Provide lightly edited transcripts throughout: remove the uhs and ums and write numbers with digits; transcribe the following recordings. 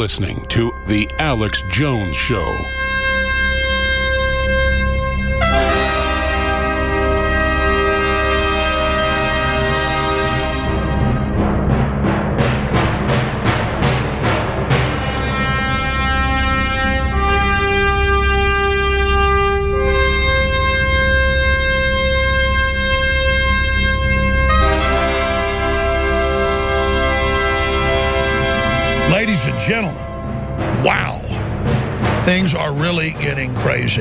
listening to The Alex Jones Show. Ladies and gentlemen, wow, things are really getting crazy.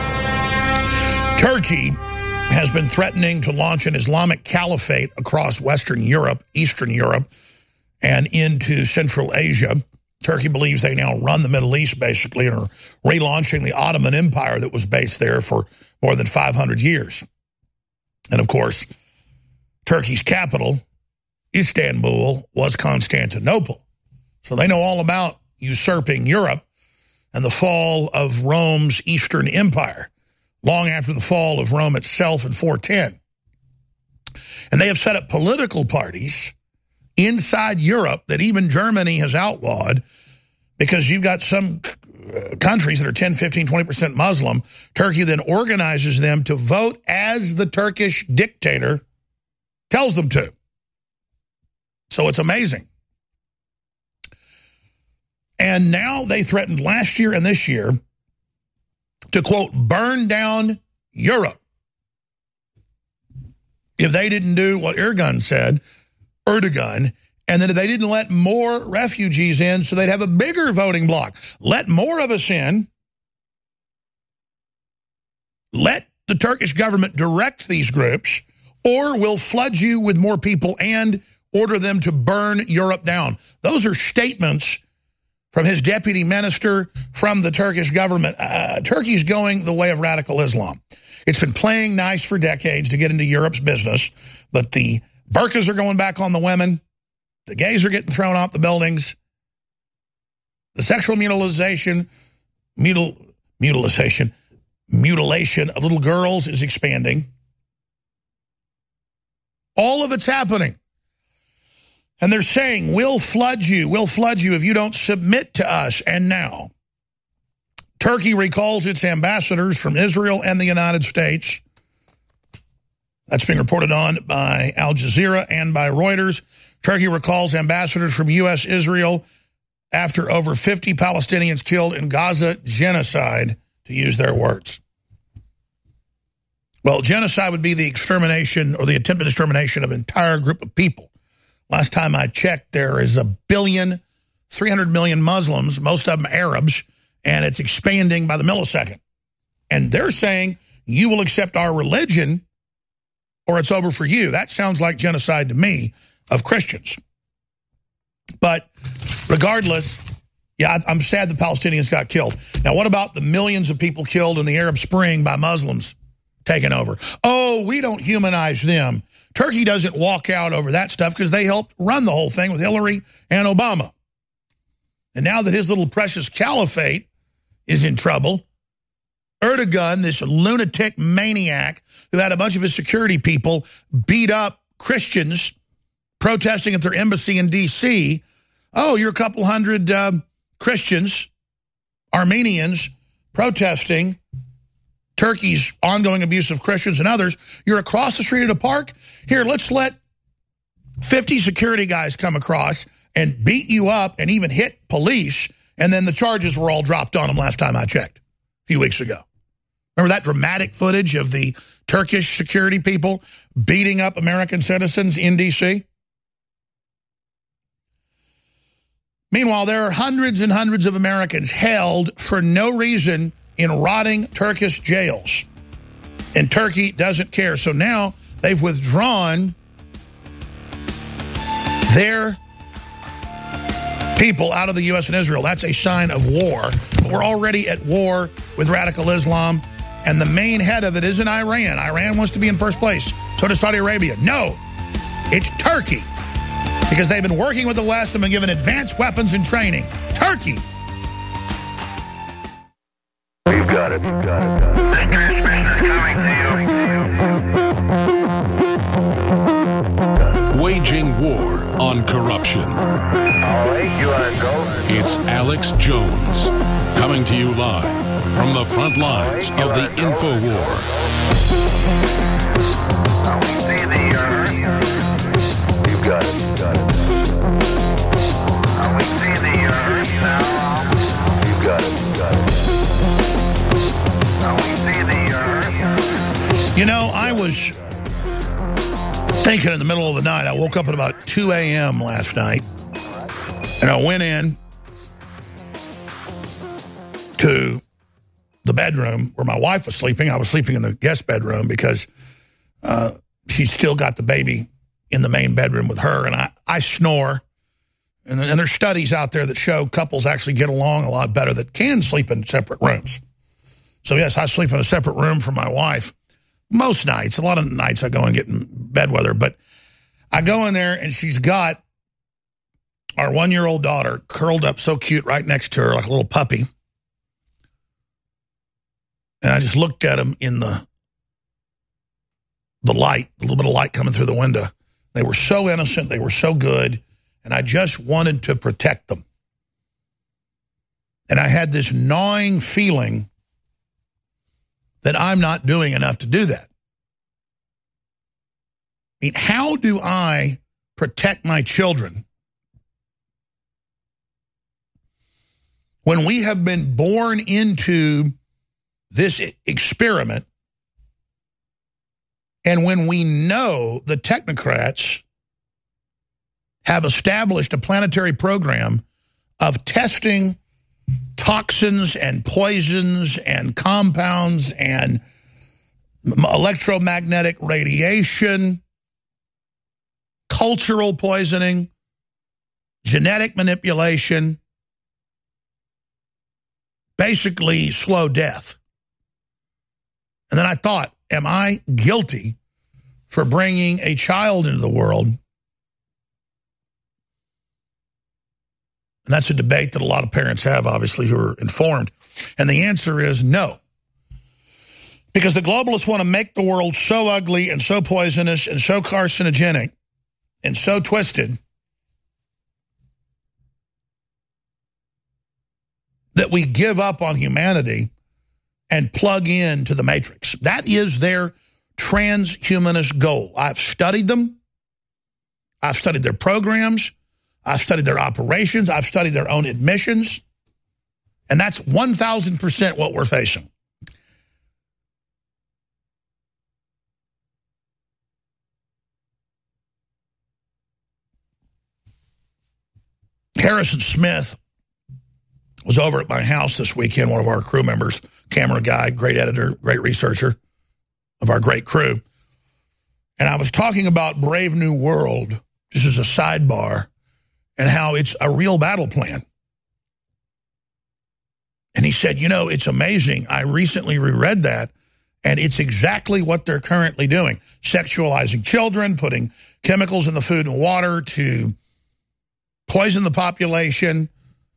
Turkey has been threatening to launch an Islamic caliphate across Western Europe, Eastern Europe, and into Central Asia. Turkey believes they now run the Middle East, basically, and are relaunching the Ottoman Empire that was based there for more than 500 years. And, of course, Turkey's capital, Istanbul, was Constantinople. So they know all about usurping Europe and the fall of Rome's Eastern Empire, long after the fall of Rome itself in 410. And they have set up political parties inside Europe that even Germany has outlawed, because you've got some countries that are 10, 15, 20% Muslim. Turkey then organizes them to vote as the Turkish dictator tells them to. So it's amazing. And now they threatened last year and this year to, quote, burn down Europe if they didn't do what Erdogan said, and then if they didn't let more refugees in so they'd have a bigger voting bloc. Let more of us in. Let the Turkish government direct these groups, or we'll flood you with more people and order them to burn Europe down. Those are statements from his deputy minister, from the Turkish government. Turkey's going the way of radical Islam. It's been playing nice for decades to get into Europe's business, but the burqas are going back on the women. The gays are getting thrown out the buildings. The sexual mutilation of little girls is expanding. All of it's happening. And they're saying, we'll flood you if you don't submit to us. And now, Turkey recalls its ambassadors from Israel and the United States. That's being reported on by Al Jazeera and by Reuters. Turkey recalls ambassadors from U.S., Israel, after over 50 Palestinians killed in Gaza genocide, to use their words. Well, genocide would be the extermination or the attempted extermination of an entire group of people. Last time I checked, there is 1.3 billion Muslims, most of them Arabs, and it's expanding by the millisecond. And they're saying, you will accept our religion or it's over for you. That sounds like genocide to me of Christians. But regardless, yeah, I'm sad the Palestinians got killed. Now, what about the millions of people killed in the Arab Spring by Muslims taking over? Oh, we don't humanize them. Turkey doesn't walk out over that stuff because they helped run the whole thing with Hillary and Obama. And now that his little precious caliphate is in trouble, Erdogan, this lunatic maniac who had a bunch of his security people beat up Christians protesting at their embassy in D.C. Oh, you're a couple hundred Christians, Armenians, protesting Turkey's ongoing abuse of Christians and others. You're across the street at a park. Here, let's let 50 security guys come across and beat you up and even hit police. And then the charges were all dropped on them last time I checked, a few weeks ago. Remember that dramatic footage of the Turkish security people beating up American citizens in D.C.? Meanwhile, there are hundreds and hundreds of Americans held for no reason in rotting Turkish jails. And Turkey doesn't care. So now they've withdrawn their people out of the U.S. and Israel. That's a sign of war. But we're already at war with radical Islam. And the main head of it isn't Iran. Iran wants to be in first place. So does Saudi Arabia. No, it's Turkey. Because they've been working with the West and been given advanced weapons and training. Turkey. We've got it. We've got it. The transmission's coming to you. Waging war on corruption. All right, you want to go? It's Alex Jones, coming to you live from the front lines of the InfoWar. See the earth. You got it. You got it. We see the earth now. You got it. You got it. We see the earth. You know, I was thinking in the middle of the night. I woke up at about 2 a.m. last night, and I went in to the bedroom where my wife was sleeping. I was sleeping in the guest bedroom because she's still got the baby in the main bedroom with her, and I snore. And there's studies out there that show couples actually get along a lot better that can sleep in separate rooms. So, yes, I sleep in a separate room from my wife most nights. A lot of nights I go and get in bed with her. But I go in there, and she's got our 1-year-old daughter curled up so cute right next to her like a little puppy. And I just looked at them in the light, a little bit of light coming through the window. They were so innocent. They were so good. And I just wanted to protect them. And I had this gnawing feeling that I'm not doing enough to do that. I mean, how do I protect my children when we have been born into this experiment, and when we know the technocrats have established a planetary program of testing toxins and poisons and compounds and electromagnetic radiation, cultural poisoning, genetic manipulation, basically slow death. And then I thought, am I guilty for bringing a child into the world? And that's a debate that a lot of parents have, obviously, who are informed. And the answer is no. Because the globalists want to make the world so ugly and so poisonous and so carcinogenic and so twisted that we give up on humanity and plug into the matrix. That is their transhumanist goal. I've studied them. I've studied their programs. I've studied their operations. I've studied their own admissions. And that's 1,000% what we're facing. Harrison Smith was over at my house this weekend, one of our crew members, camera guy, great editor, great researcher of our great crew. And I was talking about Brave New World, just as a sidebar, and how it's a real battle plan. And he said, you know, it's amazing. I recently reread that, and it's exactly what they're currently doing. Sexualizing children, putting chemicals in the food and water to poison the population,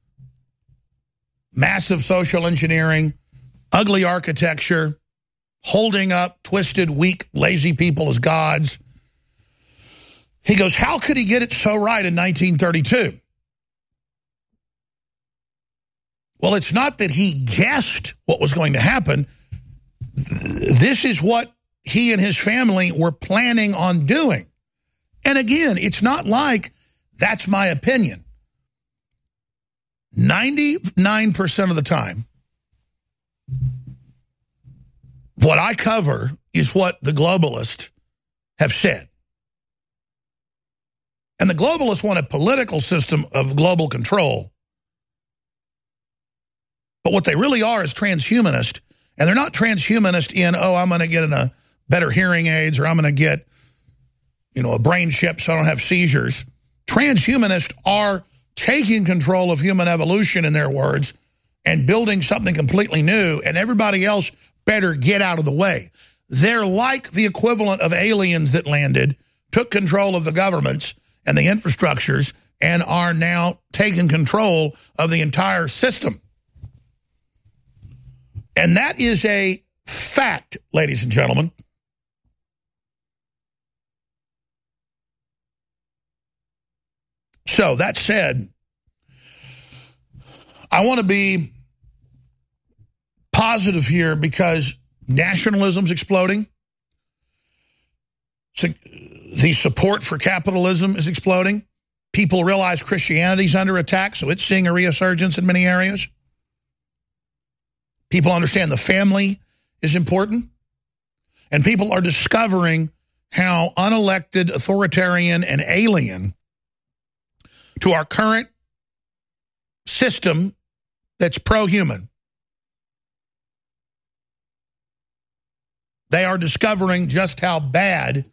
massive social engineering, ugly architecture, holding up twisted, weak, lazy people as gods. He goes, how could he get it so right in 1932? Well, it's not that he guessed what was going to happen. This is what he and his family were planning on doing. And again, it's not like that's my opinion. 99% of the time, what I cover is what the globalists have said. And the globalists want a political system of global control. But what they really are is transhumanist. And they're not transhumanist in, oh, I'm going to get a better hearing aids, or I'm going to get, you know, a brain chip so I don't have seizures. Transhumanists are taking control of human evolution, in their words, and building something completely new, and everybody else better get out of the way. They're like the equivalent of aliens that landed, took control of the governments and the infrastructures, and are now taking control of the entire system. And that is a fact, ladies and gentlemen. So that said, I want to be positive here because nationalism's exploding. The support for capitalism is exploding. People realize Christianity's under attack, so it's seeing a resurgence in many areas. People understand the family is important. And people are discovering how unelected, authoritarian, and alien to our current system that's pro-human. They are discovering just how bad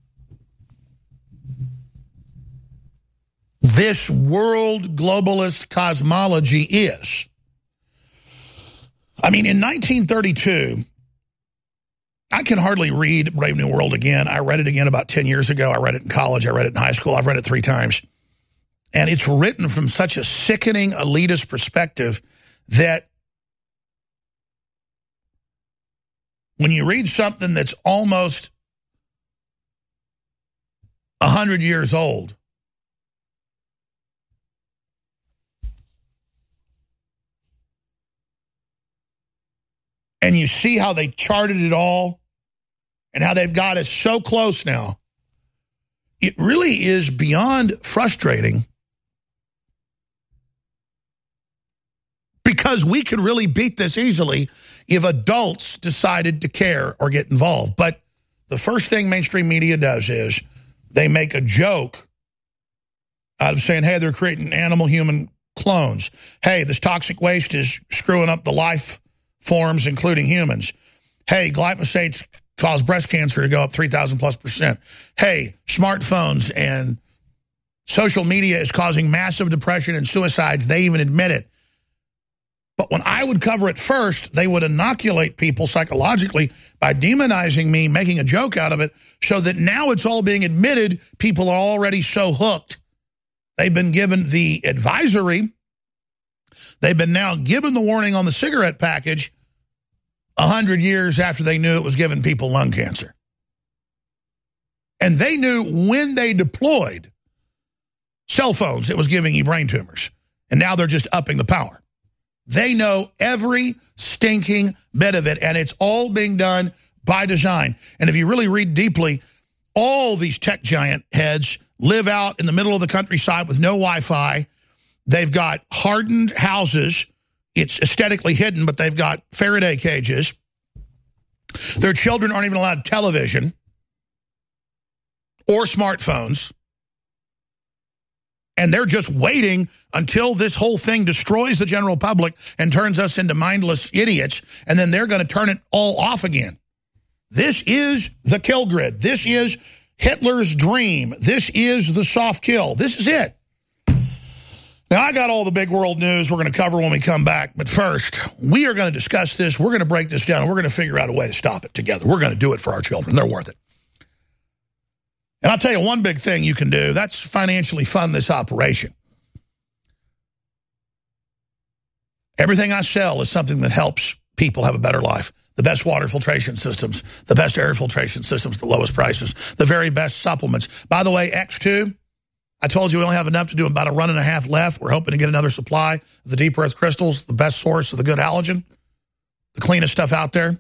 this world globalist cosmology is. I mean, in 1932, I can hardly read Brave New World again. I read it again about 10 years ago. I read it in college. I read it in high school. I've read it 3 times. And it's written from such a sickening elitist perspective that when you read something that's almost 100 years old, and you see how they charted it all and how they've got us so close now, it really is beyond frustrating because we could really beat this easily if adults decided to care or get involved. But the first thing mainstream media does is they make a joke out of saying, hey, they're creating animal-human clones. Hey, this toxic waste is screwing up the life forms, including humans. Hey, glyphosates cause breast cancer to go up 3,000+%. Hey, smartphones and social media is causing massive depression and suicides. They even admit it. But when I would cover it first, they would inoculate people psychologically by demonizing me, making a joke out of it, so that now it's all being admitted. People are already so hooked. They've been given the advisory. They've been now given the warning on the cigarette package 100 years after they knew it was giving people lung cancer. And they knew when they deployed cell phones, it was giving you brain tumors. And now they're just upping the power. They know every stinking bit of it, and it's all being done by design. And if you really read deeply, all these tech giant heads live out in the middle of the countryside with no Wi-Fi. They've got hardened houses. It's aesthetically hidden, but they've got Faraday cages. Their children aren't even allowed television or smartphones. And they're just waiting until this whole thing destroys the general public and turns us into mindless idiots, and then they're going to turn it all off again. This is the kill grid. This is Hitler's dream. This is the soft kill. This is it. Now, I got all the big world news we're going to cover when we come back. But first, we are going to discuss this. We're going to break this down, and we're going to figure out a way to stop it together. We're going to do it for our children. They're worth it. And I'll tell you one big thing you can do. That's financially fund this operation. Everything I sell is something that helps people have a better life. The best water filtration systems, the best air filtration systems, the lowest prices, the very best supplements. By the way, X2, I told you we only have enough to do about a run and a half left. We're hoping to get another supply of the deep earth crystals, the best source of the good halogen, the cleanest stuff out there.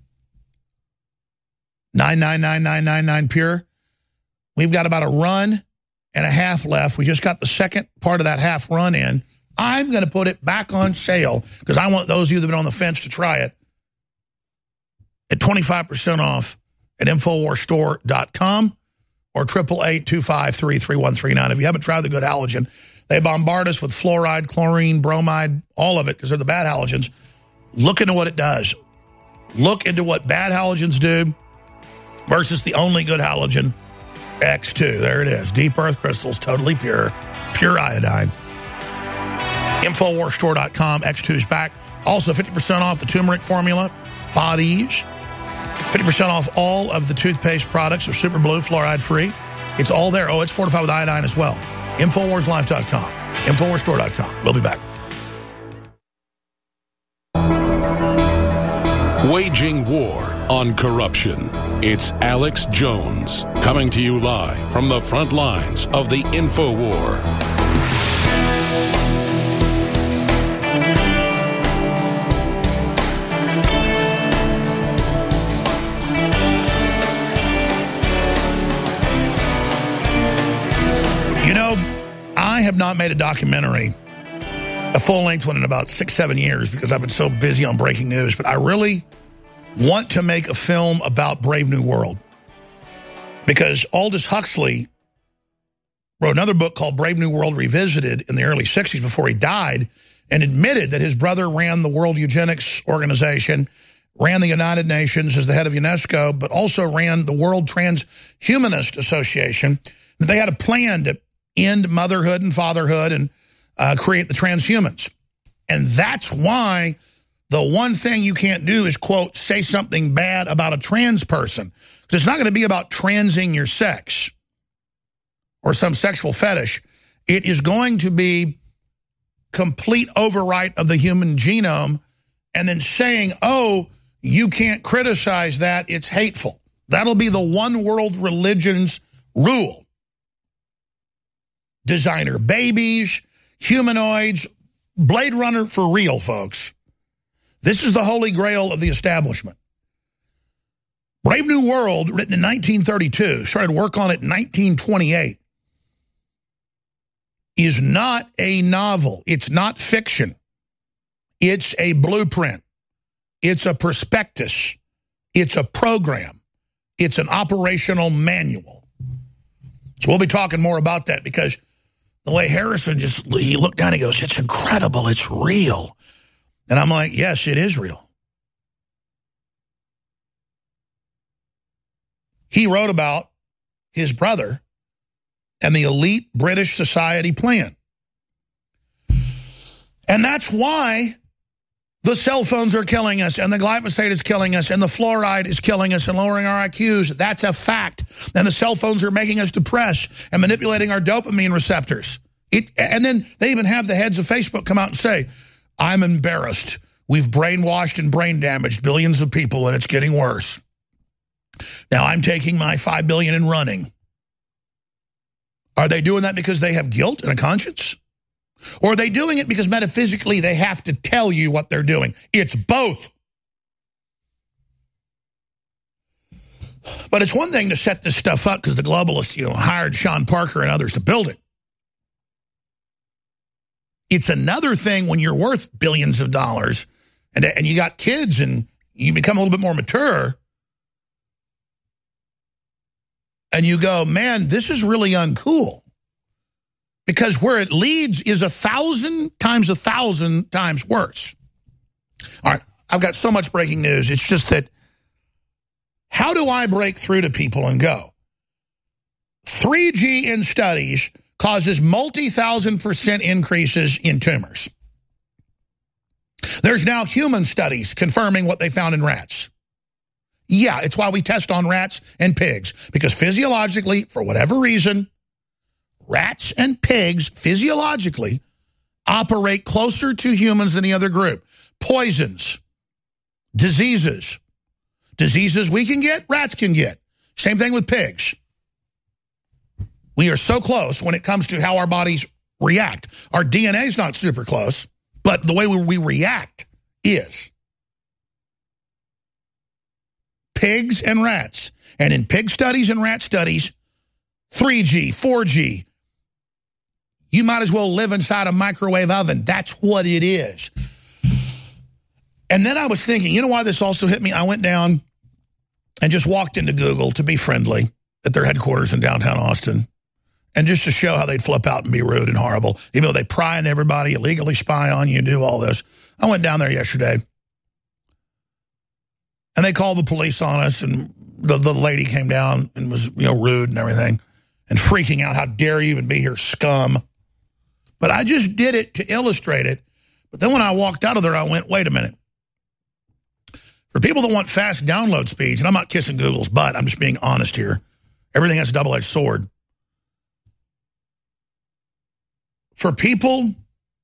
999,999 pure. We've got about a run and a half left. We just got the second part of that half run in. I'm going to put it back on sale because I want those of you that have been on the fence to try it at 25% off at InfoWarsStore.com or 888-253-3139. If you haven't tried the good halogen, they bombard us with fluoride, chlorine, bromide, all of it because they're the bad halogens. Look into what it does. Look into what bad halogens do versus the only good halogen, X2. There it is. Deep earth crystals, totally pure. Pure iodine. InfoWarsStore.com. X2's back. Also, 50% off the turmeric formula, Bodies. 50% off all of the toothpaste products are super blue, fluoride free. It's all there. Oh, it's fortified with iodine as well. InfoWarsLife.com. InfoWarsStore.com. We'll be back. Waging war on corruption. It's Alex Jones coming to you live from the front lines of the InfoWar. have not made a documentary, a full-length one, in about 6-7 years because I've been so busy on breaking news. But I really want to make a film about Brave New World because Aldous Huxley wrote another book called Brave New World Revisited in the early 60s before he died and admitted that his brother ran the World Eugenics Organization, ran the United Nations as the head of UNESCO, but also ran the World Transhumanist Association. They had a plan to end motherhood and fatherhood and create the transhumans. And that's why the one thing you can't do is, quote, say something bad about a trans person. Because it's not going to be about transing your sex or some sexual fetish. It is going to be complete overwrite of the human genome and then saying, oh, you can't criticize that, it's hateful. That'll be the one world religion's rule. Designer babies, humanoids, Blade Runner for real, folks. This is the holy grail of the establishment. Brave New World, written in 1932, started work on it in 1928, is not a novel. It's not fiction. It's a blueprint. It's a prospectus. It's a program. It's an operational manual. So we'll be talking more about that because the way Harrison he looked down, he goes, it's incredible, it's real. And I'm like, yes, it is real. He wrote about his brother and the elite British society plan. And that's why the cell phones are killing us, and the glyphosate is killing us, and the fluoride is killing us and lowering our IQs. That's a fact. And the cell phones are making us depressed and manipulating our dopamine receptors. And then they even have the heads of Facebook come out and say, I'm embarrassed. We've brainwashed and brain damaged billions of people, and it's getting worse. Now I'm taking my $5 billion and running. Are they doing that because they have guilt and a conscience? Or are they doing it because metaphysically they have to tell you what they're doing? It's both. But it's one thing to set this stuff up because the globalists, hired Sean Parker and others to build it. It's another thing when you're worth billions of dollars and you got kids and you become a little bit more mature and you go, man, this is really uncool. Because where it leads is 1,000 times 1,000 times worse. All right, I've got so much breaking news. It's just that, how do I break through to people and go? 3G in studies causes multi-1,000% increases in tumors. There's now human studies confirming what they found in rats. Yeah, it's why we test on rats and pigs. Because physiologically, for whatever reason, rats and pigs physiologically operate closer to humans than the other group. Poisons, diseases. Diseases we can get, rats can get. Same thing with pigs. We are so close when it comes to how our bodies react. Our DNA is not super close, but the way we react is. Pigs and rats. And in pig studies and rat studies, 3G, 4G, you might as well live inside a microwave oven. That's what it is. And then I was thinking, you know why this also hit me? I went down and just walked into Google to be friendly at their headquarters in downtown Austin. And just to show how they'd flip out and be rude and horrible. Even though they pry on everybody, illegally spy on you, do all this. I went down there yesterday. And they called the police on us. And the lady came down and was rude and everything. And freaking out, how dare you even be here, scum. But I just did it to illustrate it. But then when I walked out of there, I went, wait a minute. For people that want fast download speeds, and I'm not kissing Google's butt, I'm just being honest here. Everything has a double-edged sword. For people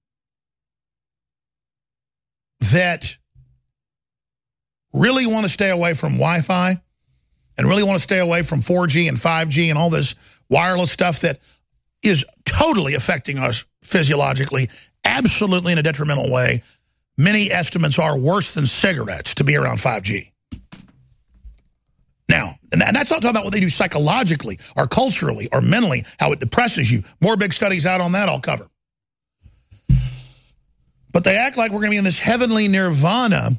that really want to stay away from Wi-Fi and really want to stay away from 4G and 5G and all this wireless stuff that is totally affecting us physiologically, absolutely in a detrimental way. Many estimates are worse than cigarettes to be around 5G. Now, and that's not talking about what they do psychologically or culturally or mentally, how it depresses you. More big studies out on that I'll cover. But they act like we're going to be in this heavenly nirvana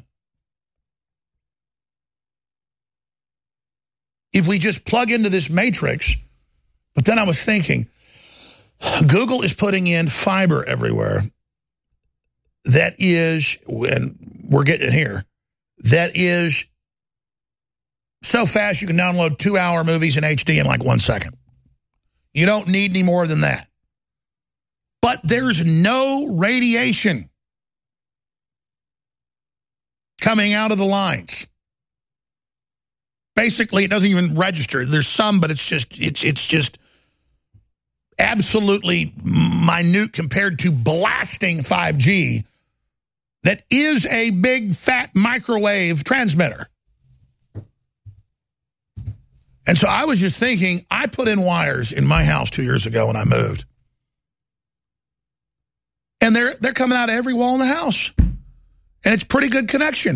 if we just plug into this matrix. But then I was thinking, Google is putting in fiber everywhere that is, and we're getting it here, that is so fast you can download 2-hour movies in HD in like 1 second. You don't need any more than that. But there's no radiation coming out of the lines. Basically, it doesn't even register. There's some, but it's just absolutely minute compared to blasting 5G that is a big, fat microwave transmitter. And so I was just thinking, I put in wires in my house 2 years ago when I moved. And they're coming out of every wall in the house. And it's pretty good connection.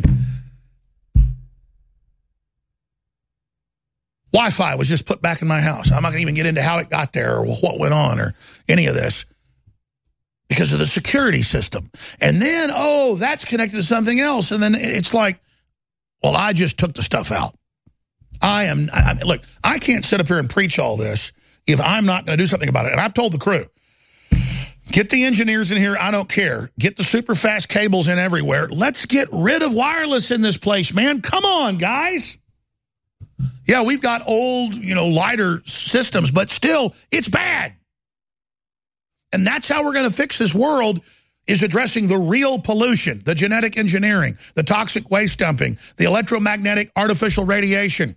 Wi-Fi was just put back in my house. I'm not going to even get into how it got there or what went on or any of this because of the security system. And then, oh, that's connected to something else. And then it's like, well, I just took the stuff out. Look, I can't sit up here and preach all this if I'm not going to do something about it. And I've told the crew, get the engineers in here. I don't care. Get the super fast cables in everywhere. Let's get rid of wireless in this place, man. Come on, guys. Yeah, we've got old, lighter systems, but still, it's bad. And that's how we're going to fix this world, is addressing the real pollution, the genetic engineering, the toxic waste dumping, the electromagnetic artificial radiation,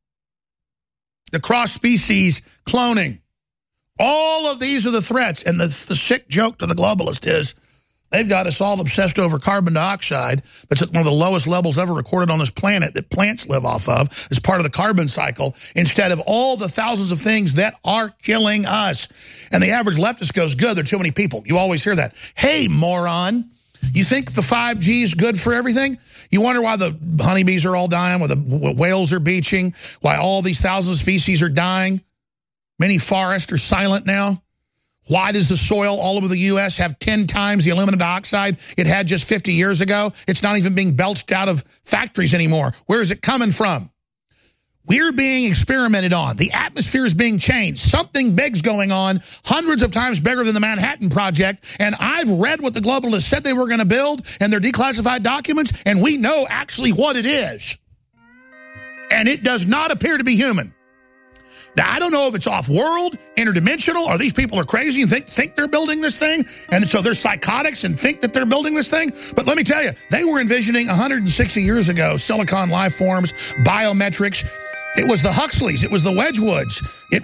the cross-species cloning. All of these are the threats. And the sick joke to the globalist is they've got us all obsessed over carbon dioxide. That's at one of the lowest levels ever recorded on this planet that plants live off of as part of the carbon cycle, instead of all the thousands of things that are killing us. And the average leftist goes, good, there are too many people. You always hear that. Hey, moron, you think the 5G is good for everything? You wonder why the honeybees are all dying, why the whales are beaching, why all these thousands of species are dying. Many forests are silent now. Why does the soil all over the U.S. have 10 times the aluminum dioxide it had just 50 years ago? It's not even being belched out of factories anymore. Where is it coming from? We're being experimented on. The atmosphere is being changed. Something big's going on, hundreds of times bigger than the Manhattan Project. And I've read what the globalists said they were going to build and their declassified documents, and we know actually what it is. And it does not appear to be human. Now, I don't know if it's off-world, interdimensional, or these people are crazy and think they're building this thing, and so they're psychotics and think that they're building this thing. But let me tell you, they were envisioning 160 years ago silicon life forms, biometrics. It was the Huxleys. It was the Wedgwoods.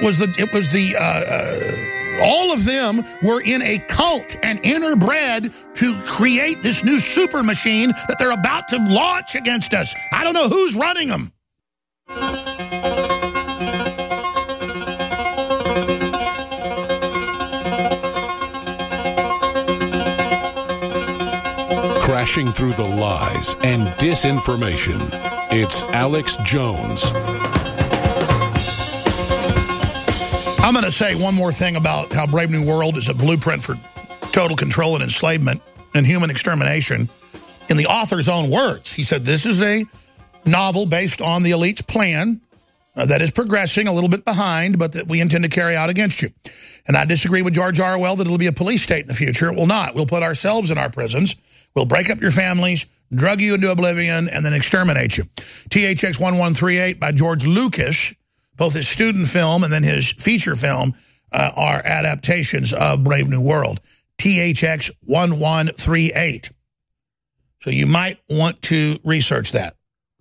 All of them were in a cult and interbred to create this new super machine that they're about to launch against us. I don't know who's running them. Crashing through the lies and disinformation, it's Alex Jones. I'm going to say one more thing about how Brave New World is a blueprint for total control and enslavement and human extermination. In the author's own words, he said, this is a novel based on the elite's plan that is progressing a little bit behind, but that we intend to carry out against you. And I disagree with George Orwell that it'll be a police state in the future. It will not. We'll put ourselves in our prisons. We'll break up your families, drug you into oblivion, and then exterminate you. THX 1138 by George Lucas, both his student film and then his feature film, are adaptations of Brave New World. THX 1138. So you might want to research that.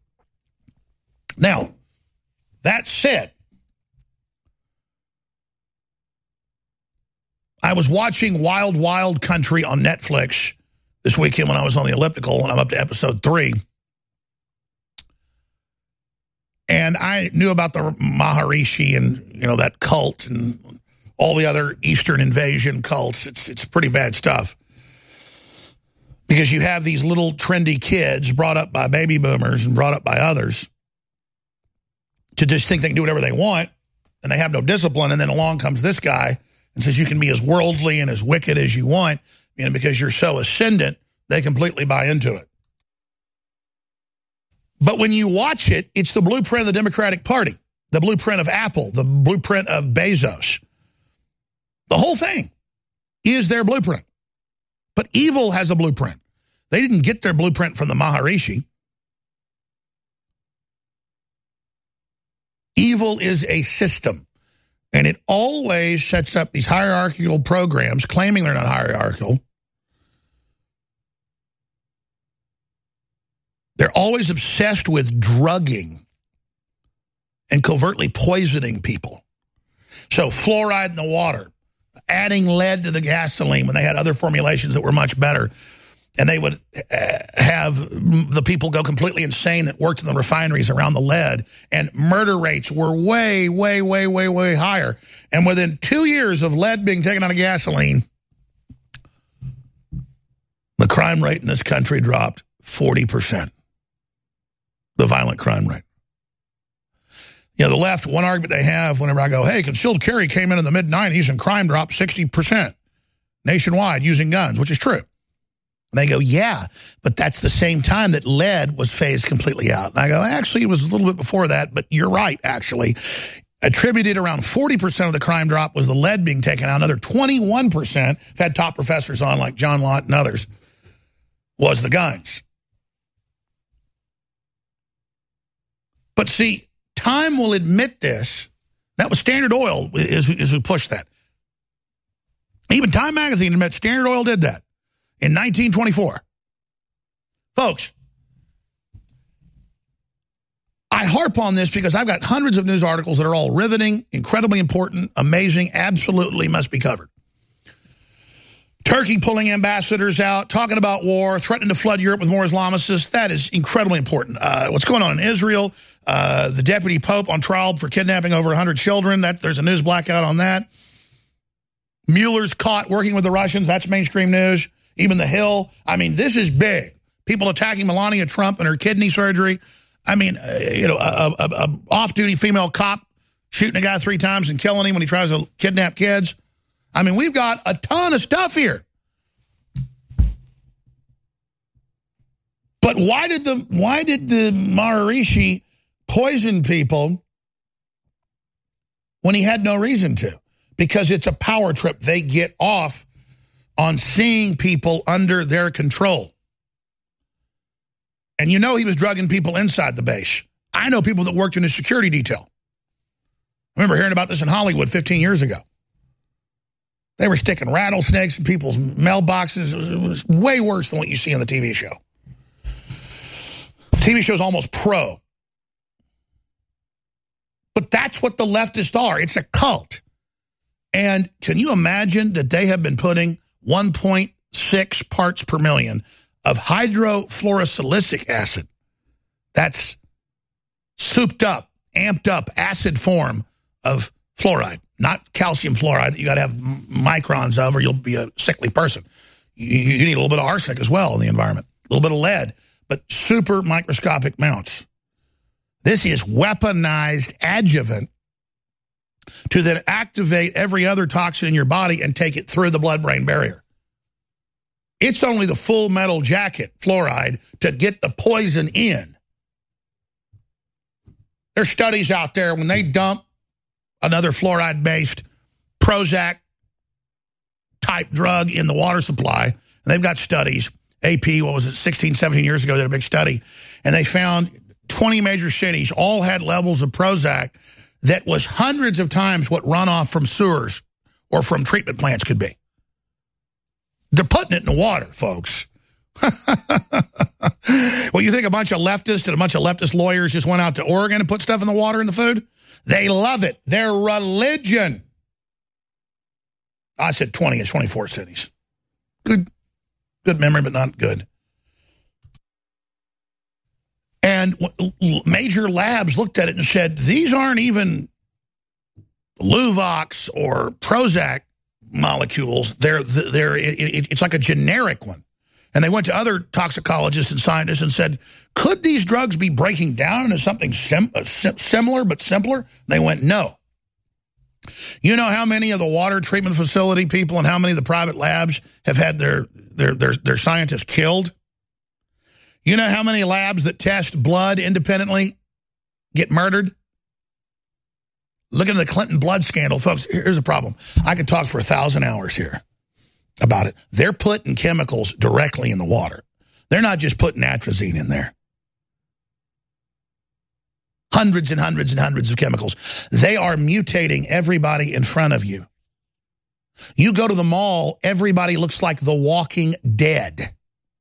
Now, that said, I was watching Wild Wild Country on Netflix this weekend when I was on the elliptical, and I'm up to episode 3. And I knew about the Maharishi and, that cult and all the other Eastern invasion cults. It's pretty bad stuff. Because you have these little trendy kids brought up by baby boomers and brought up by others. to just think they can do whatever they want, and they have no discipline, and then along comes this guy and says you can be as worldly and as wicked as you want, because you're so ascendant, they completely buy into it. But when you watch it, it's the blueprint of the Democratic Party, the blueprint of Apple, the blueprint of Bezos. The whole thing is their blueprint. But evil has a blueprint. They didn't get their blueprint from the Maharishi. Evil is a system, and it always sets up these hierarchical programs claiming they're not hierarchical. They're always obsessed with drugging and covertly poisoning people. So fluoride in the water, adding lead to the gasoline when they had other formulations that were much better. And they would have the people go completely insane that worked in the refineries around the lead. And murder rates were way, way, way, way, way higher. And within 2 years of lead being taken out of gasoline, the crime rate in this country dropped 40%. The violent crime rate. The left, one argument they have whenever I go, hey, concealed carry came in the mid-'90s and crime dropped 60% nationwide using guns, which is true. And they go, yeah, but that's the same time that lead was phased completely out. And I go, actually, it was a little bit before that, but you're right, actually. Attributed around 40% of the crime drop was the lead being taken out. Another 21%, I've had top professors on like John Lott and others, was the guns. But see, Time will admit this. That was Standard Oil is who pushed that. Even Time Magazine admits Standard Oil did that in 1924. Folks, I harp on this because I've got hundreds of news articles that are all riveting, incredibly important, amazing, absolutely must be covered. Turkey pulling ambassadors out, talking about war, threatening to flood Europe with more Islamicists. That is incredibly important. What's going on in Israel, the deputy pope on trial for kidnapping over 100 children. There's a news blackout on that. Mueller's caught working with the Russians. That's mainstream news. Even The Hill. I mean, this is big. People attacking Melania Trump and her kidney surgery. I mean, a off-duty female cop shooting a guy 3 times and killing him when he tries to kidnap kids. I mean, we've got a ton of stuff here. But why did the Maharishi poison people when he had no reason to? Because it's a power trip. They get off on seeing people under their control. And you know he was drugging people inside the base. I know people that worked in his security detail. I remember hearing about this in Hollywood 15 years ago. They were sticking rattlesnakes in people's mailboxes. It was way worse than what you see on the TV show. The TV show's almost pro. But that's what the leftists are. It's a cult. And can you imagine that they have been putting 1.6 parts per million of hydrofluorosilicic acid, that's souped up, amped up acid form of fluoride, not calcium fluoride that you got to have microns of or you'll be a sickly person. You need a little bit of arsenic as well in the environment, a little bit of lead, but super microscopic amounts. This is weaponized adjuvant to then activate every other toxin in your body and take it through the blood-brain barrier. It's only the full metal jacket, fluoride, to get the poison in. There's studies out there when they dump another fluoride-based Prozac-type drug in the water supply, and they've got studies. AP, 16, 17 years ago, they did a big study, and they found 20 major cities all had levels of Prozac that was hundreds of times what runoff from sewers or from treatment plants could be. They're putting it in the water, folks. Well, you think a bunch of leftists and a bunch of leftist lawyers just went out to Oregon and put stuff in the water in the food? They love it. Their religion. I said 20, it's 24 cities. Good memory, but not good. And major labs looked at it and said, these aren't even Luvox or Prozac molecules. It's like a generic one. And they went to other toxicologists and scientists and said, could these drugs be breaking down into something similar but simpler? They went, no. You know how many of the water treatment facility people and how many of the private labs have had their scientists killed? You know how many labs that test blood independently get murdered? Look at the Clinton blood scandal. Folks, here's the problem. I could talk for 1,000 hours here about it. They're putting chemicals directly in the water. They're not just putting atrazine in there. Hundreds and hundreds and hundreds of chemicals. They are mutating everybody in front of you. You go to the mall, everybody looks like the Walking Dead.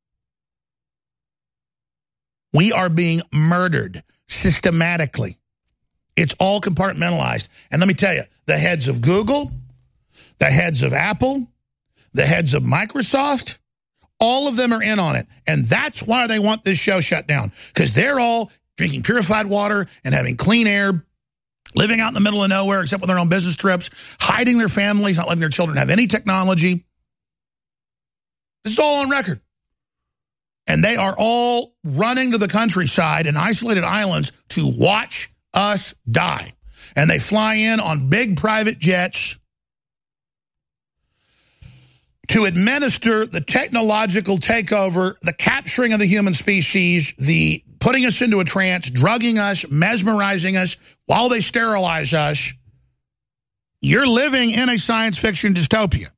We are being murdered systematically. It's all compartmentalized. And let me tell you, the heads of Google, the heads of Apple, the heads of Microsoft, all of them are in on it. And that's why they want this show shut down. Because they're all drinking purified water and having clean air, living out in the middle of nowhere except with their own business trips, hiding their families, not letting their children have any technology. This is all on record. And they are all running to the countryside and isolated islands to watch us die. And they fly in on big private jets to administer the technological takeover, the capturing of the human species, the putting us into a trance, drugging us, mesmerizing us while they sterilize us. You're living in a science fiction dystopia.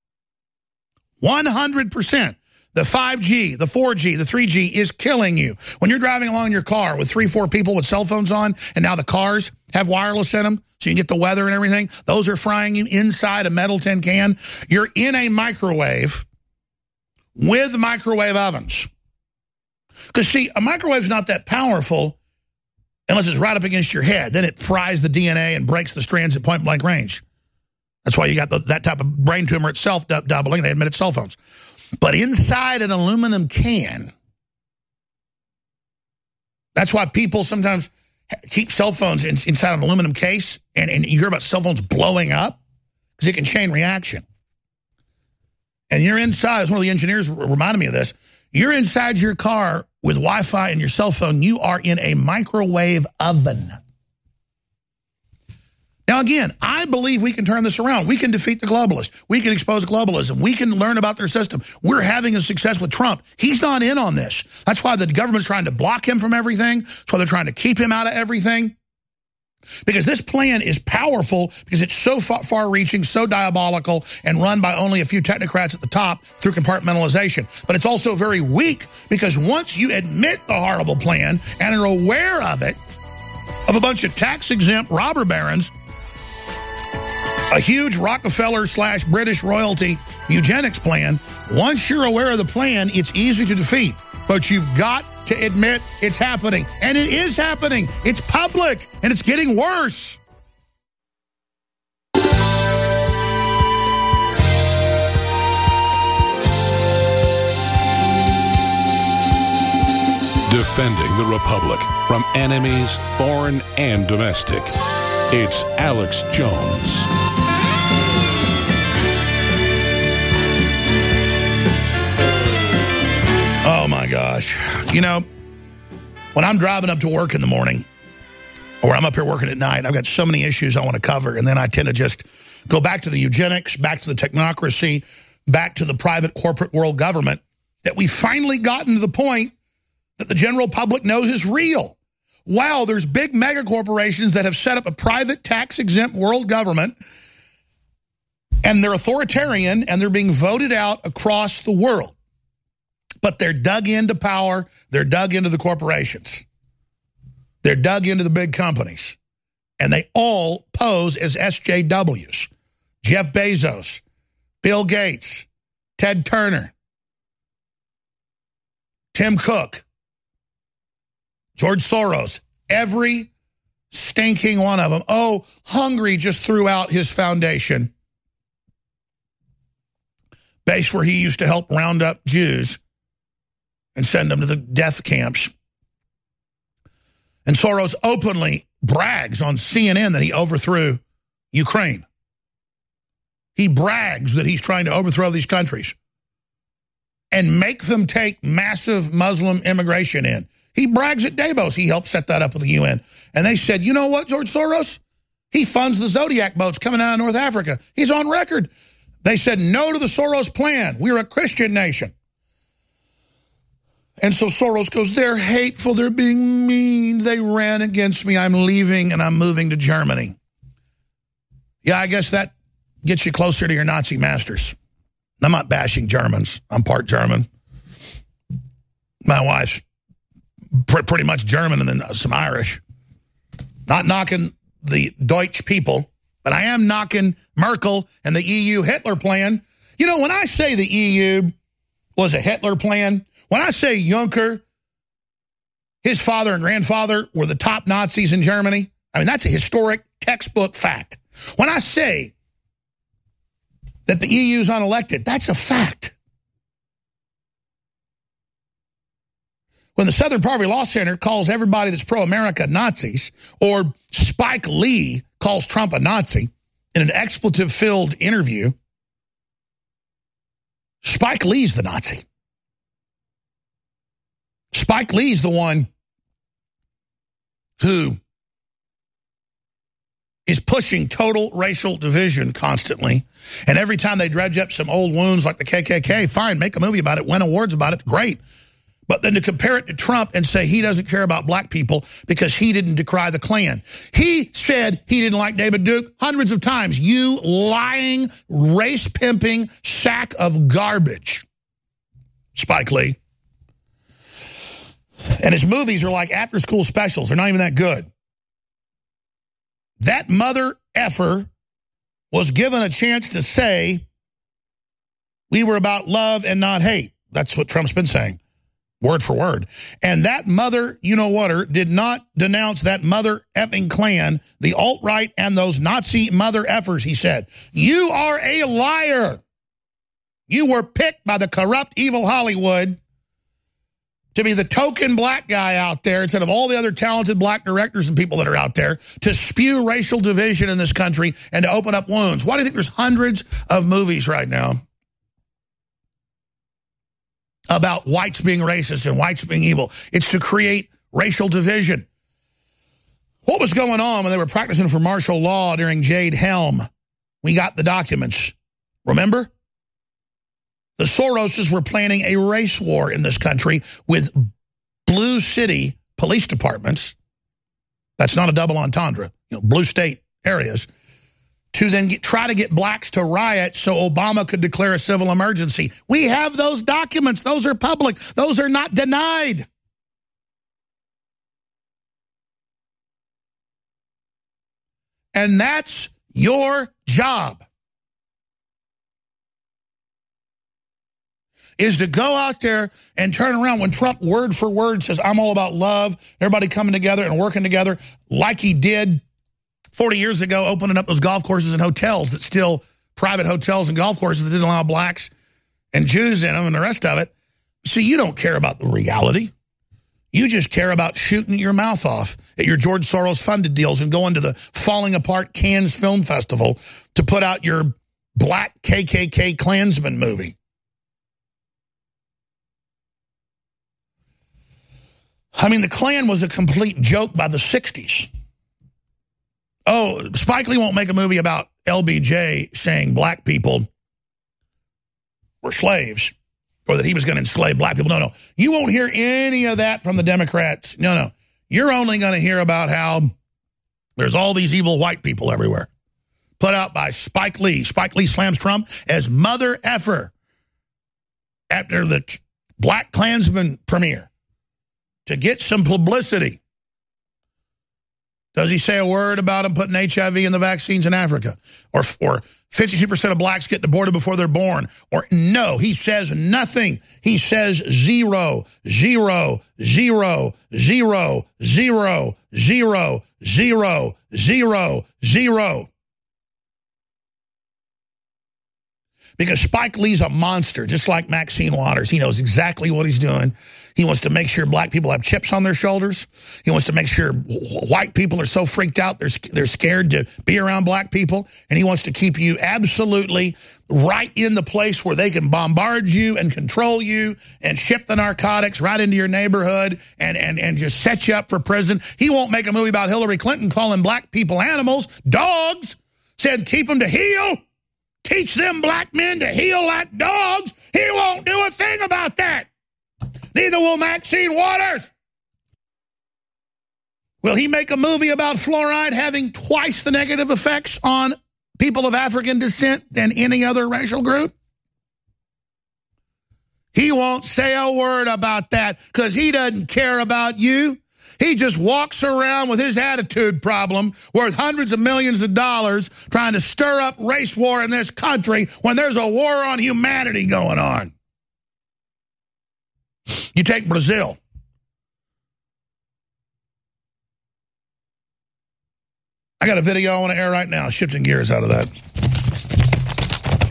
100%. The 5G, the 4G, the 3G is killing you. When you're driving along in your car with 3-4 people with cell phones on, and now the cars have wireless in them, so you can get the weather and everything, those are frying you inside a metal tin can. You're in a microwave with microwave ovens. Because, see, a microwave's not that powerful unless it's right up against your head. Then it fries the DNA and breaks the strands at point-blank range. That's why you got that type of brain tumor itself doubling. They admit it's cell phones. But inside an aluminum can, that's why people sometimes keep cell phones inside an aluminum case, and you hear about cell phones blowing up because it can chain reaction. And you're inside, as one of the engineers reminded me of this, you're inside your car with Wi-Fi and your cell phone. You are in a microwave oven. Now, again, I believe we can turn this around. We can defeat the globalists. We can expose globalism. We can learn about their system. We're having a success with Trump. He's not in on this. That's why the government's trying to block him from everything. That's why they're trying to keep him out of everything. Because this plan is powerful because it's so far-reaching, so diabolical, and run by only a few technocrats at the top through compartmentalization. But it's also very weak because once you admit the horrible plan and are aware of it, of a bunch of tax-exempt robber barons, a huge Rockefeller/British royalty eugenics plan, once you're aware of the plan, it's easy to defeat. But you've got to admit it's happening. And it is happening. It's public. And it's getting worse. Defending the Republic from enemies, foreign and domestic. It's Alex Jones. Oh, my gosh. You know, when I'm driving up to work in the morning, or I'm up here working at night, I've got so many issues I want to cover, and then I tend to just go back to the eugenics, back to the technocracy, back to the private corporate world government, that we've finally gotten to the point that the general public knows is real. Wow, there's big mega corporations that have set up a private tax-exempt world government, and they're authoritarian, and they're being voted out across the world. But they're dug into power. They're dug into the corporations. They're dug into the big companies. And they all pose as SJWs. Jeff Bezos, Bill Gates, Ted Turner, Tim Cook, George Soros, every stinking one of them. Oh, Hungary just threw out his foundation, base where he used to help round up Jews and send them to the death camps. And Soros openly brags on CNN that he overthrew Ukraine. He brags that he's trying to overthrow these countries. and make them take massive Muslim immigration in. He brags at Davos. He helped set that up with the UN. And they said, you know what, George Soros? He funds the Zodiac boats coming out of North Africa. He's on record. They said no to the Soros plan. We're a Christian nation. And so Soros goes, they're hateful. They're being mean. They ran against me. I'm leaving and I'm moving to Germany. Yeah, I guess that gets you closer to your Nazi masters. I'm not bashing Germans. I'm part German. My wife's pretty much German and then some Irish. Not knocking the Deutsch people, but I am knocking Merkel and the EU Hitler plan. You know, when I say the EU was a Hitler plan, when I say Juncker, his father and grandfather were the top Nazis in Germany, I mean, that's a historic textbook fact. When I say that the EU is unelected, that's a fact. When the Southern Poverty Law Center calls everybody that's pro-America Nazis, or Spike Lee calls Trump a Nazi in an expletive-filled interview, Spike Lee's the Nazi. Spike Lee's the one who is pushing total racial division constantly. And every time they dredge up some old wounds like the KKK, fine, make a movie about it, win awards about it, great. But then to compare it to Trump and say he doesn't care about black people because he didn't decry the Klan. He said he didn't like David Duke hundreds of times. You lying, race-pimping sack of garbage, Spike Lee. And his movies are like after-school specials. They're not even that good. That mother effer was given a chance to say we were about love and not hate. That's what Trump's been saying, word for word. And that mother, you-know-whatter, did not denounce that mother effing Klan, the alt-right and those Nazi mother effers, he said. You are a liar. You were picked by the corrupt, evil Hollywood to be the token black guy out there instead of all the other talented black directors and people that are out there to spew racial division in this country and to open up wounds. Why do you think there's hundreds of movies right now about whites being racist and whites being evil? It's to create racial division. What was going on when they were practicing for martial law during Jade Helm? We got the documents. Remember? The Soroses were planning a race war in this country with blue city police departments. That's not a double entendre. Blue state areas. To then try to get blacks to riot so Obama could declare a civil emergency. We have those documents. Those are public. Those are not denied. And that's your job. Is to go out there and turn around when Trump word for word says, I'm all about love, everybody coming together and working together like he did 40 years ago, opening up those golf courses and hotels that still, private hotels and golf courses that didn't allow blacks and Jews in them and the rest of it. See, you don't care about the reality. You just care about shooting your mouth off at your George Soros funded deals and going to the falling apart Cannes Film Festival to put out your black KKK Klansman movie. I mean, the Klan was a complete joke by the 60s. Oh, Spike Lee won't make a movie about LBJ saying black people were slaves or that he was going to enslave black people. No. You won't hear any of that from the Democrats. No. You're only going to hear about how there's all these evil white people everywhere. Put out by Spike Lee. Spike Lee slams Trump as mother effer after the Black Klansman premiere to get some publicity. Does he say a word about him putting HIV in the vaccines in Africa? Or 52% of blacks get aborted before they're born? Or no, he says nothing. He says zero, zero, zero, zero, zero, zero, zero, zero, zero. because Spike Lee's a monster, just like Maxine Waters. He knows exactly what he's doing. He wants to make sure black people have chips on their shoulders. He wants to make sure white people are so freaked out they're scared to be around black people. And he wants to keep you absolutely right in the place where they can bombard you and control you and ship the narcotics right into your neighborhood and just set you up for prison. He won't make a movie about Hillary Clinton calling black people animals, dogs. Said keep them to heel. Teach them black men to heel like dogs. He won't do a thing about that. Neither will Maxine Waters. Will he make a movie about fluoride having twice the negative effects on people of African descent than any other racial group? He won't say a word about that because he doesn't care about you. He just walks around with his attitude problem worth hundreds of millions of dollars trying to stir up race war in this country when there's a war on humanity going on. You take Brazil. I got a video I want to air right now, shifting gears out of that.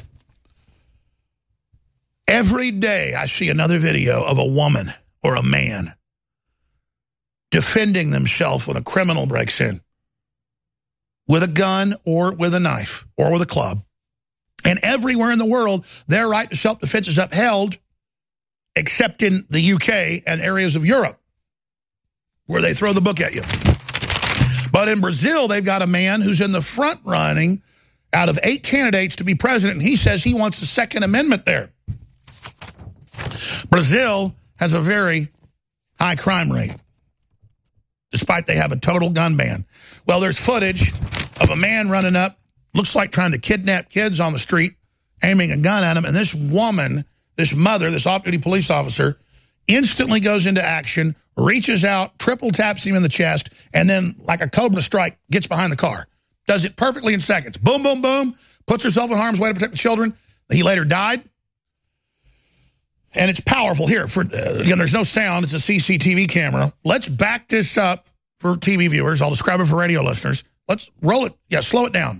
Every day I see another video of a woman or a man defending themselves when a criminal breaks in with a gun or with a knife or with a club. And everywhere in the world, their right to self-defense is upheld, except in the UK and areas of Europe, where they throw the book at you. But in Brazil, they've got a man who's in the front running out of 8 candidates to be president, and he says he wants the Second Amendment there. Brazil has a very high crime rate, despite they have a total gun ban. Well, there's footage of a man running up, looks like trying to kidnap kids on the street, aiming a gun at them, and this woman, this mother, this off-duty police officer, instantly goes into action, reaches out, triple taps him in the chest, and then, like a Cobra strike, gets behind the car. Does it perfectly in seconds. Boom, boom, boom. Puts herself in harm's way to protect the children. He later died. And it's powerful. Here, again, there's no sound. It's a CCTV camera. Let's back this up for TV viewers. I'll describe it for radio listeners. Let's roll it. Yeah, slow it down.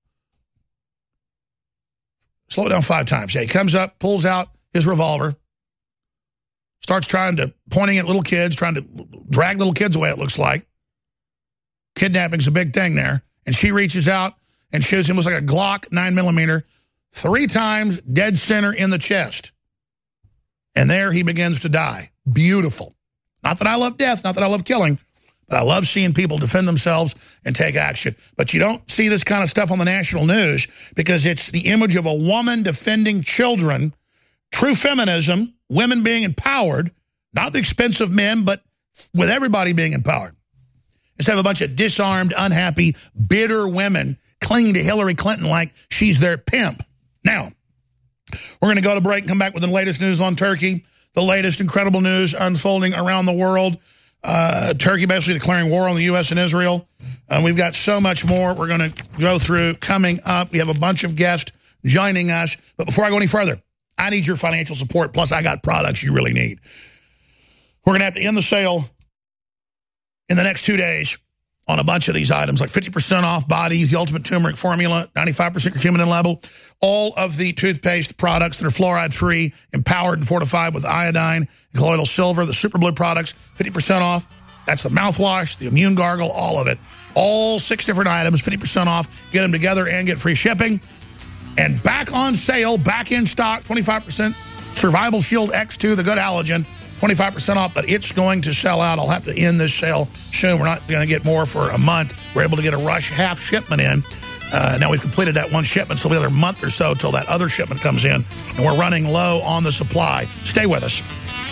Slow it down 5 times. Yeah, he comes up, pulls out his revolver, starts pointing at little kids, trying to drag little kids away, it looks like. Kidnapping's a big thing there. And she reaches out and shoots him. It looks like a Glock 9mm, 3 times, dead center in the chest. And there he begins to die. Beautiful. Not that I love death, not that I love killing, but I love seeing people defend themselves and take action. But you don't see this kind of stuff on the national news because it's the image of a woman defending children, true feminism, women being empowered, not at the expense of men, but with everybody being empowered. Instead of a bunch of disarmed, unhappy, bitter women clinging to Hillary Clinton like she's their pimp. Now, we're going to go to break and come back with the latest news on Turkey, the latest incredible news unfolding around the world. Turkey basically declaring war on the U.S. and Israel. We've got so much more we're going to go through coming up. We have a bunch of guests joining us. But before I go any further, I need your financial support. Plus, I got products you really need. We're going to have to end the sale in the next 2 days on a bunch of these items, like 50% off Bodies, the Ultimate Turmeric Formula, 95% curcumin level, all of the toothpaste products that are fluoride-free, empowered and fortified with iodine, colloidal silver, the Super Blue products, 50% off. That's the mouthwash, the immune gargle, all of it. All 6 different items, 50% off. Get them together and get free shipping. And back on sale, back in stock, 25%. Survival Shield X2, the good halogen, 25% off, but it's going to sell out. I'll have to end this sale soon. We're not going to get more for a month. We're able to get a rush half shipment in. Now we've completed that one shipment, so another month or so till that other shipment comes in, and we're running low on the supply. Stay with us.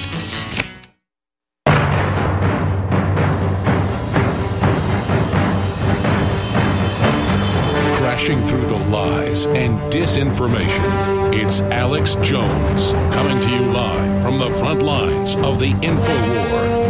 Crashing through the lies and disinformation, it's Alex Jones coming to you live from the front lines of the InfoWar.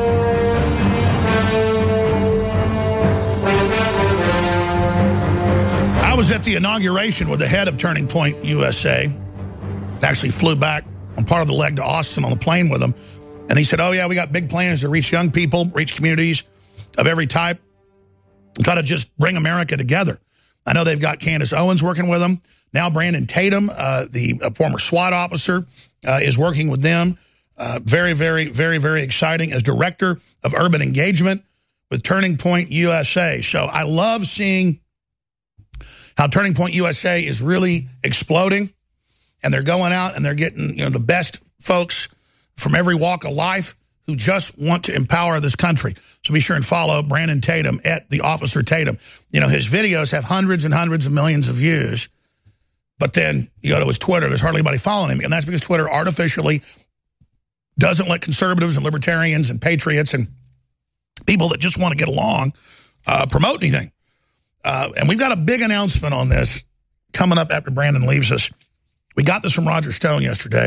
I was at the inauguration with the head of Turning Point USA. Actually flew back on part of the leg to Austin on the plane with him. And he said, oh, yeah, we got big plans to reach young people, reach communities of every type, kind of just bring America together. I know they've got Candace Owens working with them. Now Brandon Tatum, the former SWAT officer, is working with them. Very, very, very, very exciting as Director of Urban Engagement with Turning Point USA. So I love seeing how Turning Point USA is really exploding, and they're going out and they're getting the best folks from every walk of life who just want to empower this country. So be sure and follow Brandon Tatum at the Officer Tatum. His videos have hundreds and hundreds of millions of views. But then you go to his Twitter, there's hardly anybody following him. And that's because Twitter artificially doesn't let conservatives and libertarians and patriots and people that just want to get along promote anything. And we've got a big announcement on this coming up after Brandon leaves us. We got this from Roger Stone yesterday.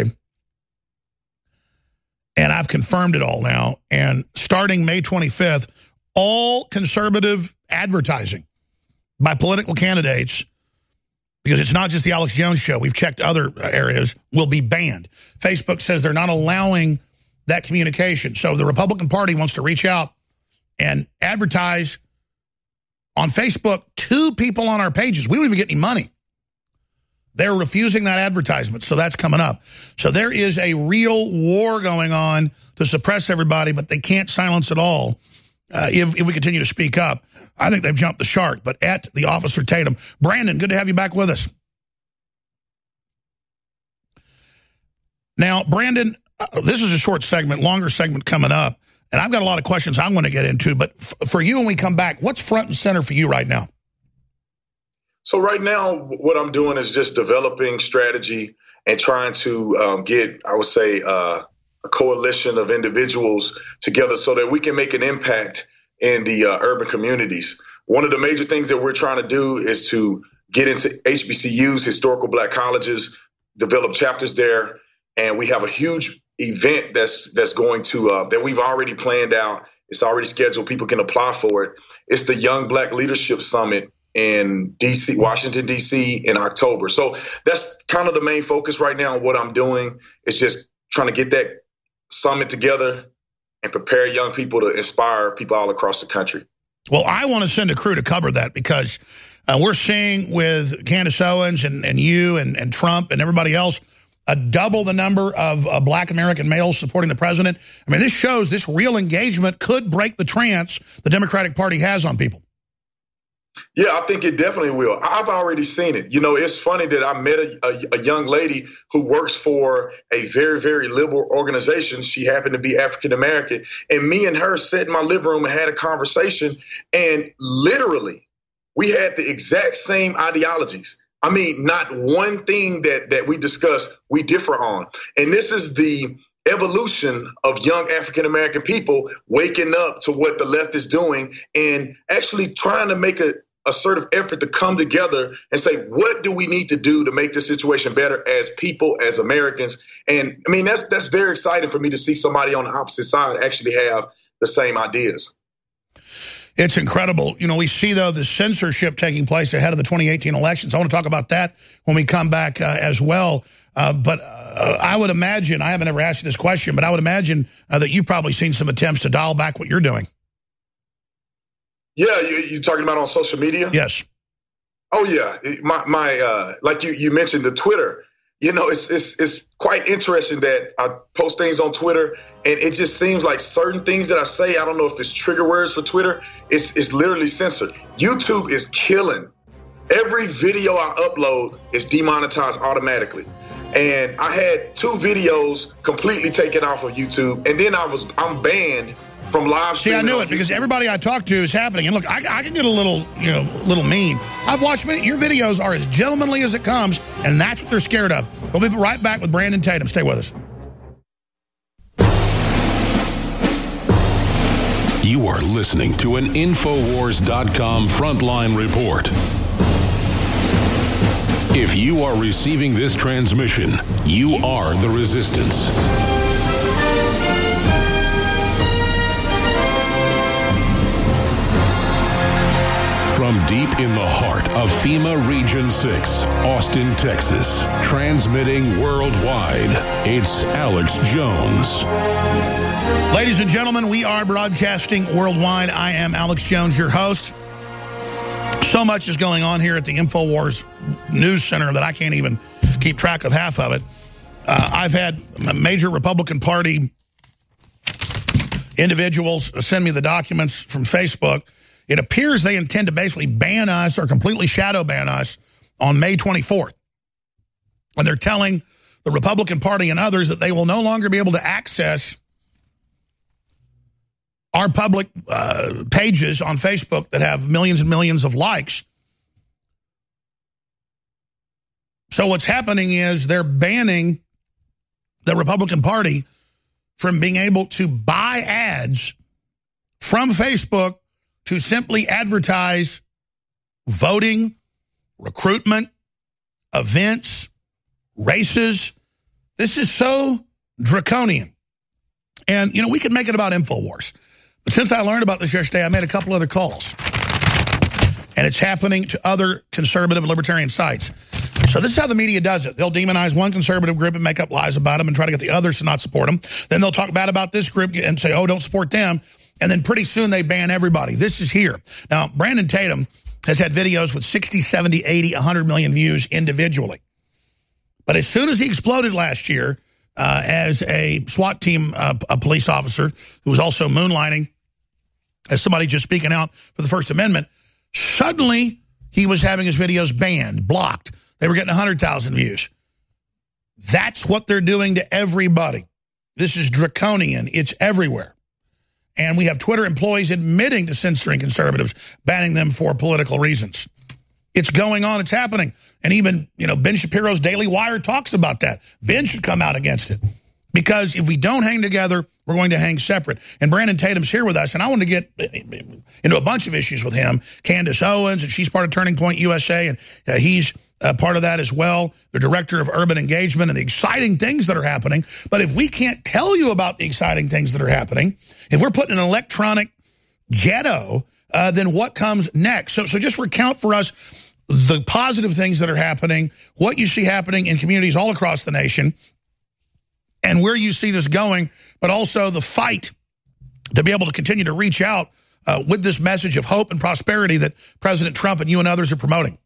And I've confirmed it all now. And starting May 25th, all conservative advertising by political candidates, because it's not just the Alex Jones show, we've checked other areas, will be banned. Facebook says they're not allowing that communication. So the Republican Party wants to reach out and advertise on Facebook to people on our pages. We don't even get any money. They're refusing that advertisement, so that's coming up. So there is a real war going on to suppress everybody, but they can't silence it all if we continue to speak up. I think they've jumped the shark, but at the Officer Tatum. Brandon, good to have you back with us. Now, Brandon, this is a short segment, longer segment coming up, and I've got a lot of questions I want to get into, but for you when we come back, what's front and center for you right now? So right now, what I'm doing is just developing strategy and trying to get, I would say, a coalition of individuals together so that we can make an impact in the urban communities. One of the major things that we're trying to do is to get into HBCUs, historical Black colleges, develop chapters there, and we have a huge event that's going to that we've already planned out. It's already scheduled. People can apply for it. It's the Young Black Leadership Summit in D.C., Washington, D.C. in October. So that's kind of the main focus right now. What I'm doing is just trying to get that summit together and prepare young people to inspire people all across the country. Well, I want to send a crew to cover that because we're seeing with Candace Owens and you and Trump and everybody else double the number of Black American males supporting the president. I mean, this shows this real engagement could break the trance the Democratic Party has on people. Yeah, I think it definitely will. I've already seen it. It's funny that I met a young lady who works for a very, very liberal organization. She happened to be African American. And me and her sat in my living room and had a conversation. And literally, we had the exact same ideologies. I mean, not one thing that we discussed, we differ on. And this is the evolution of young African American people waking up to what the left is doing and actually trying to make a assertive effort to come together and say, what do we need to do to make this situation better as people, as Americans? And I mean, that's very exciting for me to see somebody on the opposite side actually have the same ideas. It's incredible. We see, though, the censorship taking place ahead of the 2018 elections. I want to talk about that when we come back as well. But I would imagine, I haven't ever asked you this question, but I would imagine that you've probably seen some attempts to dial back what you're doing. Yeah, you talking about on social media? Yes. Oh yeah, my like you mentioned the Twitter. It's quite interesting that I post things on Twitter, and it just seems like certain things that I say, I don't know if it's trigger words for Twitter. It's literally censored. YouTube is killing. Every video I upload is demonetized automatically. And I had 2 videos completely taken off of YouTube, and then I'm banned from live streaming. See, I knew it because everybody I talk to is happening. And look, I can get a little mean. I've watched many. Your videos are as gentlemanly as it comes, and that's what they're scared of. We'll be right back with Brandon Tatum. Stay with us. You are listening to an Infowars.com Frontline Report. If you are receiving this transmission, you are the resistance. From deep in the heart of FEMA Region 6, Austin, Texas, transmitting worldwide, it's Alex Jones. Ladies and gentlemen, we are broadcasting worldwide. I am Alex Jones, your host. So much is going on here at the InfoWars News Center that I can't even keep track of half of it. I've had major Republican Party individuals send me the documents from Facebook. It appears they intend to basically ban us or completely shadow ban us on May 24th. And they're telling the Republican Party and others that they will no longer be able to access our public pages on Facebook that have millions and millions of likes. So what's happening is they're banning the Republican Party from being able to buy ads from Facebook to simply advertise voting, recruitment, events, races. This is so draconian. And, you know, we could make it about InfoWars. But since I learned about this yesterday, I made a couple other calls. And it's happening to other conservative and libertarian sites. So this is how the media does it. They'll demonize one conservative group and make up lies about them and try to get the others to not support them. Then they'll talk bad about this group and say, oh, don't support them. And then pretty soon they ban everybody. This is here. Now, Brandon Tatum has had videos with 60, 70, 80, 100 million views individually. But as soon as he exploded last year as a SWAT team a police officer who was also moonlighting as somebody just speaking out for the First Amendment, suddenly he was having his videos banned, blocked. They were getting 100,000 views. That's what they're doing to everybody. This is draconian. It's everywhere. And we have Twitter employees admitting to censoring conservatives, banning them for political reasons. It's going on. It's happening. And even, you know, Ben Shapiro's Daily Wire talks about that. Ben should come out against it. Because if we don't hang together, we're going to hang separate. And Brandon Tatum's here with us, and I want to get into a bunch of issues with him. Candace Owens, and she's part of Turning Point USA, and he's part of that as well, the director of urban engagement and the exciting things that are happening. But if we can't tell you about the exciting things that are happening, if we're putting an electronic ghetto, then what comes next? So just recount for us the positive things that are happening, what you see happening in communities all across the nation, and where you see this going, but also the fight to be able to continue to reach out with this message of hope and prosperity that President Trump and you and others are promoting.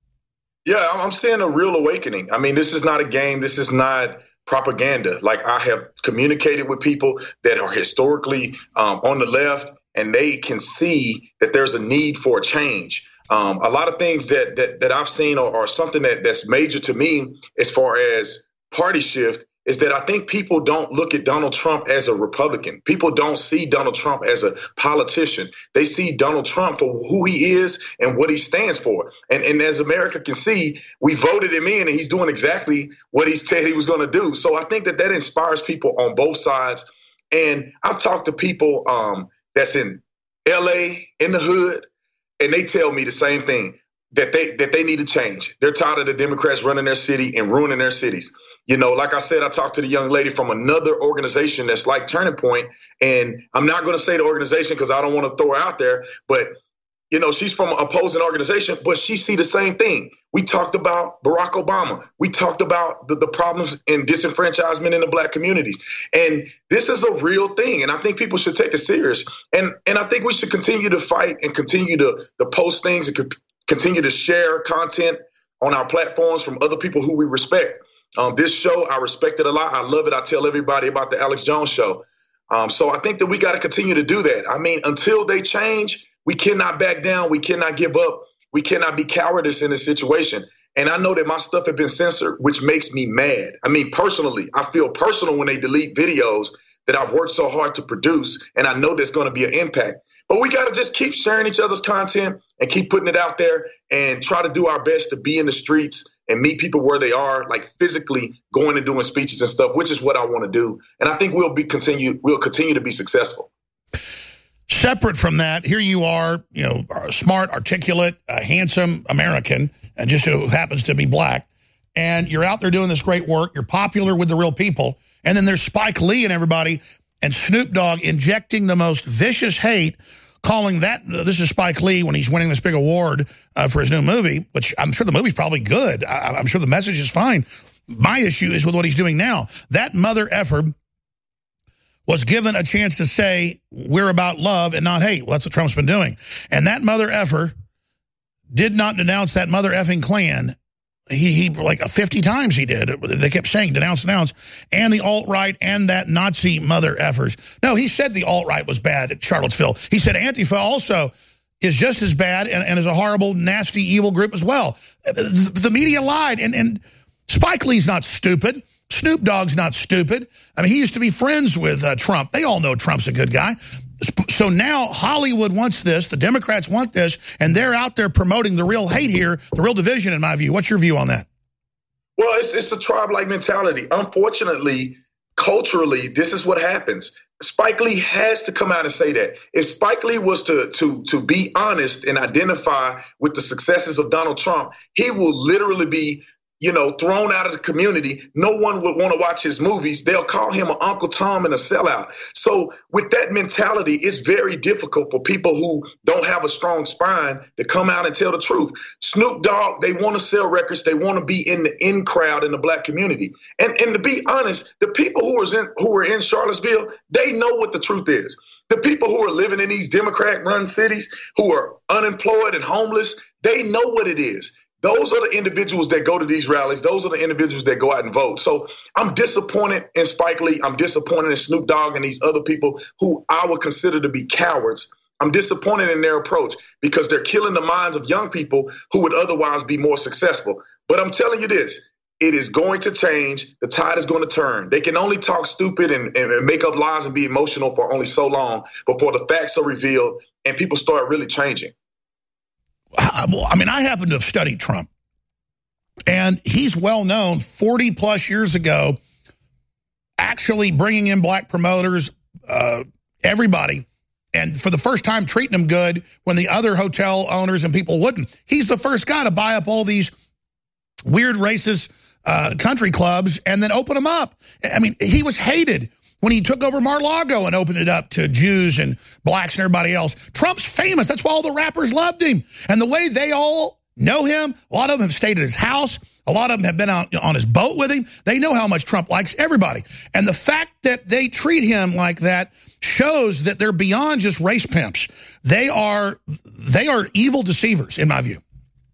Yeah, I'm seeing a real awakening. I mean, this is not a game. This is not propaganda. Like, I have communicated with people that are historically on the left, and they can see that there's a need for a change. A lot of things that I've seen are something that's major to me as far as party shift is that I think people don't look at Donald Trump as a Republican. People don't see Donald Trump as a politician. They see Donald Trump for who he is and what he stands for. And as America can see, we voted him in, and he's doing exactly what he said he was going to do. So I think that inspires people on both sides. And I've talked to people that's in L.A., in the hood, and they tell me the same thing, that they need to change. They're tired of the Democrats running their city and ruining their cities. You know, like I said, I talked to the young lady from another organization that's like Turning Point, and I'm not going to say the organization because I don't want to throw her out there, but, you know, she's from an opposing organization, but she see the same thing. We talked about Barack Obama. We talked about the problems in disenfranchisement in the black communities. And this is a real thing, and I think people should take it serious. And I think we should continue to fight and continue to post things and continue to share content on our platforms from other people who we respect. This show, I respect it a lot. I love it. I tell everybody about the Alex Jones Show. So I think that we got to continue to do that. I mean, until they change, we cannot back down. We cannot give up. We cannot be cowardice in this situation. And I know that my stuff has been censored, which makes me mad. I mean, personally, I feel personal when they delete videos that I've worked so hard to produce, and I know there's going to be an impact. But we got to just keep sharing each other's content and keep putting it out there and try to do our best to be in the streets and meet people where they are, like physically going and doing speeches and stuff, which is what I want to do. And I think we'll continue to be successful. Separate from that, here you are, you know, smart, articulate, handsome American, and just who happens to be black. And you're out there doing this great work. You're popular with the real people. And then there's Spike Lee and everybody, and Snoop Dogg injecting the most vicious hate, calling that, this is Spike Lee when he's winning this big award for his new movie, which I'm sure the movie's probably good. I'm sure the message is fine. My issue is with what he's doing now. That mother effer was given a chance to say, we're about love and not hate. Well, that's what Trump's been doing. And that mother effer did not denounce that mother effing Klan. He like 50 times he did. They kept saying denounce, and the alt-right and that Nazi mother effers. No, he said the alt-right was bad at Charlottesville. He said Antifa also is just as bad and is a horrible, nasty, evil group as well. The media lied, and Spike Lee's not stupid. Snoop Dogg's not stupid. I mean, he used to be friends with Trump. They all know Trump's a good guy. So now Hollywood wants this, the Democrats want this, and they're out there promoting the real hate here, the real division, in my view. What's your view on that? Well, it's a tribe-like mentality. Unfortunately, culturally, this is what happens. Spike Lee has to come out and say that. If Spike Lee was to be honest and identify with the successes of Donald Trump, he will literally be thrown out of the community. No one would want to watch his movies. They'll call him an Uncle Tom and a sellout. So with that mentality, it's very difficult for people who don't have a strong spine to come out and tell the truth. Snoop Dogg, they want to sell records. They want to be in the in crowd in the black community. And to be honest, the people who are in Charlottesville, they know what the truth is. The people who are living in these Democrat-run cities, who are unemployed and homeless, they know what it is. Those are the individuals that go to these rallies. Those are the individuals that go out and vote. So I'm disappointed in Spike Lee. I'm disappointed in Snoop Dogg and these other people who I would consider to be cowards. I'm disappointed in their approach because they're killing the minds of young people who would otherwise be more successful. But I'm telling you this, it is going to change. The tide is going to turn. They can only talk stupid and make up lies and be emotional for only so long before the facts are revealed and people start really changing. I mean, I happen to have studied Trump, and he's well known 40 plus years ago, actually bringing in black promoters, everybody, and for the first time treating them good when the other hotel owners and people wouldn't. He's the first guy to buy up all these weird racist country clubs and then open them up. I mean, he was hated when he took over Mar-a-Lago and opened it up to Jews and blacks and everybody else. Trump's famous. That's why all the rappers loved him. And the way they all know him, a lot of them have stayed at his house. A lot of them have been out on his boat with him. They know how much Trump likes everybody. And the fact that they treat him like that shows that they're beyond just race pimps. They are evil deceivers, in my view.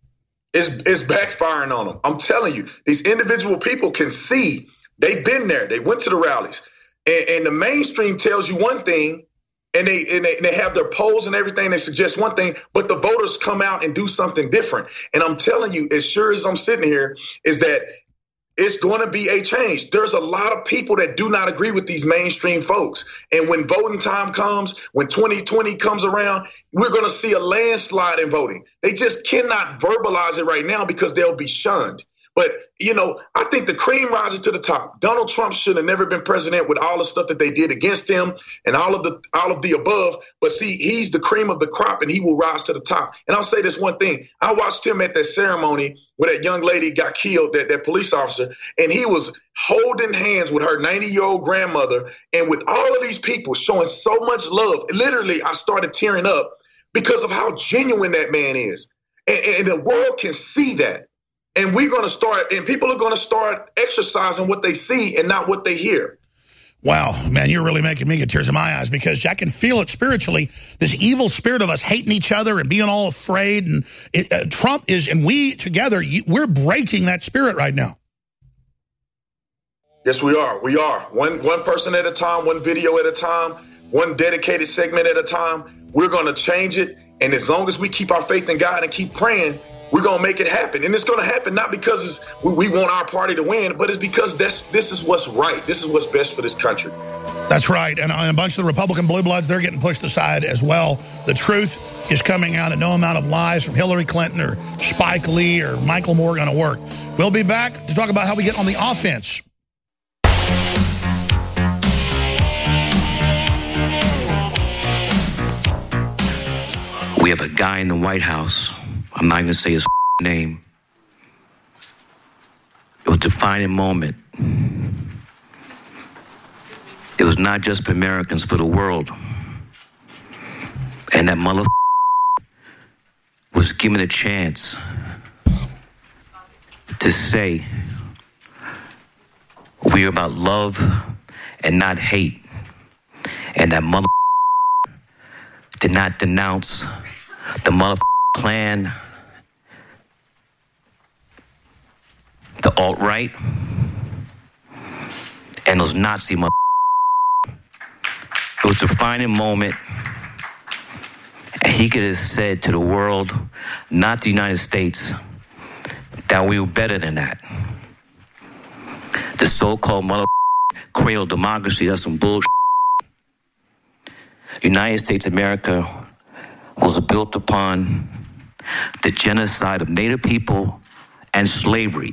It's backfiring on them. I'm telling you, these individual people can see. They've been there. They went to the rallies. And the mainstream tells you one thing, and they have their polls and everything. They suggest one thing, but the voters come out and do something different. And I'm telling you, as sure as I'm sitting here, is that it's going to be a change. There's a lot of people that do not agree with these mainstream folks. And when voting time comes, when 2020 comes around, we're going to see a landslide in voting. They just cannot verbalize it right now because they'll be shunned. But, I think the cream rises to the top. Donald Trump should have never been president with all the stuff that they did against him and all of the above. But see, he's the cream of the crop and he will rise to the top. And I'll say this one thing. I watched him at that ceremony where that young lady got killed, that police officer, and he was holding hands with her 90-year-old grandmother and with all of these people showing so much love. Literally, I started tearing up because of how genuine that man is. And the world can see that. And we're going to start, and people are going to start exercising what they see and not what they hear. Wow, man, you're really making me get tears in my eyes because I can feel it spiritually, this evil spirit of us hating each other and being all afraid. And Trump is, and we together, we're breaking that spirit right now. Yes, we are. We are. One person at a time, one video at a time, one dedicated segment at a time. We're going to change it. And as long as we keep our faith in God and keep praying, we're going to make it happen. And it's going to happen not because we want our party to win, but it's because this is what's right. This is what's best for this country. That's right. And a bunch of the Republican blue bloods, they're getting pushed aside as well. The truth is coming out and no amount of lies from Hillary Clinton or Spike Lee or Michael Moore are going to work. We'll be back to talk about how we get on the offense. We have a guy in the White House. I'm not going to say his name. It was a defining moment. It was not just for Americans, for the world. And that mother was given a chance to say, we're about love and not hate. And that mother did not denounce the mother Klan the alt-right, and those Nazi mother. It was a defining moment, and he could have said to the world, not the United States, that we were better than that. The so-called mother cradle democracy, that's some bullshit. United States of America was built upon the genocide of Native people and slavery.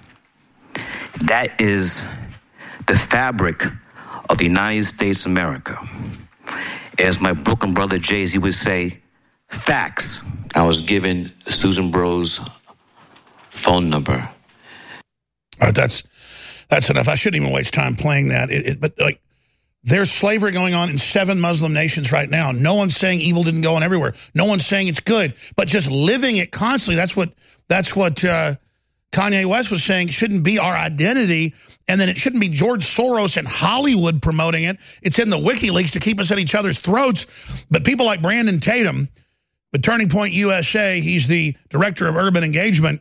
That is the fabric of the United States of America. As my Brooklyn brother Jay-Z would say, facts. I was given Susan Bro's phone number. All right, that's enough. I shouldn't even waste time playing that. But like, there's slavery going on in 7 Muslim nations right now. No one's saying evil didn't go on everywhere. No one's saying it's good, but just living it constantly. That's what Kanye West was saying shouldn't be our identity. And then it shouldn't be George Soros and Hollywood promoting it. It's in the WikiLeaks to keep us at each other's throats. But people like Brandon Tatum, with Turning Point USA, he's the director of urban engagement.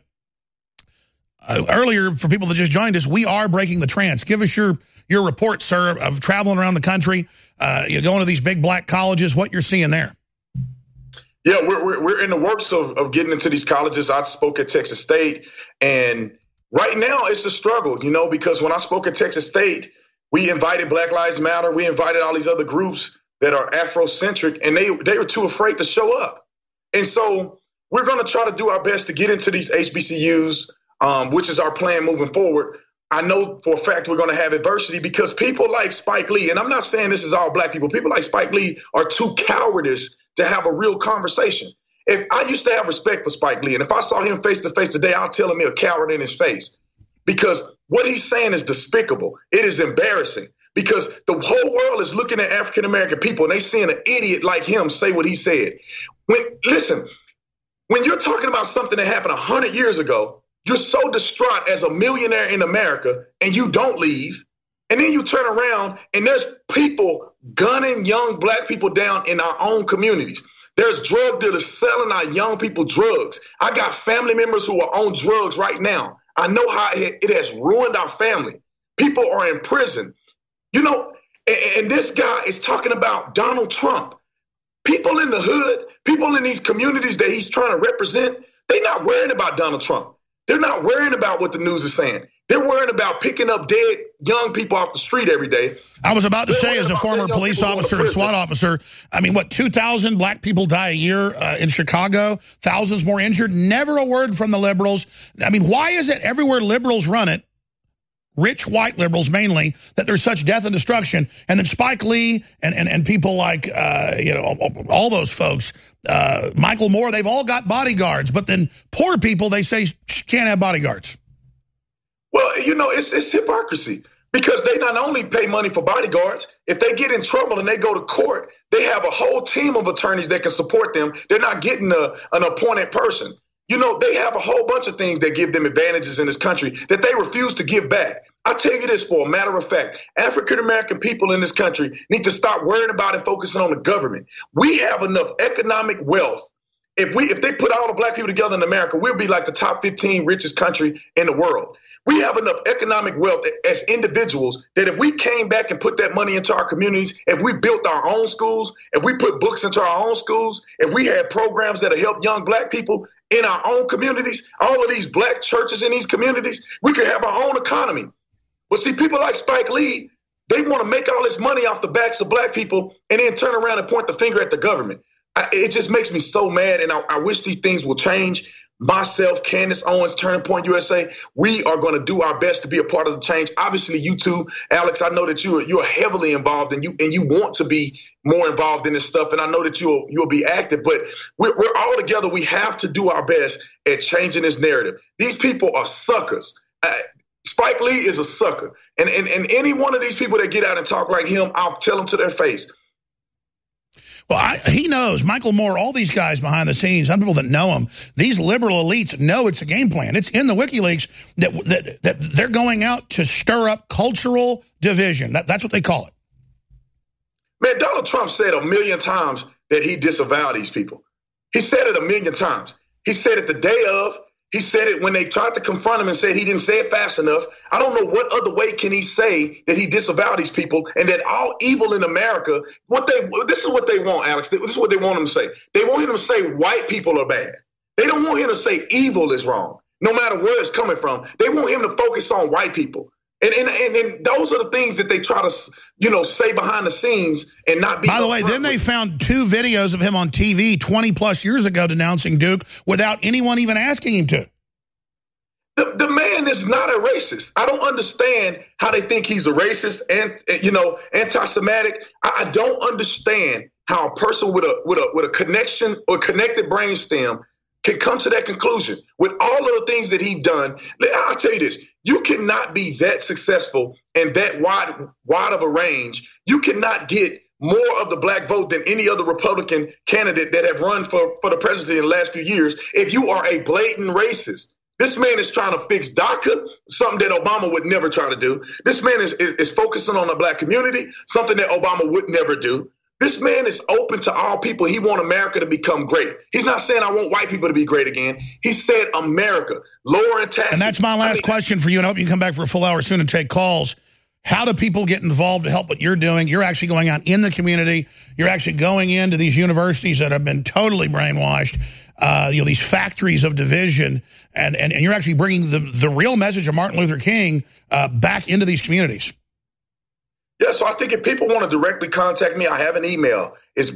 Earlier, for people that just joined us, we are breaking the trance. Give us your report, sir, of traveling around the country, going to these big black colleges, what you're seeing there. Yeah, we're in the works of getting into these colleges. I spoke at Texas State, and right now it's a struggle, because when I spoke at Texas State, we invited Black Lives Matter. We invited all these other groups that are Afrocentric, and they were too afraid to show up. And so we're going to try to do our best to get into these HBCUs, which is our plan moving forward. I know for a fact we're going to have adversity because people like Spike Lee, and I'm not saying this is all black people like Spike Lee are too cowardice to have a real conversation. If I used to have respect for Spike Lee, and if I saw him face to face today, I'll tell him he's a coward in his face, because what he's saying is despicable. It is embarrassing because the whole world is looking at African-American people and they seeing an idiot like him say what he said. Listen, when you're talking about something that happened 100 years ago, you're so distraught as a millionaire in America and you don't leave. And then you turn around and there's people gunning young black people down in our own communities. There's drug dealers selling our young people drugs. I got family members who are on drugs right now. I know how it has ruined our family. People are in prison. And this guy is talking about Donald Trump. People in the hood, people in these communities that he's trying to represent, they're not worrying about Donald Trump. They're not worrying about what the news is saying. They're worrying about picking up dead young people off the street every day. I was about to say, as a former police officer and SWAT officer, 2,000 black people die a year in Chicago, thousands more injured, never a word from the liberals. Why is it everywhere liberals run it, rich white liberals mainly, that there's such death and destruction? And then Spike Lee and people like, all those folks, Michael Moore, they've all got bodyguards. But then poor people, they say, can't have bodyguards. Well, it's hypocrisy, because they not only pay money for bodyguards, if they get in trouble and they go to court, they have a whole team of attorneys that can support them. They're not getting an appointed person. They have a whole bunch of things that give them advantages in this country that they refuse to give back. I tell you this for a matter of fact, African-American people in this country need to stop worrying about and focusing on the government. We have enough economic wealth. If they put all the black people together in America, we'll be like the top 15 richest country in the world. We have enough economic wealth as individuals that if we came back and put that money into our communities, if we built our own schools, if we put books into our own schools, if we had programs that help young black people in our own communities, all of these black churches in these communities, we could have our own economy. But see, people like Spike Lee, they want to make all this money off the backs of black people and then turn around and point the finger at the government. It just makes me so mad, and I wish these things will change. Myself, Candace Owens, Turning Point USA, we are going to do our best to be a part of the change. Obviously, you too, Alex. I know that you're heavily involved, and you want to be more involved in this stuff. And I know that you'll be active. But we're all together. We have to do our best at changing this narrative. These people are suckers. Spike Lee is a sucker, and any one of these people that get out and talk like him, I'll tell them to their face. Well, he knows, Michael Moore, all these guys behind the scenes, some people that know him, these liberal elites know it's a game plan. It's in the WikiLeaks that they're going out to stir up cultural division. That's what they call it. Man, Donald Trump said 1 million times that he disavowed these people. He said it 1 million times. He said it the day of. He said it when they tried to confront him and said he didn't say it fast enough. I don't know what other way can he say that he disavowed these people and that all evil in America, this is what they want, Alex. This is what they want him to say. They want him to say white people are bad. They don't want him to say evil is wrong, no matter where it's coming from. They want him to focus on white people. And those are the things that they try to, say behind the scenes and not be. By the way, then they found 2 videos of him on TV 20 plus years ago denouncing Duke without anyone even asking him to. The man is not a racist. I don't understand how they think he's a racist and, anti-Semitic. I don't understand how a person with a connection or connected brainstem can come to that conclusion with all of the things that he's done. I'll tell you this. You cannot be that successful and that wide of a range. You cannot get more of the black vote than any other Republican candidate that have run for the presidency in the last few years if you are a blatant racist. This man is trying to fix DACA, something that Obama would never try to do. This man is focusing on the black community, something that Obama would never do. This man is open to all people. He wants America to become great. He's not saying I want white people to be great again. He said America, lowering taxes. And that's my last question for you, and I hope you can come back for a full hour soon and take calls. How do people get involved to help what you're doing? You're actually going out in the community. You're actually going into these universities that have been totally brainwashed, these factories of division, and you're actually bringing the real message of Martin Luther King back into these communities. Yeah, so I think if people want to directly contact me, I have an email. It's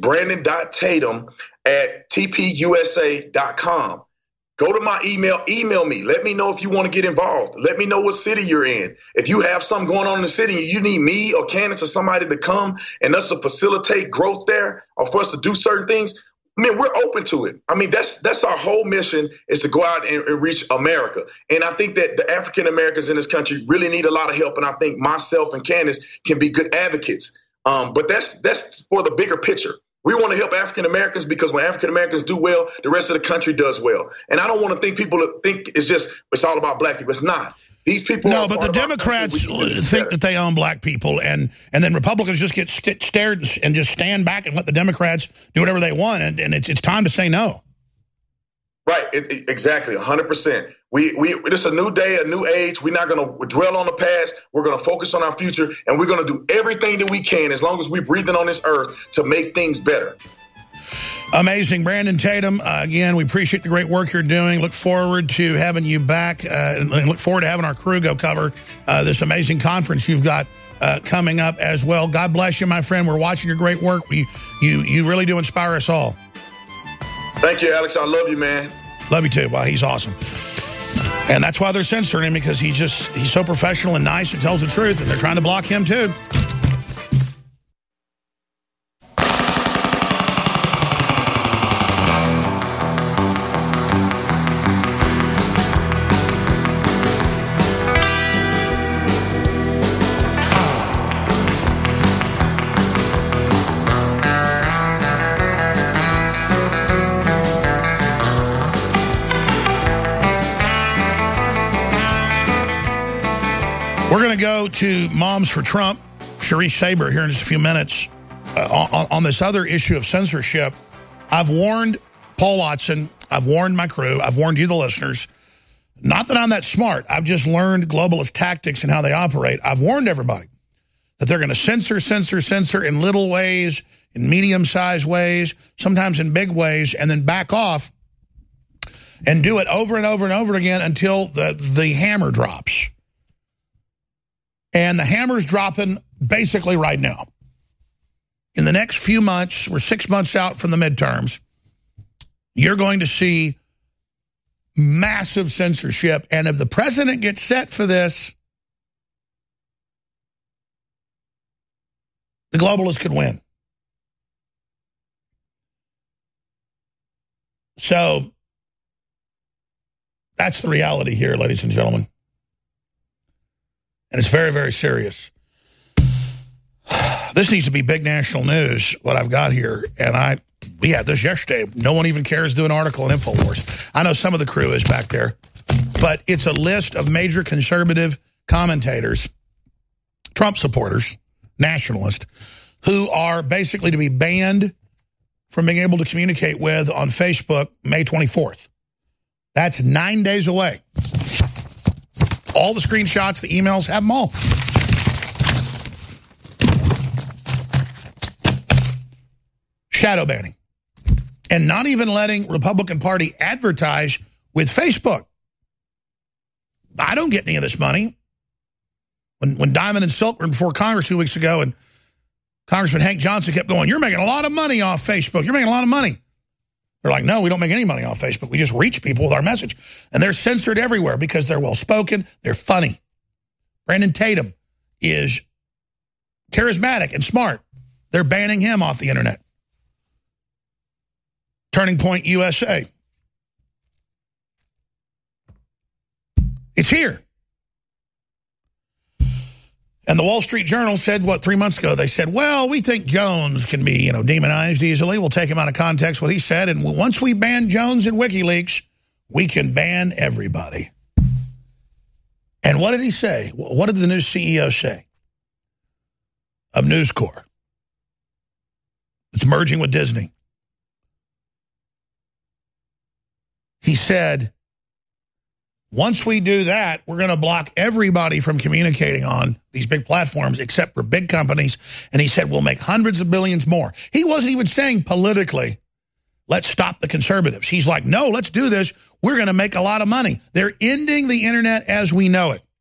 brandon.tatum@tpusa.com. Go to my email me. Let me know if you want to get involved. Let me know what city you're in. If you have something going on in the city and you need me or Candace or somebody to come and us to facilitate growth there or for us to do certain things, I mean, we're open to it. I mean, that's our whole mission, is to go out and reach America. And I think that the African Americans in this country really need a lot of help. And I think myself and Candace can be good advocates. But that's for the bigger picture. We want to help African Americans because when African Americans do well, the rest of the country does well. And I don't want to think people think it's all about black people. It's not. These people. No, but the Democrats think that they own black people, and then Republicans just get stared and just stand back and let the Democrats do whatever they want, and it's time to say no. Right, exactly, 100%. It's a new day, a new age. We're not going to dwell on the past. We're going to focus on our future, and we're going to do everything that we can, as long as we're breathing on this earth, to make things better. Amazing. Brandon Tatum, again, we appreciate the great work you're doing. Look forward to having you back, and look forward to having our crew go cover this amazing conference you've got coming up as well. God bless you, my friend. We're watching your great work. You really do inspire us all. Thank you, Alex. I love you, man. Love you too. Wow, he's awesome. And that's why they're censoring him, because he's so professional and nice and tells the truth, and they're trying to block him too. We're going to go to Moms for Trump, Sharice Saber, here in just a few minutes. On this other issue of censorship, I've warned Paul Watson, I've warned my crew, I've warned you, the listeners. Not that I'm that smart. I've just learned globalist tactics and how they operate. I've warned everybody that they're going to censor in little ways, in medium-sized ways, sometimes in big ways, and then back off and do it over and over and over again until the hammer drops. And the hammer's dropping basically right now. In the next few months, we're 6 months out from the midterms, you're going to see massive censorship. And if the president gets set for this, the globalists could win. So that's the reality here, ladies and gentlemen. And it's very, very serious. This needs to be big national news, what I've got here. And we had this yesterday. No one even cares to do an article on InfoWars. I know some of the crew is back there. But it's a list of major conservative commentators, Trump supporters, nationalists, who are basically to be banned from being able to communicate with on Facebook May 24th. That's 9 days away. All the screenshots, the emails, have them all. Shadow banning. And not even letting Republican Party advertise with Facebook. I don't get any of this money. When Diamond and Silk were before Congress 2 weeks ago, and Congressman Hank Johnson kept going, "You're making a lot of money off Facebook. You're making a lot of money." They're like, "No, we don't make any money off Facebook. We just reach people with our message." And they're censored everywhere because they're well-spoken, they're funny. Brandon Tatum is charismatic and smart. They're banning him off the internet. Turning Point USA. It's here. And the Wall Street Journal said, 3 months ago? They said, well, we think Jones can be, demonized easily. We'll take him out of context what he said. And once we ban Jones in WikiLeaks, we can ban everybody. And what did he say? What did the new CEO say of News Corp? It's merging with Disney. He said, once we do that, we're going to block everybody from communicating on these big platforms except for big companies. And he said, we'll make hundreds of billions more. He wasn't even saying politically, let's stop the conservatives. He's like, no, let's do this. We're going to make a lot of money. They're ending the internet as we know it.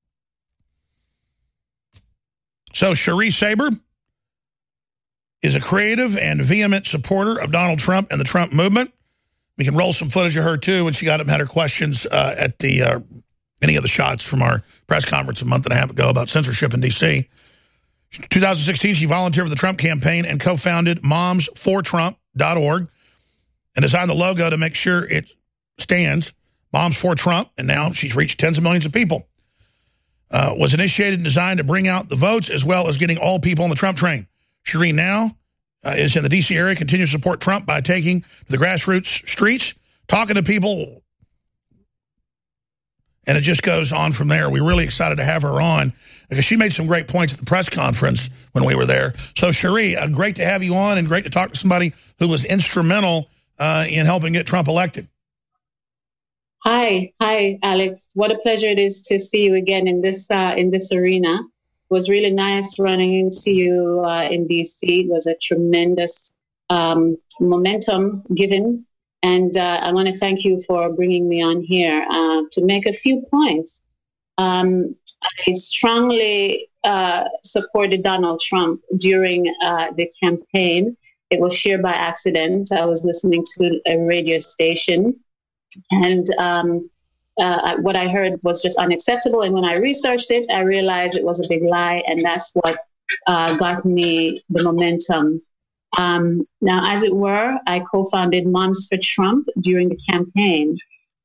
So Cherie Saber is a creative and vehement supporter of Donald Trump and the Trump movement. We can roll some footage of her, too, when she got up and had her questions at the any of the shots from our press conference a month and a half ago about censorship in D.C. 2016, she volunteered for the Trump campaign and co-founded momsfortrump.org and designed the logo to make sure it stands, Moms for Trump, and now she's reached tens of millions of people. Was initiated and designed to bring out the votes as well as getting all people on the Trump train. Cherie now is in the D.C. area, continues to support Trump by taking to the grassroots streets, talking to people, and it just goes on from there. We're really excited to have her on because she made some great points at the press conference when we were there. So, Cherie, great to have you on and great to talk to somebody who was instrumental in helping get Trump elected. Hi, Alex. What a pleasure it is to see you again in this arena. It was really nice running into you in D.C. It was a tremendous momentum given. And I want to thank you for bringing me on here to make a few points. I strongly supported Donald Trump during the campaign. It was sheer by accident. I was listening to a radio station, and what I heard was just unacceptable. And when I researched it, I realized it was a big lie. And that's what got me the momentum. Now, as it were, I co-founded Moms for Trump during the campaign.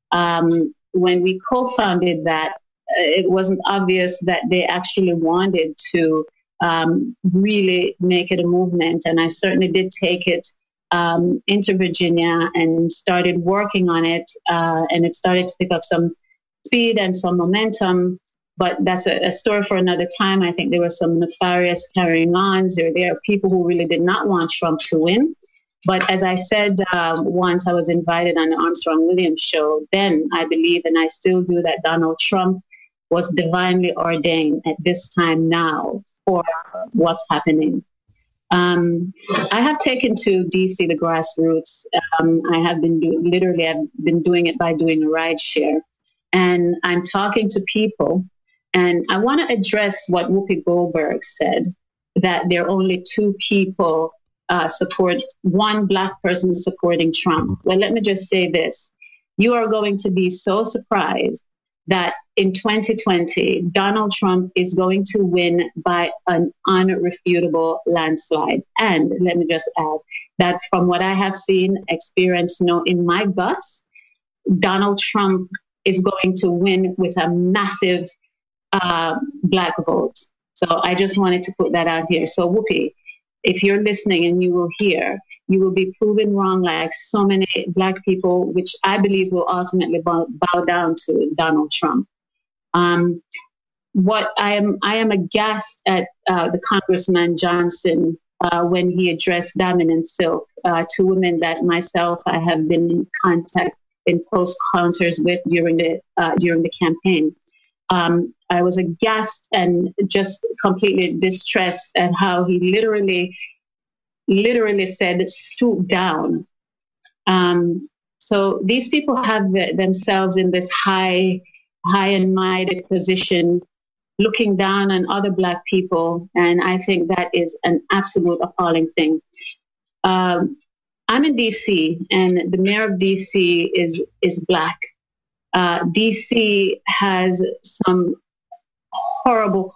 When we co-founded that, it wasn't obvious that they actually wanted to really make it a movement. And I certainly did take it into Virginia and started working on it, and it started to pick up some speed and some momentum, but that's a story for another time. I think there were some nefarious carrying-ons. There are people who really did not want Trump to win. But as I said once, I was invited on the Armstrong-Williams show. Then I believe, and I still do, that Donald Trump was divinely ordained at this time now for what's happening. I have taken to DC the grassroots. I have been I've been doing it by doing a ride share, and I'm talking to people. And I want to address what Whoopi Goldberg said, that there are only two people one Black person supporting Trump. Well, let me just say this: you are going to be so surprised that in 2020, Donald Trump is going to win by an unrefutable landslide. And let me just add that from what I have seen, experienced, in my guts, Donald Trump is going to win with a massive Black vote. So I just wanted to put that out here. So Whoopi, if you're listening and you will hear, you will be proven wrong like so many Black people, which I believe will ultimately bow down to Donald Trump. What I am aghast at the Congressman Johnson when he addressed Diamond and Silk, two women that myself I have been in contact in close encounters with during the campaign. I was aghast and just completely distressed at how he literally said, "Stoop down." So these people have themselves in this high and mighty position, looking down on other Black people, and I think that is an absolute appalling thing. I'm in DC, and the mayor of DC is Black. DC has some horrible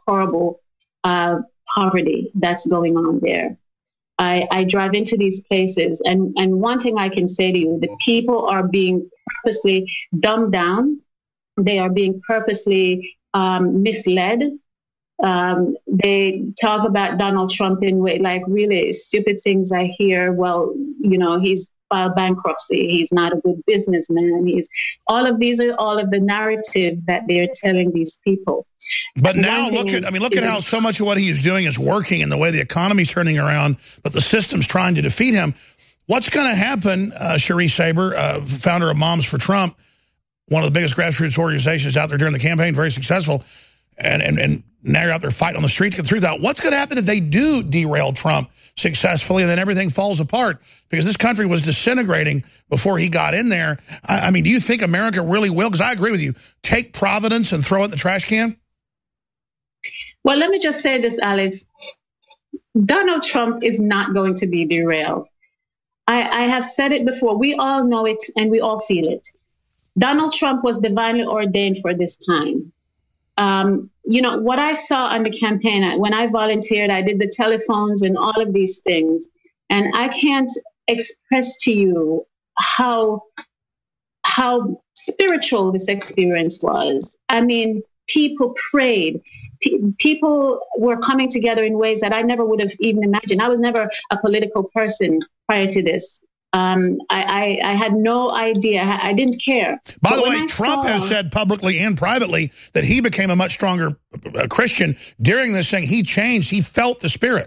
poverty that's going on there. I drive into these places, and one thing I can say to you, the people are being purposely dumbed down. They are being purposely misled. They talk about Donald Trump in like really stupid things I hear. Well, he's filed bankruptcy. He's not a good businessman. All of the narrative that they're telling these people. But now look at how so much of what he's doing is working and the way the economy's turning around, but the system's trying to defeat him. What's going to happen, Cherie Saber, founder of Moms for Trump, one of the biggest grassroots organizations out there during the campaign, very successful, and now you're out there fighting on the street to get the truth out. What's going to happen if they do derail Trump successfully and then everything falls apart? Because this country was disintegrating before he got in there. I mean, do you think America really will? Because I agree with you. Take Providence and throw it in the trash can? Well, let me just say this, Alex. Donald Trump is not going to be derailed. I have said it before. We all know it and we all feel it. Donald Trump was divinely ordained for this time. What I saw on the campaign, when I volunteered, I did the telephones and all of these things. And I can't express to you how spiritual this experience was. I mean, people prayed. People were coming together in ways that I never would have even imagined. I was never a political person prior to this. I had no idea. I didn't care. By the way, Trump has said publicly and privately that he became a much stronger Christian during this thing. He changed. He felt the spirit.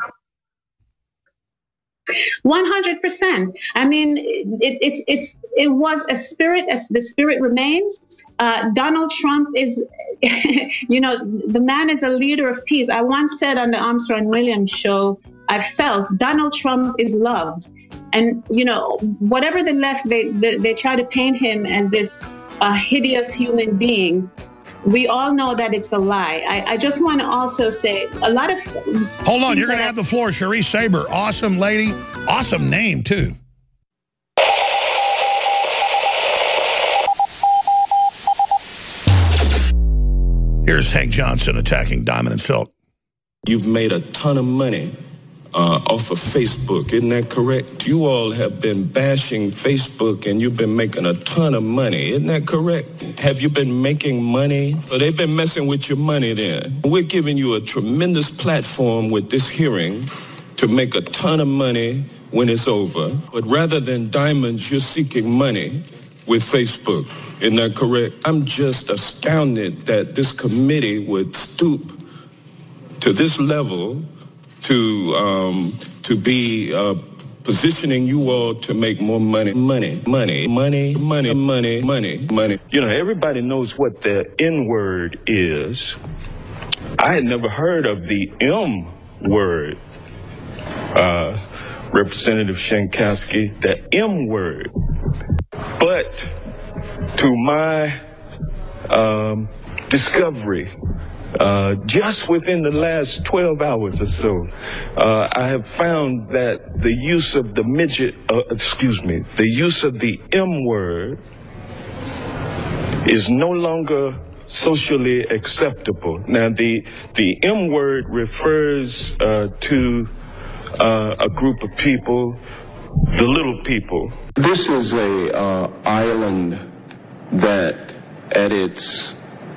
100%. I mean, it was a spirit, as the spirit remains. Donald Trump is, the man is a leader of peace. I once said on the Armstrong Williams show, I felt Donald Trump is loved. And, whatever the left, they try to paint him as this hideous human being. We all know that it's a lie. I just want to also say a lot of... Hold on, you're going to have the floor. Cherie Saber, awesome lady, awesome name, too. Here's Hank Johnson attacking Diamond and Silk. You've made a ton of money off of Facebook, isn't that correct? You all have been bashing Facebook and you've been making a ton of money, isn't that correct? Have you been making money? So they've been messing with your money then. We're giving you a tremendous platform with this hearing to make a ton of money when it's over. But rather than diamonds, you're seeking money with Facebook, isn't that correct? I'm just astounded that this committee would stoop to this level to be positioning you all to make more money. Everybody knows what the N-word is. I had never heard of the M word. Representative Shankoski, the M word. But to my discovery, just within the last 12 hours or so, I have found that the use of the use of the M word is no longer socially acceptable. Now, the M word refers to a group of people, the little people. This is a island that at its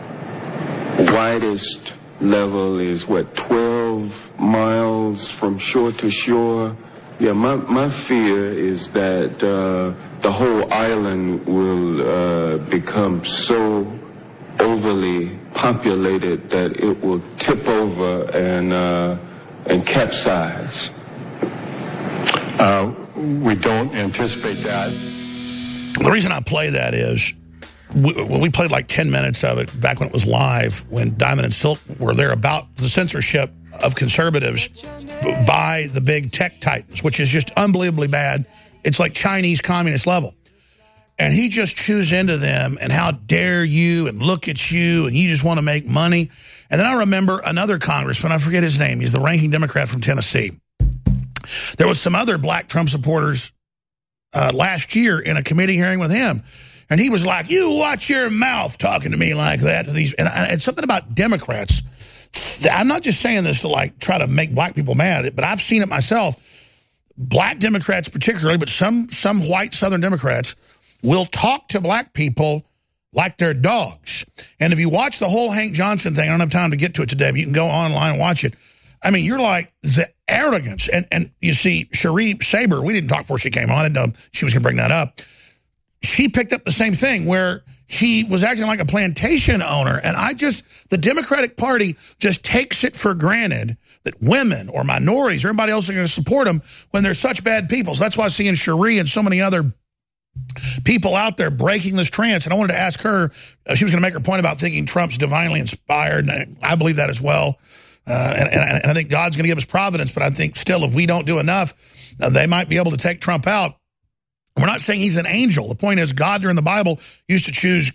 widest level is 12 miles from shore to shore. Yeah, my fear is that the whole island will become so overly populated that it will tip over and capsize. We don't anticipate that. The reason I play that is we played like 10 minutes of it back when it was live, when Diamond and Silk were there, about the censorship of conservatives by the big tech titans, which is just unbelievably bad. It's like Chinese communist level. And he just chews into them, and how dare you, and look at you, and you just want to make money. And then I remember another congressman, I forget his name, he's the ranking Democrat from Tennessee. There was some other black Trump supporters last year in a committee hearing with him. And he was like, you watch your mouth talking to me like that. And it's something about Democrats. I'm not just saying this to like try to make black people mad, but I've seen it myself. Black Democrats particularly, but some white Southern Democrats will talk to black people like they're dogs. And if you watch the whole Hank Johnson thing, I don't have time to get to it today, but you can go online and watch it. I mean, you're like, the arrogance. And you see, Cherie Saber, we didn't talk before she came on. I didn't know she was going to bring that up. She picked up the same thing where he was acting like a plantation owner. And the Democratic Party just takes it for granted that women or minorities or everybody else are going to support them when they're such bad people. So that's why seeing Cherie and so many other people out there breaking this trance. And I wanted to ask her, she was going to make her point about thinking Trump's divinely inspired. And I believe that as well. And I think God's going to give us providence. But I think still, if we don't do enough, they might be able to take Trump out. We're not saying he's an angel. The point is, God during the Bible used to choose,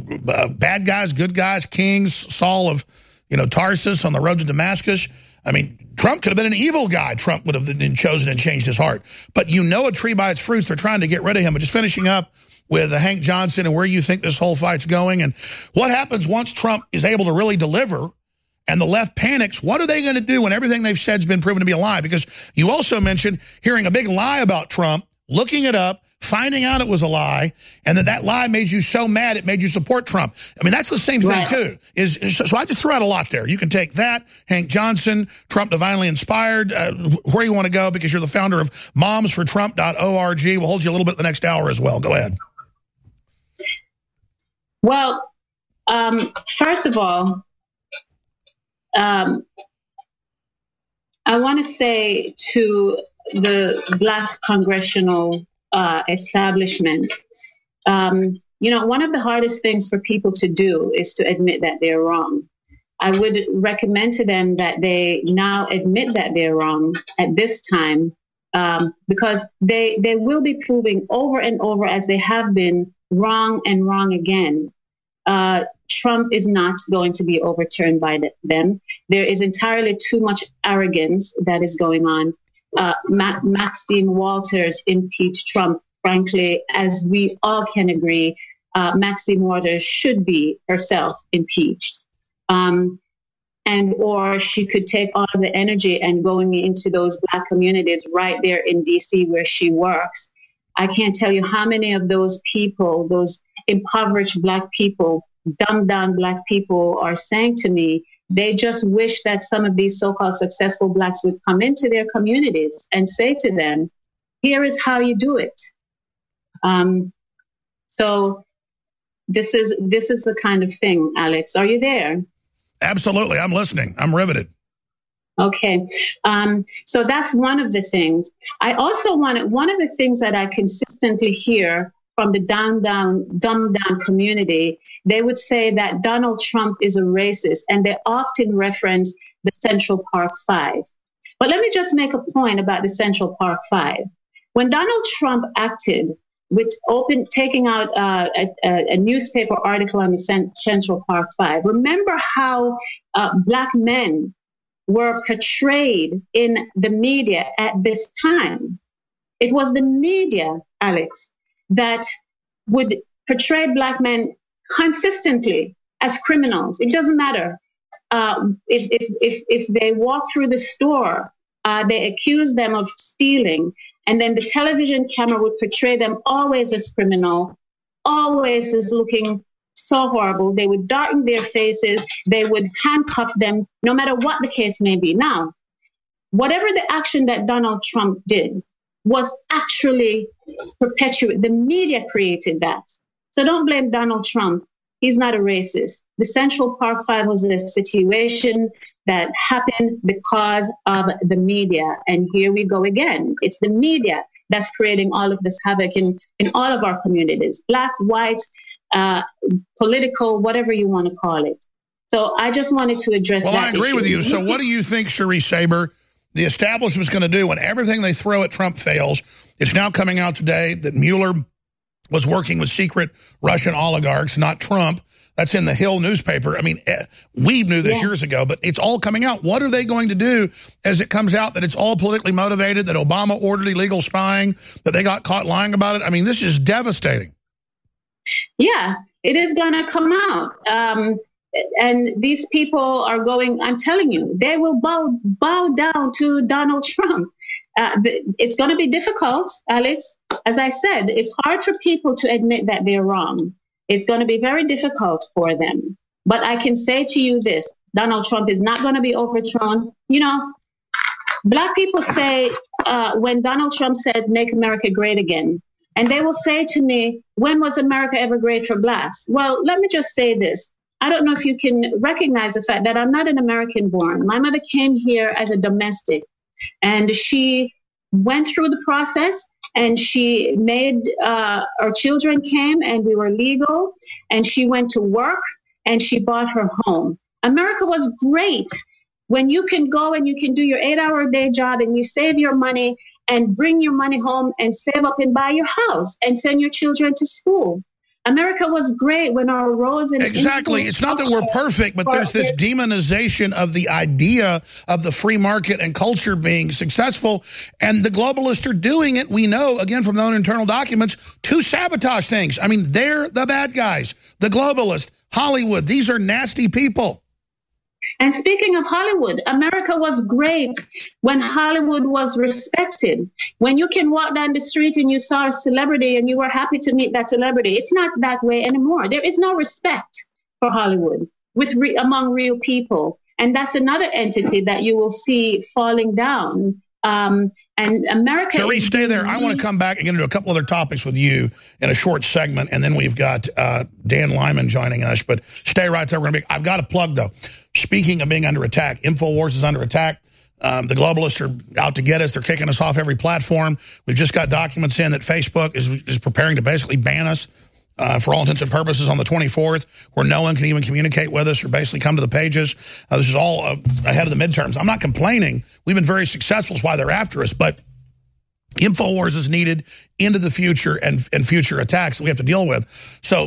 bad guys, good guys, kings, Saul of, Tarsus on the road to Damascus. I mean, Trump could have been an evil guy. Trump would have been chosen and changed his heart. But you know a tree by its fruits. They're trying to get rid of him. But just finishing up with Hank Johnson and where you think this whole fight's going and what happens once Trump is able to really deliver and the left panics. What are they going to do when everything they've said has been proven to be a lie? Because you also mentioned hearing a big lie about Trump, looking it up, finding out it was a lie, and that lie made you so mad it made you support Trump. I mean, that's the same thing, too. So I just threw out a lot there. You can take that, Hank Johnson, Trump divinely inspired, where you want to go, because you're the founder of momsfortrump.org. We'll hold you a little bit the next hour as well. Go ahead. Well, first of all, I want to say to the Black congressional establishment, one of the hardest things for people to do is to admit that they're wrong. I would recommend to them that they now admit that they're wrong at this time, because they will be proving over and over, as they have been, wrong and wrong again. Trump is not going to be overturned by them. There is entirely too much arrogance that is going on. Maxine Waters impeached Trump. Frankly, as we all can agree, Maxine Waters should be herself impeached. Or she could take all of the energy and going into those Black communities right there in D.C. where she works. I can't tell you how many of those people, those impoverished Black people, dumbed down Black people, are saying to me, they just wish that some of these so-called successful Blacks would come into their communities and say to them, here is how you do it. So this is the kind of thing, Alex. Are you there? Absolutely. I'm listening. I'm riveted. Okay. So that's one of the things. I also one of the things that I consistently hear from the dumbed down community, they would say that Donald Trump is a racist, and they often reference the Central Park Five. But let me just make a point about the Central Park Five. When Donald Trump acted with taking out a newspaper article on the Central Park Five, remember how Black men were portrayed in the media at this time. It was the media, Alex, that would portray Black men consistently as criminals. It doesn't matter if they walk through the store, they accuse them of stealing, and then the television camera would portray them always as criminal, always as looking so horrible. They would darken their faces. They would handcuff them, no matter what the case may be. Now, whatever the action that Donald Trump did was actually perpetuated. The media created that. So don't blame Donald Trump. He's not a racist. The Central Park Five was a situation that happened because of the media. And here we go again. It's the media that's creating all of this havoc in all of our communities, black, white, political, whatever you want to call it. So I just wanted to address that. Well, I agree with you. So what do you think, Sharice Saber, the establishment's going to do when everything they throw at Trump fails? It's now coming out today that Mueller was working with secret Russian oligarchs, not Trump. That's in the Hill newspaper. I mean, we knew this years ago, but it's all coming out. What are they going to do as it comes out that it's all politically motivated, that Obama ordered illegal spying, that they got caught lying about it? I mean, this is devastating. Yeah, it is going to come out. And these people are going, I'm telling you, they will bow down to Donald Trump. It's going to be difficult, Alex. As I said, it's hard for people to admit that they're wrong. It's going to be very difficult for them. But I can say to you this, Donald Trump is not going to be overthrown. You know, black people say when Donald Trump said, make America great again, and they will say to me, when was America ever great for blacks? Well, let me just say this. I don't know if you can recognize the fact that I'm not an American born. My mother came here as a domestic, and she went through the process, and she made, our children came, and we were legal, and she went to work, and she bought her home. America was great when you can go and you can do your 8-hour-a-day job, and you save your money and bring your money home and save up and buy your house and send your children to school. America was great when our roads and exactly. It's not that we're perfect, but there's this demonization of the idea of the free market and culture being successful, and the globalists are doing it. We know, again, from their own internal documents, to sabotage things. I mean, they're the bad guys. The globalists, Hollywood, these are nasty people. And speaking of Hollywood, America was great when Hollywood was respected. When you can walk down the street and you saw a celebrity and you were happy to meet that celebrity, it's not that way anymore. There is no respect for Hollywood among real people. And that's another entity that you will see falling down. And America... Sharice, stay there. I want to come back and get into a couple other topics with you in a short segment, and then we've got Dan Lyman joining us. But stay right there. I've got a plug, though. Speaking of being under attack, InfoWars is under attack. The globalists are out to get us. They're kicking us off every platform. We've just got documents in that Facebook is preparing to basically ban us for all intents and purposes on the 24th, where no one can even communicate with us or basically come to the pages. This is all ahead of the midterms. I'm not complaining. We've been very successful. That's why they're after us. But InfoWars is needed into the future and future attacks that we have to deal with. So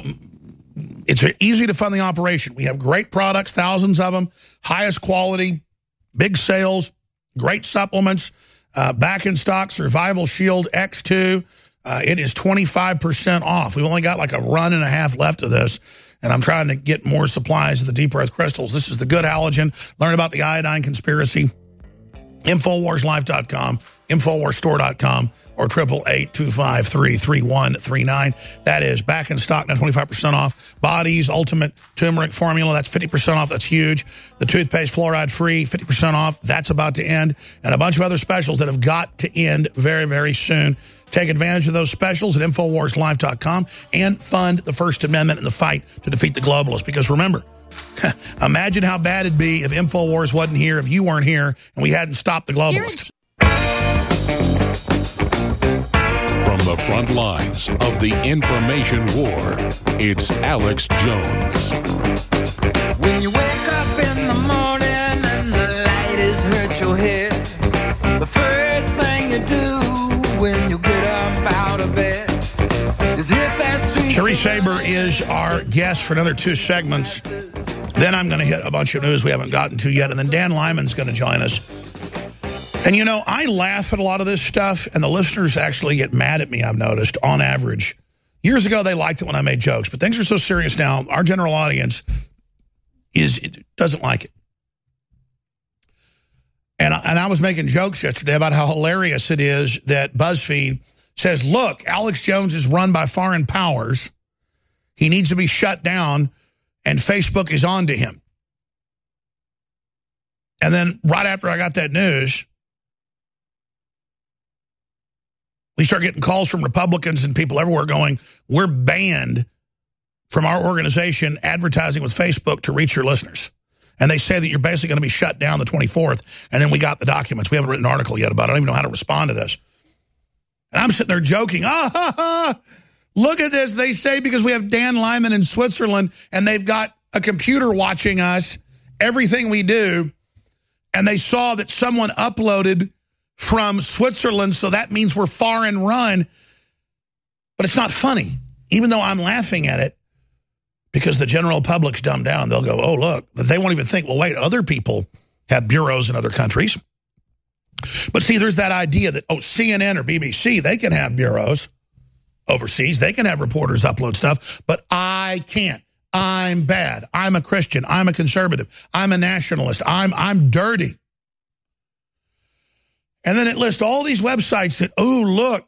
it's easy to fund the operation. We have great products, thousands of them, highest quality, big sales, great supplements, back in stock, Survival Shield X2. It is 25% off. We've only got like a run and a half left of this, and I'm trying to get more supplies of the deep earth crystals. This is the good halogen. Learn about the iodine conspiracy. InfoWarsLife.com, InfoWarsStore.com, or 888-253-3139. That is back in stock now, 25% off. Body's Ultimate Turmeric Formula, that's 50% off. That's huge. The toothpaste, fluoride free, 50% off. That's about to end. And a bunch of other specials that have got to end very, very soon. Take advantage of those specials at InfoWarsLife.com and fund the First Amendment in the fight to defeat the globalists. Because remember, imagine how bad it'd be if InfoWars wasn't here, if you weren't here, and we hadn't stopped the globalists. From the front lines of the information war, it's Alex Jones. When you wake up in the morning and the light has hurt your head, the first thing you do when you get up out of bed is hit that street. Sharice Saber is our guest for another 2 segments. Then I'm going to hit a bunch of news we haven't gotten to yet, and then Dan Lyman's going to join us. And, you know, I laugh at a lot of this stuff, and the listeners actually get mad at me, I've noticed, on average. Years ago, they liked it when I made jokes, but things are so serious now, our general audience doesn't like it. And I was making jokes yesterday about how hilarious it is that BuzzFeed says, look, Alex Jones is run by foreign powers. He needs to be shut down, and Facebook is on to him. And then right after I got that news, we start getting calls from Republicans and people everywhere going, we're banned from our organization advertising with Facebook to reach your listeners. And they say that you're basically going to be shut down the 24th. And then we got the documents. We haven't written an article yet about it. I don't even know how to respond to this. And I'm sitting there joking. Look at this. They say because we have Dan Lyman in Switzerland and they've got a computer watching us, everything we do, and they saw that someone uploaded from Switzerland, so that means we're foreign run. But it's not funny, even though I'm laughing at it, because the general public's dumbed down. They'll go, oh, look. But they won't even think, well, wait, other people have bureaus in other countries. But see, there's that idea that, oh, CNN or BBC, they can have bureaus overseas. They can have reporters upload stuff, but I can't. I'm bad. I'm a Christian. I'm a conservative. I'm a nationalist. I'm dirty. And then it lists all these websites that, oh, look,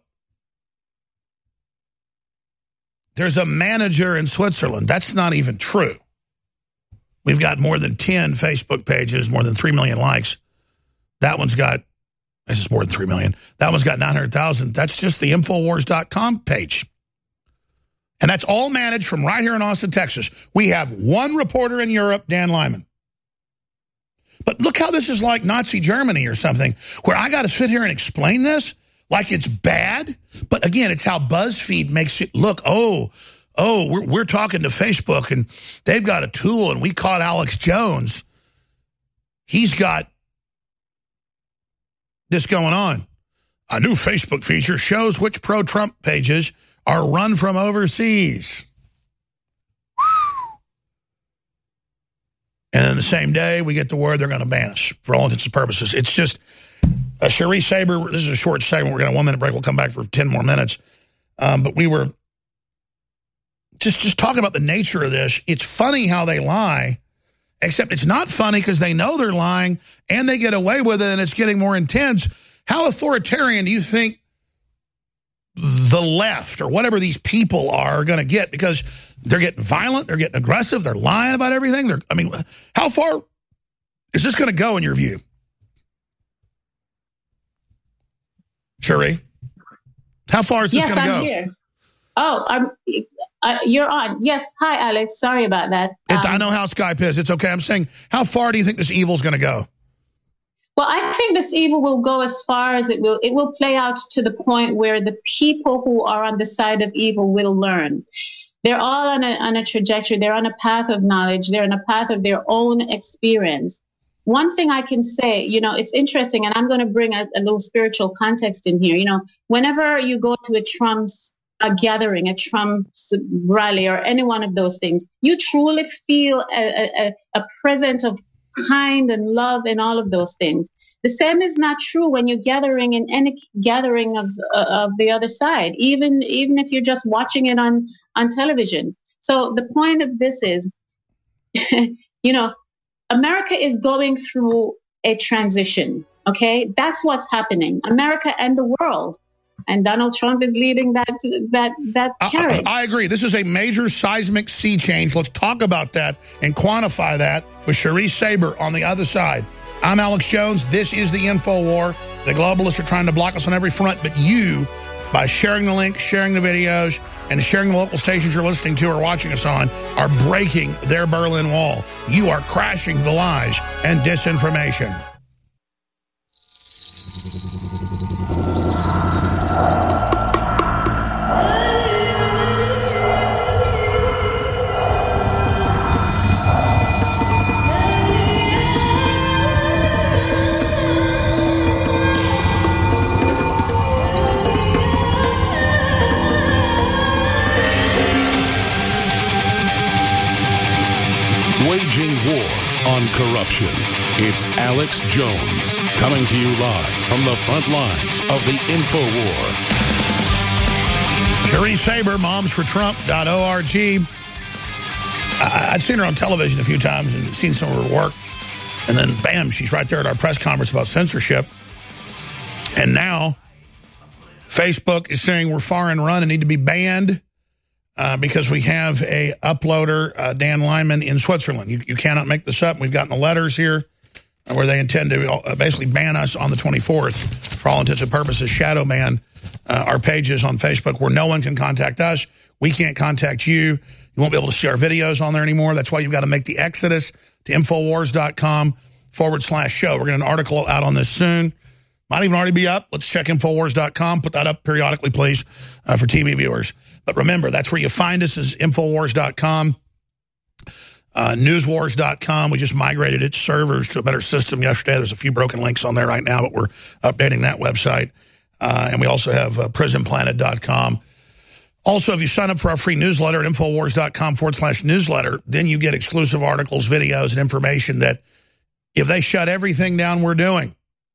there's a manager in Switzerland. That's not even true. We've got more than 10 Facebook pages, more than 3 million likes. That one's got, this is more than 3 million. That one's got 900,000. That's just the Infowars.com page. And that's all managed from right here in Austin, Texas. We have one reporter in Europe, Dan Lyman. But look how this is like Nazi Germany or something, where I got to sit here and explain this like it's bad. But again, it's how BuzzFeed makes it look. We're talking to Facebook, and they've got a tool, and we caught Alex Jones. He's got this going on. A new Facebook feature shows which pro-Trump pages are run from overseas. And then the same day, we get the word they're going to ban us for all intents and purposes. It's just, Cherie Saber, this is a short segment. We're going to 1 minute break. We'll come back for 10 more minutes. But we were just talking about the nature of this. It's funny how they lie, except it's not funny because they know they're lying and they get away with it, and it's getting more intense. How authoritarian do you think the left or whatever these people are going to get? Because they're getting violent, they're getting aggressive, they're lying about everything. How far is this going to go in your view? Cherie, how far is this going to go? Yes, I'm here. Oh, you're on. Yes. Hi, Alex. Sorry about that. I know how Skype is. It's okay. I'm saying, how far do you think this evil is going to go? Well, I think this evil will go as far as it will. It will play out to the point where the people who are on the side of evil will learn. They're all on a trajectory. They're on a path of knowledge. They're on a path of their own experience. One thing I can say, it's interesting, and I'm going to bring a little spiritual context in here. Whenever you go to a Trump's gathering, a Trump's rally, or any one of those things, you truly feel a presence of kind and love and all of those things. The same is not true when you're gathering in any gathering of the other side, even if you're just watching it on television. So the point of this is, America is going through a transition. Okay, that's what's happening. America and the world. And Donald Trump is leading that carriage. I agree. This is a major seismic sea change. Let's talk about that and quantify that with Cherie Saber on the other side. I'm Alex Jones. This is the InfoWar. The globalists are trying to block us on every front, but you, by sharing the link, sharing the videos, and sharing the local stations you're listening to or watching us on, are breaking their Berlin Wall. You are crashing the lies and disinformation. Waging war on corruption. It's Alex Jones coming to you live from the front lines of the InfoWar. Cherie Saber, momsfortrump.org. I'd seen her on television a few times and seen some of her work. And then, bam, she's right there at our press conference about censorship. And now, Facebook is saying we're foreign run and need to be banned because we have a uploader, Dan Lyman, in Switzerland. You cannot make this up. We've gotten the letters here where they intend to basically ban us on the 24th, for all intents and purposes, shadow ban our pages on Facebook where no one can contact us. We can't contact you. You won't be able to see our videos on there anymore. That's why you've got to make the exodus to Infowars.com/show. We're getting an article out on this soon. Might even already be up. Let's check Infowars.com. Put that up periodically, please, for TV viewers. But remember, that's where you find us is Infowars.com. Newswars.com. We just migrated its servers to a better system yesterday. There's a few broken links on there right now, but we're updating that website. And we also have prisonplanet.com. Also, if you sign up for our free newsletter at Infowars.com/newsletter, then you get exclusive articles, videos, and information that if they shut everything down we're doing,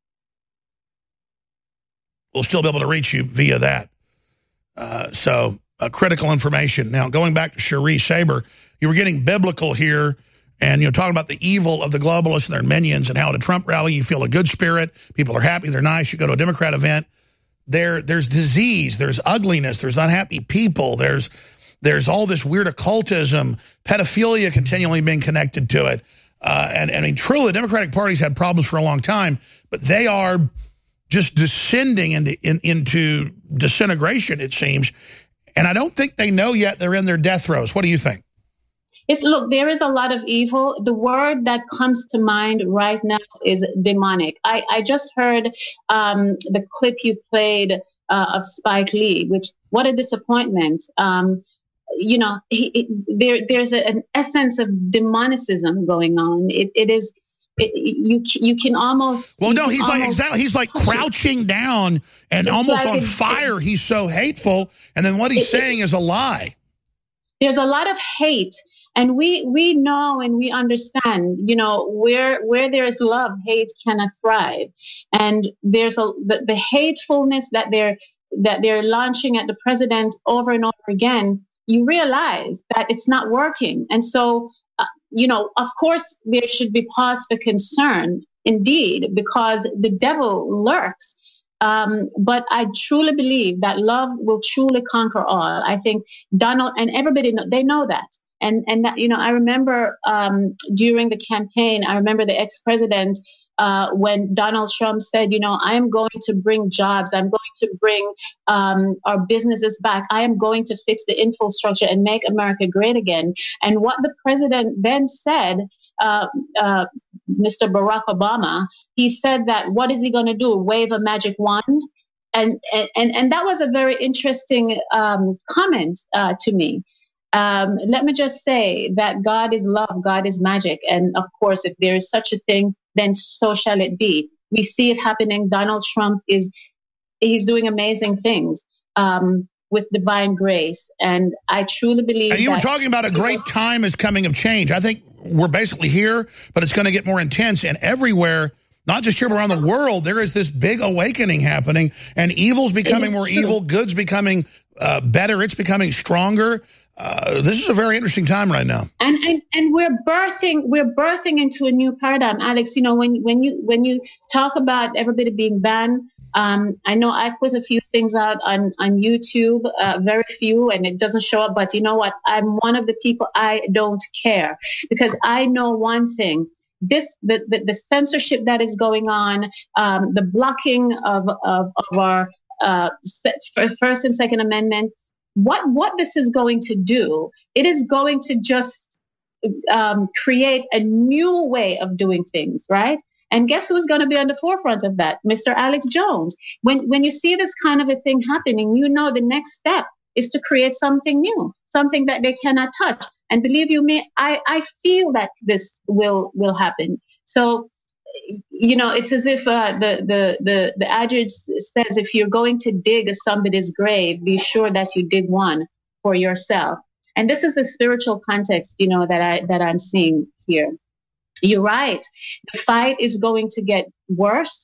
we'll still be able to reach you via that. So critical information. Now, going back to Cherie Saber, you were getting biblical here, and you're talking about the evil of the globalists and their minions and how at a Trump rally you feel a good spirit. People are happy. They're nice. You go to a Democrat event. There's disease. There's ugliness. There's unhappy people. There's all this weird occultism, pedophilia continually being connected to it. And I mean, truly, the Democratic Party's had problems for a long time, but they are just descending into disintegration, it seems. And I don't think they know yet they're in their death throes. What do you think? Look, there is a lot of evil. The word that comes to mind right now is demonic. I just heard the clip you played of Spike Lee, which, what a disappointment. You know, there's an essence of demonicism going on. You can almost. Well, no, he's like crouching down and almost on fire. He's so hateful, and then what he's saying is a lie. There's a lot of hate, and we know and we understand. You know, where there is love, hate cannot thrive, and there's the hatefulness that they're launching at the president over and over again. You realize that it's not working, and so. You know, of course, there should be cause for concern, indeed, because the devil lurks. But I truly believe that love will truly conquer all. I think Donald and everybody, they know that. And that, you know, I remember during the campaign, I remember the ex-president when Donald Trump said, you know, I am going to bring jobs. I'm going to bring our businesses back. I am going to fix the infrastructure and make America great again. And what the president then said, Mr. Barack Obama, he said that what is he going to do? Wave a magic wand? And that was a very interesting comment to me. Let me just say that God is love, God is magic. And of course, if there is such a thing, then so shall it be. We see it happening. Donald Trump he's doing amazing things with divine grace. And I truly believe you were talking about a great time is coming of change. I think we're basically here, but it's going to get more intense. And everywhere, not just here, but around the world, there is this big awakening happening. And evil's becoming more evil. Good's becoming better. It's becoming stronger. This is a very interesting time right now. And we're birthing into a new paradigm, Alex. You know, when you talk about everybody being banned, I know I've put a few things out on YouTube, very few, and it doesn't show up. But you know what? I'm one of the people, I don't care, because I know one thing. The censorship that is going on, the blocking of our First and Second Amendment. What this is going to do, it is going to just create a new way of doing things, right? And guess who's going to be on the forefront of that? Mr. Alex Jones. When you see this kind of a thing happening, you know the next step is to create something new, something that they cannot touch. And believe you me, I feel that this will happen. So, you know, it's as if the adage says, if you're going to dig somebody's grave, be sure that you dig one for yourself. And this is the spiritual context, you know, that I'm seeing here. You're right. The fight is going to get worse.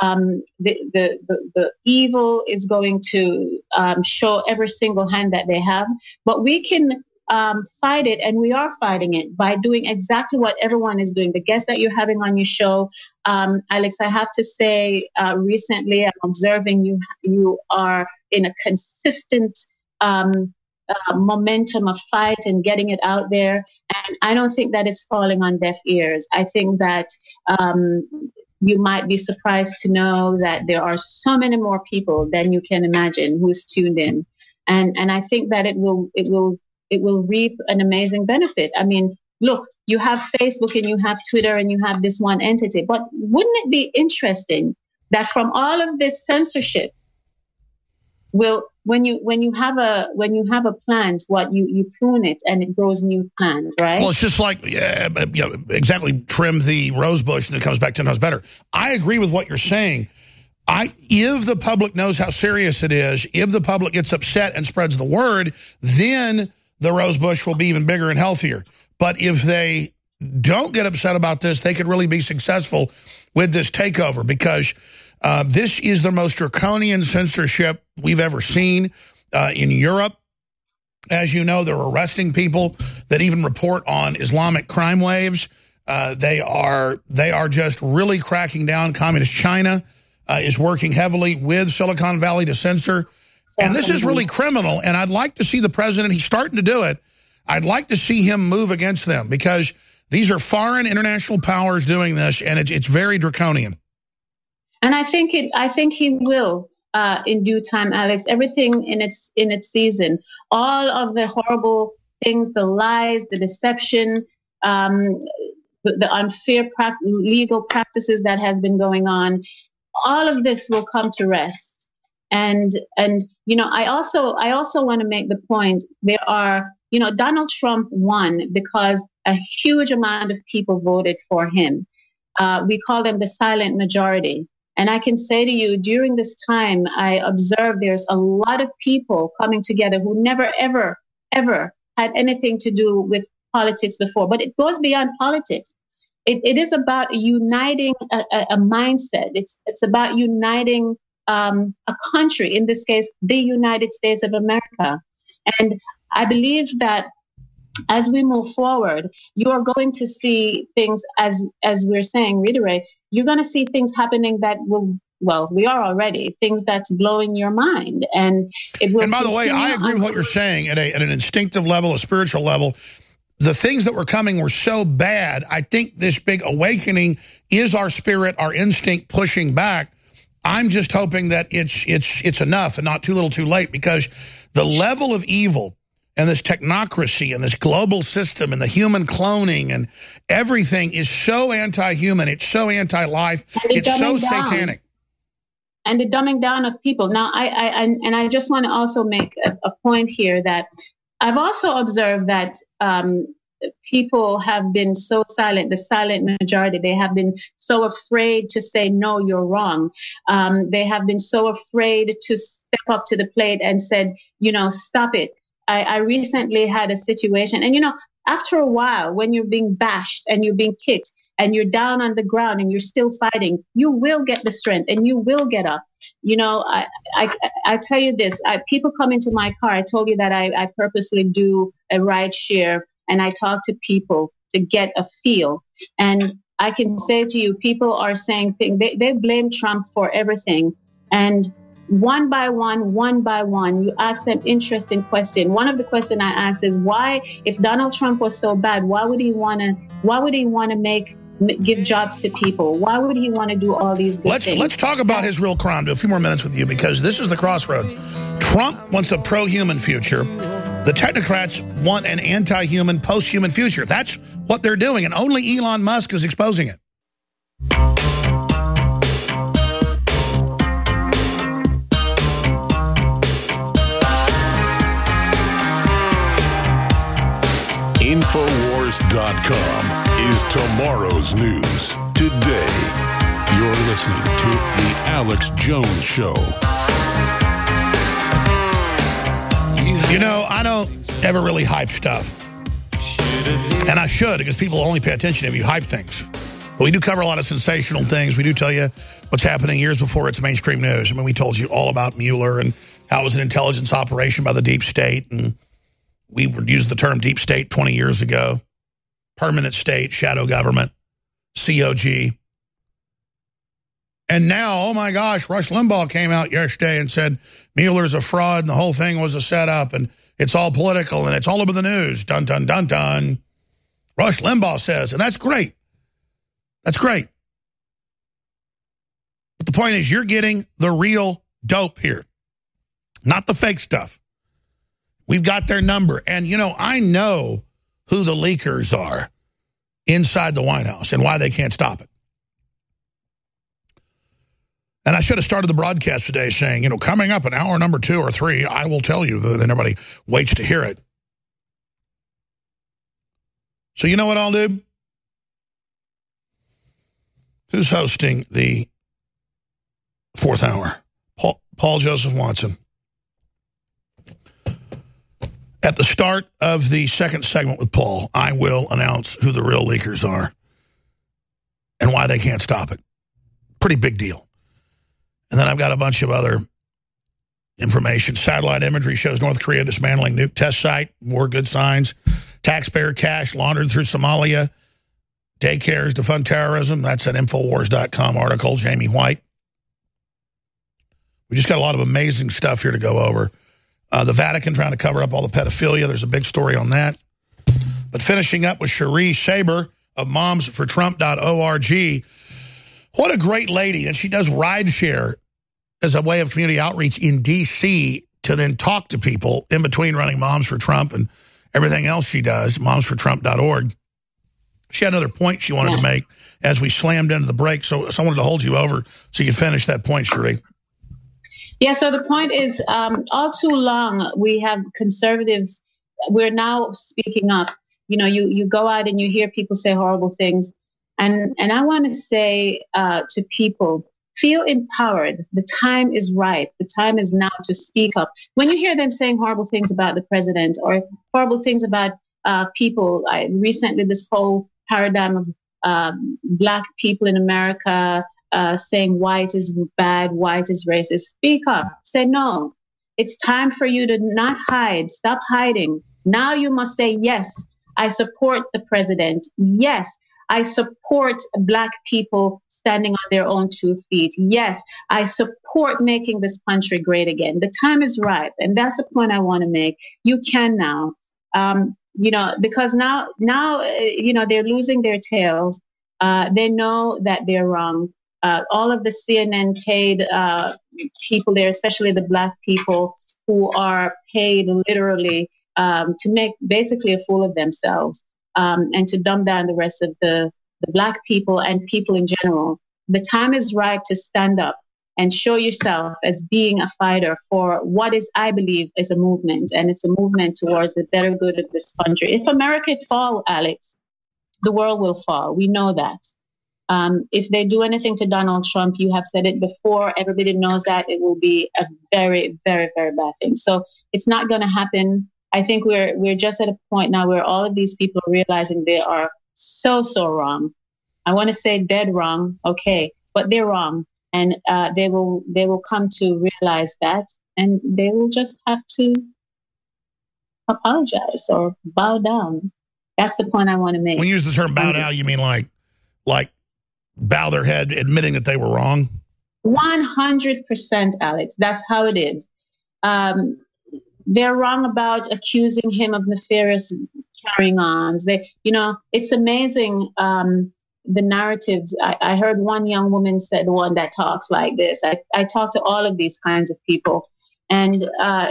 The evil is going to show every single hand that they have. But we can fight it, and we are fighting it by doing exactly what everyone is doing. The guests that you're having on your show, Alex, I have to say, recently I'm observing you are in a consistent momentum of fight and getting it out there. And I don't think that it's falling on deaf ears. I think that you might be surprised to know that there are so many more people than you can imagine who's tuned in. And I think that it will reap an amazing benefit. I mean, look, you have Facebook and you have Twitter and you have this one entity, but wouldn't it be interesting that from all of this censorship, when you have a plant, you prune it and it grows new plants, right? Well, it's just like exactly trim the rose bush and it comes back 10 times better. I agree with what you're saying. If the public knows how serious it is, if the public gets upset and spreads the word, then the rose bush will be even bigger and healthier. But if they don't get upset about this, they could really be successful with this takeover, because this is the most draconian censorship we've ever seen in Europe. As you know, they're arresting people that even report on Islamic crime waves. They are just really cracking down. Communist China is working heavily with Silicon Valley to censor. And this is really criminal. And I'd like to see the president, he's starting to do it. I'd like to see him move against them, because these are foreign international powers doing this, and it's very draconian. And I think he will in due time, Alex. Everything in its season. All of the horrible things, the lies, the deception, the unfair legal practices that has been going on. All of this will come to rest. And I also want to make the point, there are, Donald Trump won because a huge amount of people voted for him. We call them the silent majority. And I can say to you, during this time, I observed there's a lot of people coming together who never, ever, ever had anything to do with politics before. But it goes beyond politics. It is about uniting a mindset. It's about uniting a country, in this case, the United States of America. And I believe that as we move forward, you are going to see things, as we're saying, Rita Ray, you're going to see things happening that will, well, we are already, things that's blowing your mind. And it will. And by the way, I agree with what you're saying at an instinctive level, a spiritual level. The things that were coming were so bad. I think this big awakening is our spirit, our instinct pushing back. I'm just hoping that it's enough and not too little too late, because the level of evil and this technocracy and this global system and the human cloning and everything is so anti-human. It's so anti-life. It's so satanic. And the dumbing down of people. Now, I just want to also make a point here that I've also observed that people have been so silent, the silent majority. They have been so afraid to say, no, you're wrong. They have been so afraid to step up to the plate and said, stop it. I recently had a situation, and after a while, when you're being bashed and you're being kicked and you're down on the ground and you're still fighting, you will get the strength and you will get up. I tell you this, people come into my car. I told you that I purposely do a ride share and I talk to people to get a feel. And I can say to you, people are saying things, they blame Trump for everything. And one by one, you ask them interesting question. One of the questions I asked is, why, if Donald Trump was so bad, why would he want to give jobs to people? Why would he want to do all these good things? Let's talk about his real crime. Do a few more minutes with you, because this is the crossroad. Trump wants a pro-human future. The technocrats want an anti-human, post-human future. That's what they're doing, and only Elon Musk is exposing it. Infowars.com is tomorrow's news today. You're listening to The Alex Jones Show. I don't ever really hype stuff. And I should, because people only pay attention if you hype things. But we do cover a lot of sensational things. We do tell you what's happening years before it's mainstream news. I mean, we told you all about Mueller and how it was an intelligence operation by the deep state. And we used the term deep state 20 years ago. Permanent state, shadow government, COG. And now, oh my gosh, Rush Limbaugh came out yesterday and said Mueller's a fraud and the whole thing was a setup and it's all political and it's all over the news. Dun, dun, dun, dun. Rush Limbaugh says, and that's great. That's great. But the point is, you're getting the real dope here, not the fake stuff. We've got their number. And, I know who the leakers are inside the White House and why they can't stop it. And I should have started the broadcast today saying, coming up in hour number 2 or 3, I will tell you. Then everybody waits to hear it. So you know what I'll do? Who's hosting the 4th hour? Paul Joseph Watson. At the start of the second segment with Paul, I will announce who the real leakers are and why they can't stop it. Pretty big deal. And then I've got a bunch of other information. Satellite imagery shows North Korea dismantling nuke test site. More good signs. Taxpayer cash laundered through Somalia. Daycares to fund terrorism. That's an Infowars.com article. Jamie White. We just got a lot of amazing stuff here to go over. The Vatican trying to cover up all the pedophilia. There's a big story on that. But finishing up with Cherie Saber of momsfortrump.org. What a great lady. And she does rideshare as a way of community outreach in D.C. to then talk to people in between running Moms for Trump and everything else she does, momsfortrump.org. She had another point she wanted to make as we slammed into the break. So I wanted to hold you over so you could finish that point, Cherie. Yeah, so the point is, all too long, we have conservatives, we're now speaking up. You go out and you hear people say horrible things. And I want to say to people, feel empowered. The time is right. The time is now to speak up. When you hear them saying horrible things about the president or horrible things about people, recently this whole paradigm of Black people in America, saying white is bad, white is racist. Speak up. Say no. It's time for you to not hide. Stop hiding. Now you must say, yes, I support the president. Yes, I support Black people standing on their own 2 feet. Yes, I support making this country great again. The time is ripe. And that's the point I want to make. You can now, because now, they're losing their tails. They know that they're wrong. All of the CNN paid people there, especially the Black people who are paid literally to make basically a fool of themselves and to dumb down the rest of the Black people and people in general. The time is right to stand up and show yourself as being a fighter for what is, I believe, is a movement, and it's a movement towards the better good of this country. If America falls, Alex, the world will fall. We know that. If they do anything to Donald Trump, you have said it before, everybody knows that it will be a very, very, very bad thing. So it's not going to happen. I think we're just at a point now where all of these people are realizing they are so wrong. I want to say dead wrong, okay, but they're wrong. And they will come to realize that, and they will just have to apologize or bow down. That's the point I want to make. When you use the term bow down, you mean like bow their head, admitting that they were wrong? 100%, Alex. That's how it is. They're wrong about accusing him of nefarious carrying-ons. It's amazing the narratives. I heard one young woman said, the one that talks like this. I talk to all of these kinds of people, and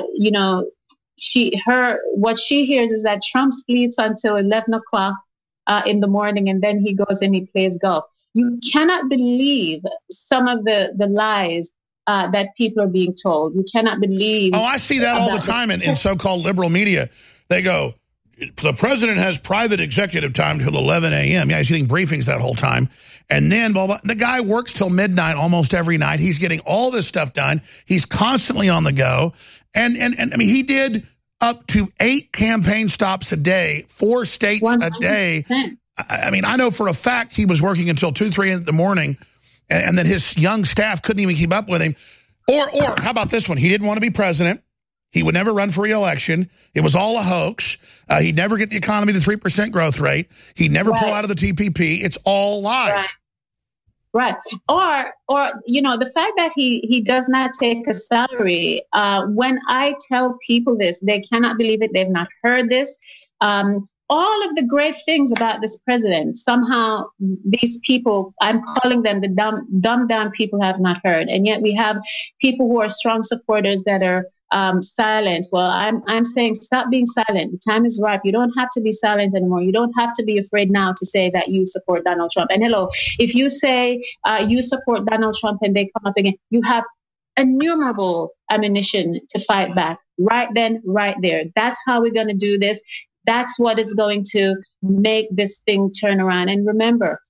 what she hears is that Trump sleeps until 11 o'clock in the morning, and then he goes and he plays golf. You cannot believe some of the lies that people are being told. You cannot believe. Oh, I see that all the time in so-called liberal media. They go, the president has private executive time till 11 a.m. Yeah, he's getting briefings that whole time. And then blah, blah. The guy works till midnight almost every night. He's getting all this stuff done. He's constantly on the go. And I mean, he did up to 8 campaign stops a day, 4 states 100%. A day. I mean, I know for a fact he was working until 2, 3 in the morning, and then his young staff couldn't even keep up with him. Or how about this one? He didn't want to be president. He would never run for re-election. It was all a hoax. He'd never get the economy to 3% growth rate. He'd never pull out of the TPP. It's all lies. Right. Or the fact that he does not take a salary. When I tell people this, they cannot believe it. They've not heard this. All of the great things about this president, somehow these people, I'm calling them the dumbed down people, have not heard. And yet we have people who are strong supporters that are silent. Well, I'm saying stop being silent. The time is ripe. You don't have to be silent anymore. You don't have to be afraid now to say that you support Donald Trump. And hello, if you say you support Donald Trump and they come up again, you have innumerable ammunition to fight back. Right then, right there. That's how we're going to do this. That's what is going to make this thing turn around. And remember,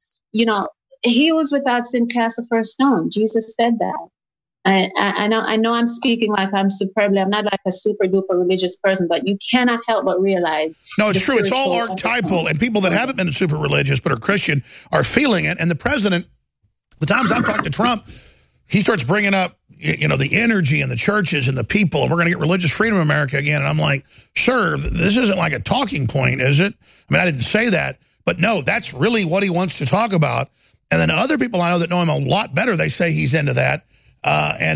he was without sin cast the first stone. Jesus said that. I know I'm speaking like I'm superbly. I'm not like a super duper religious person, but you cannot help but realize. No, it's true. It's all archetypal, and people that haven't been super religious but are Christian are feeling it. And the president, the times I've talked to Trump, he starts bringing up, the energy in the churches and the people, and we're going to get religious freedom in America again. And I'm like, sir, this isn't like a talking point, is it? I mean, I didn't say that, but no, that's really what he wants to talk about. And then other people I know that know him a lot better, they say he's into that. And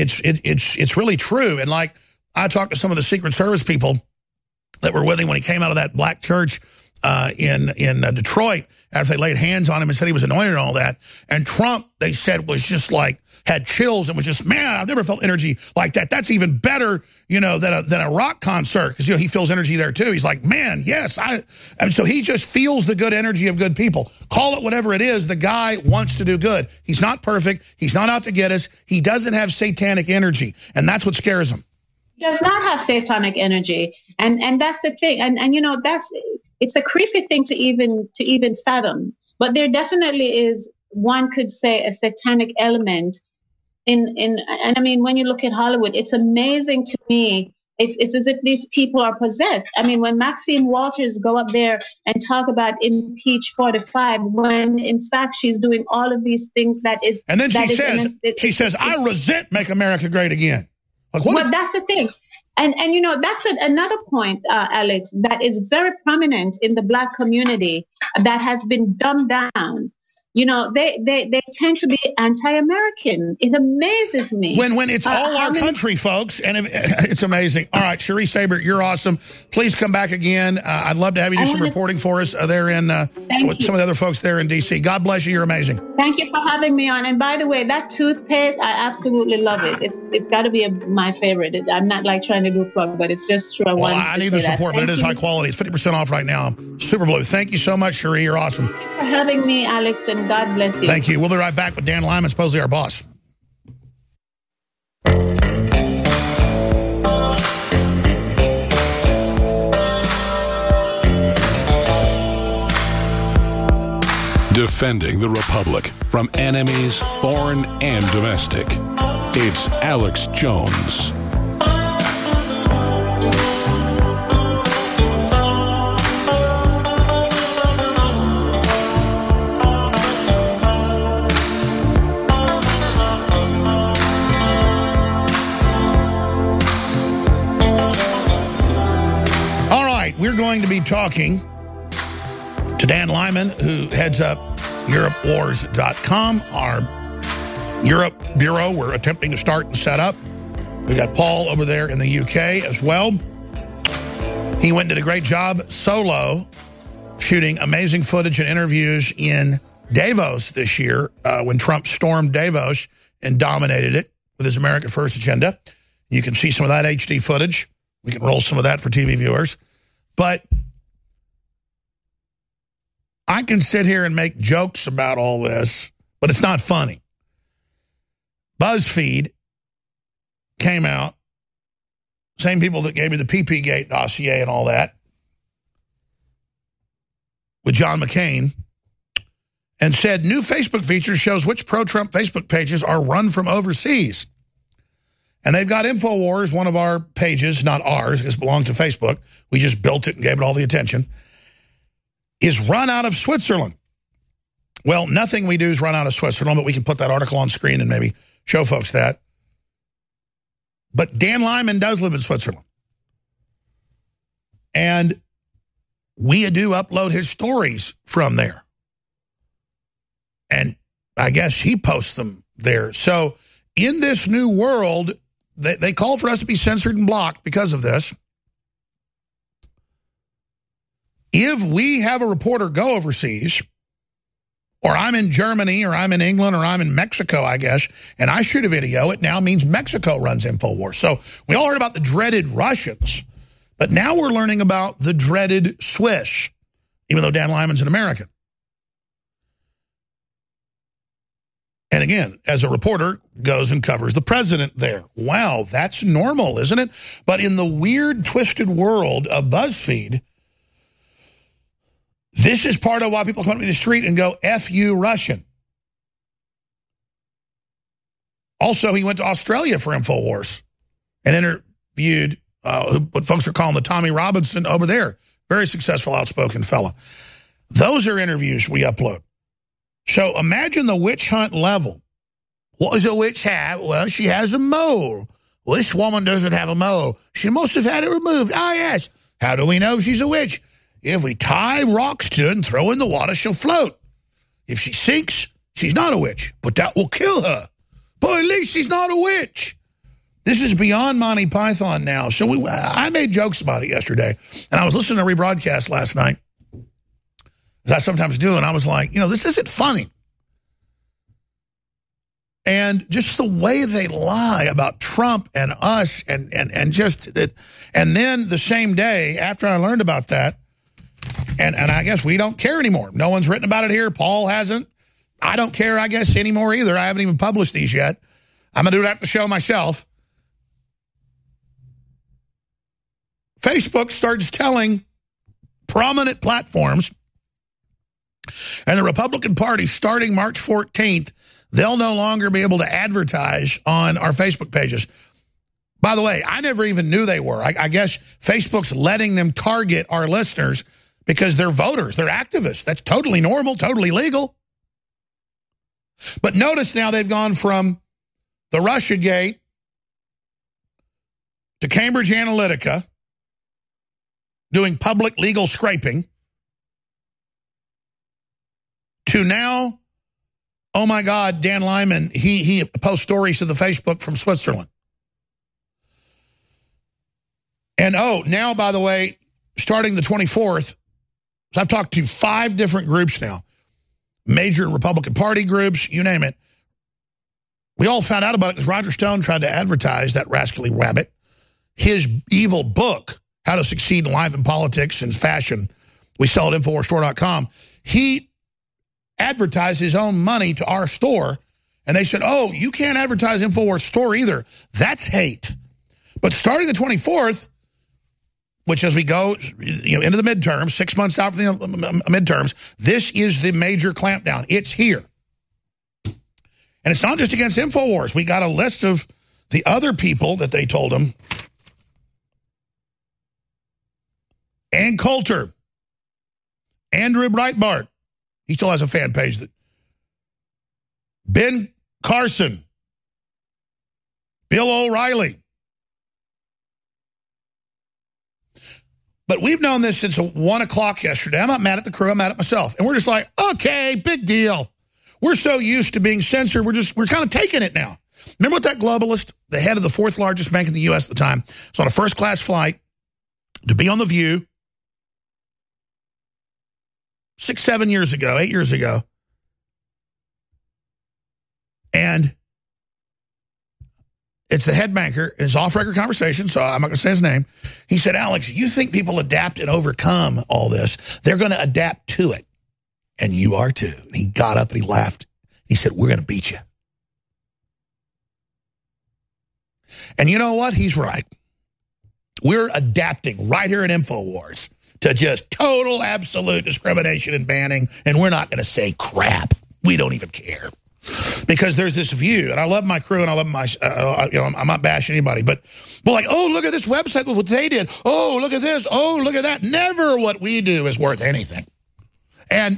it's really true. And like I talked to some of the Secret Service people that were with him when he came out of that black church in Detroit after they laid hands on him and said he was anointed and all that. And Trump, they said, was just like had chills and was just, man, I've never felt energy like that. That's even better, than a rock concert, because he feels energy there too. He's like, man, yes, and so he just feels the good energy of good people. Call it whatever it is. The guy wants to do good. He's not perfect. He's not out to get us. He doesn't have satanic energy, and that's what scares him. He does not have satanic energy, and that's the thing. And it's a creepy thing to even fathom. But there definitely is, one could say, a satanic element and I mean, when you look at Hollywood, it's amazing to me. It's as if these people are possessed. I mean, when Maxine Waters go up there and talk about impeach 45, when in fact she's doing all of these things and then she says, I resent Make America Great Again. Like, what? Well, that's the thing. And that's another point, Alex, that is very prominent in the Black community that has been dumbed down. They tend to be anti-American. It amazes me. When it's all our country, folks, and it's amazing. All right, Cherie Saber, you're awesome. Please come back again. I'd love to have you do some reporting for us there with some of the other folks there in D.C. God bless you. You're amazing. Thank you for having me on. And by the way, that toothpaste, I absolutely love it. It's got to be my favorite. I'm not like trying to do a plug, but it's just true. I need the support, but it is high quality. It's 50% off right now. Super Blue. Thank you so much, Cherie. You're awesome. Thank you for having me, Alex, and God bless you. Thank you. We'll be right back with Dan Lyman, supposedly our boss. Defending the Republic from enemies, foreign and domestic. It's Alex Jones. We're going to be talking to Dan Lyman, who heads up EuropeWars.com, our Europe Bureau we're attempting to start and set up. We got Paul over there in the UK as well. He went and did a great job solo shooting amazing footage and interviews in Davos this year when Trump stormed Davos and dominated it with his America First agenda. You can see some of that HD footage. We can roll some of that for TV viewers. But I can sit here and make jokes about all this, but it's not funny. BuzzFeed came out, same people that gave me the PP-Gate dossier and all that, with John McCain, and said new Facebook feature shows which pro-Trump Facebook pages are run from overseas. And they've got InfoWars, one of our pages, not ours, because it belongs to Facebook. We just built it and gave it all the attention, is run out of Switzerland. Well, nothing we do is run out of Switzerland, but we can put that article on screen and maybe show folks that. But Dan Lyman does live in Switzerland. And we do upload his stories from there. And I guess he posts them there. So in this new world, they call for us to be censored and blocked because of this. If we have a reporter go overseas Or I'm in Germany, or I'm in England, or I'm in Mexico, I guess, and I shoot a video, it now means Mexico runs InfoWars. So we all heard about the dreaded Russians, but now we're learning about the dreaded Swiss, even though Dan Lyman's an American. And again, as a reporter, goes and covers the president there. Wow, that's normal, isn't it? But in the weird, twisted world of BuzzFeed, this is part of why people come to the street and go, F you, Russian. Also, he went to Australia for InfoWars and interviewed what folks are calling the Tommy Robinson over there. Very successful, outspoken fella. Those are interviews we upload. So imagine the witch hunt level. What does a witch have? Well, she has a mole. Well, this woman doesn't have a mole. She must have had it removed. Ah, yes. How do we know she's a witch? If we tie rocks to it and throw in the water, she'll float. If she sinks, she's not a witch. But that will kill her. But at least she's not a witch. This is beyond Monty Python now. So I made jokes about it yesterday. And I was listening to a rebroadcast last night, as I sometimes do, and I was like, this isn't funny. And just the way they lie about Trump and us and just that. And then the same day after I learned about that, and I guess we don't care anymore. No one's written about it here. Paul hasn't. I don't care, I guess, anymore either. I haven't even published these yet. I'm going to do it after the show myself. Facebook starts telling prominent platforms and the Republican Party, starting March 14th, they'll no longer be able to advertise on our Facebook pages. By the way, I never even knew they were. I guess Facebook's letting them target our listeners because they're voters, they're activists. That's totally normal, totally legal. But notice now they've gone from the Russiagate to Cambridge Analytica, doing public legal scraping, to now, oh my God, Dan Lyman, he posts stories to the Facebook from Switzerland. And now, by the way, starting the 24th, so I've talked to 5 different groups now, major Republican Party groups, you name it. We all found out about it because Roger Stone tried to advertise, that rascally rabbit, his evil book, How to Succeed in Life and Politics and Fashion. We sell at InfoWarsStore.com. He advertised his own money to our store, and they said, oh, you can't advertise InfoWars Store either. That's hate. But starting the 24th, which as we go into the midterms, 6 months out from the midterms, this is the major clampdown. It's here. And it's not just against InfoWars. We got a list of the other people that they told him. Ann Coulter, Andrew Breitbart. He still has a fan page. Ben Carson, Bill O'Reilly. But we've known this since 1 o'clock yesterday. I'm not mad at the crew. I'm mad at myself. And we're just like, okay, big deal. We're so used to being censored. We're kind of taking it now. Remember what that globalist, the head of the 4th largest bank in the U.S. at the time, was on a first-class flight to be on The View 6, 7 years ago, 8 years ago. And it's the head banker, it's off-record conversation, so I'm not going to say his name. He said, Alex, you think people adapt and overcome all this? They're going to adapt to it. And you are too. And he got up and he laughed. He said, we're going to beat you. And you know what? He's right. We're adapting right here at InfoWars to just total, absolute discrimination and banning, and we're not going to say crap. We don't even care. Because there's this view, and I love my crew, and I love my, I'm not bashing anybody, but like, oh, look at this website, what they did. Oh, look at this. Oh, look at that. Never what we do is worth anything. And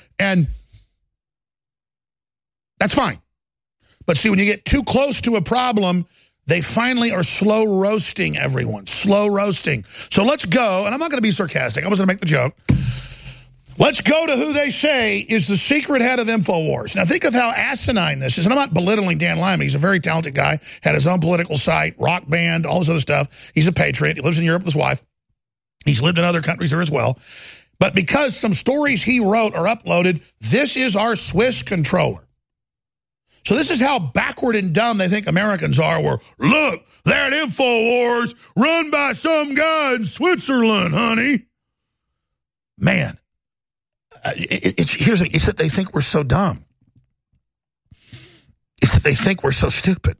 that's fine. But see, when you get too close to a problem, they finally are slow roasting everyone. Slow roasting. So let's go, and I'm not going to be sarcastic. I was going to make the joke. Let's go to who they say is the secret head of InfoWars. Now, think of how asinine this is. And I'm not belittling Dan Lyman. He's a very talented guy, had his own political site, rock band, all this other stuff. He's a patriot. He lives in Europe with his wife. He's lived in other countries there as well. But because some stories he wrote are uploaded, this is our Swiss controller. So this is how backward and dumb they think Americans are, where, look, that InfoWars run by some guy in Switzerland, honey. Man, it's that they think we're so dumb. It's that they think we're so stupid.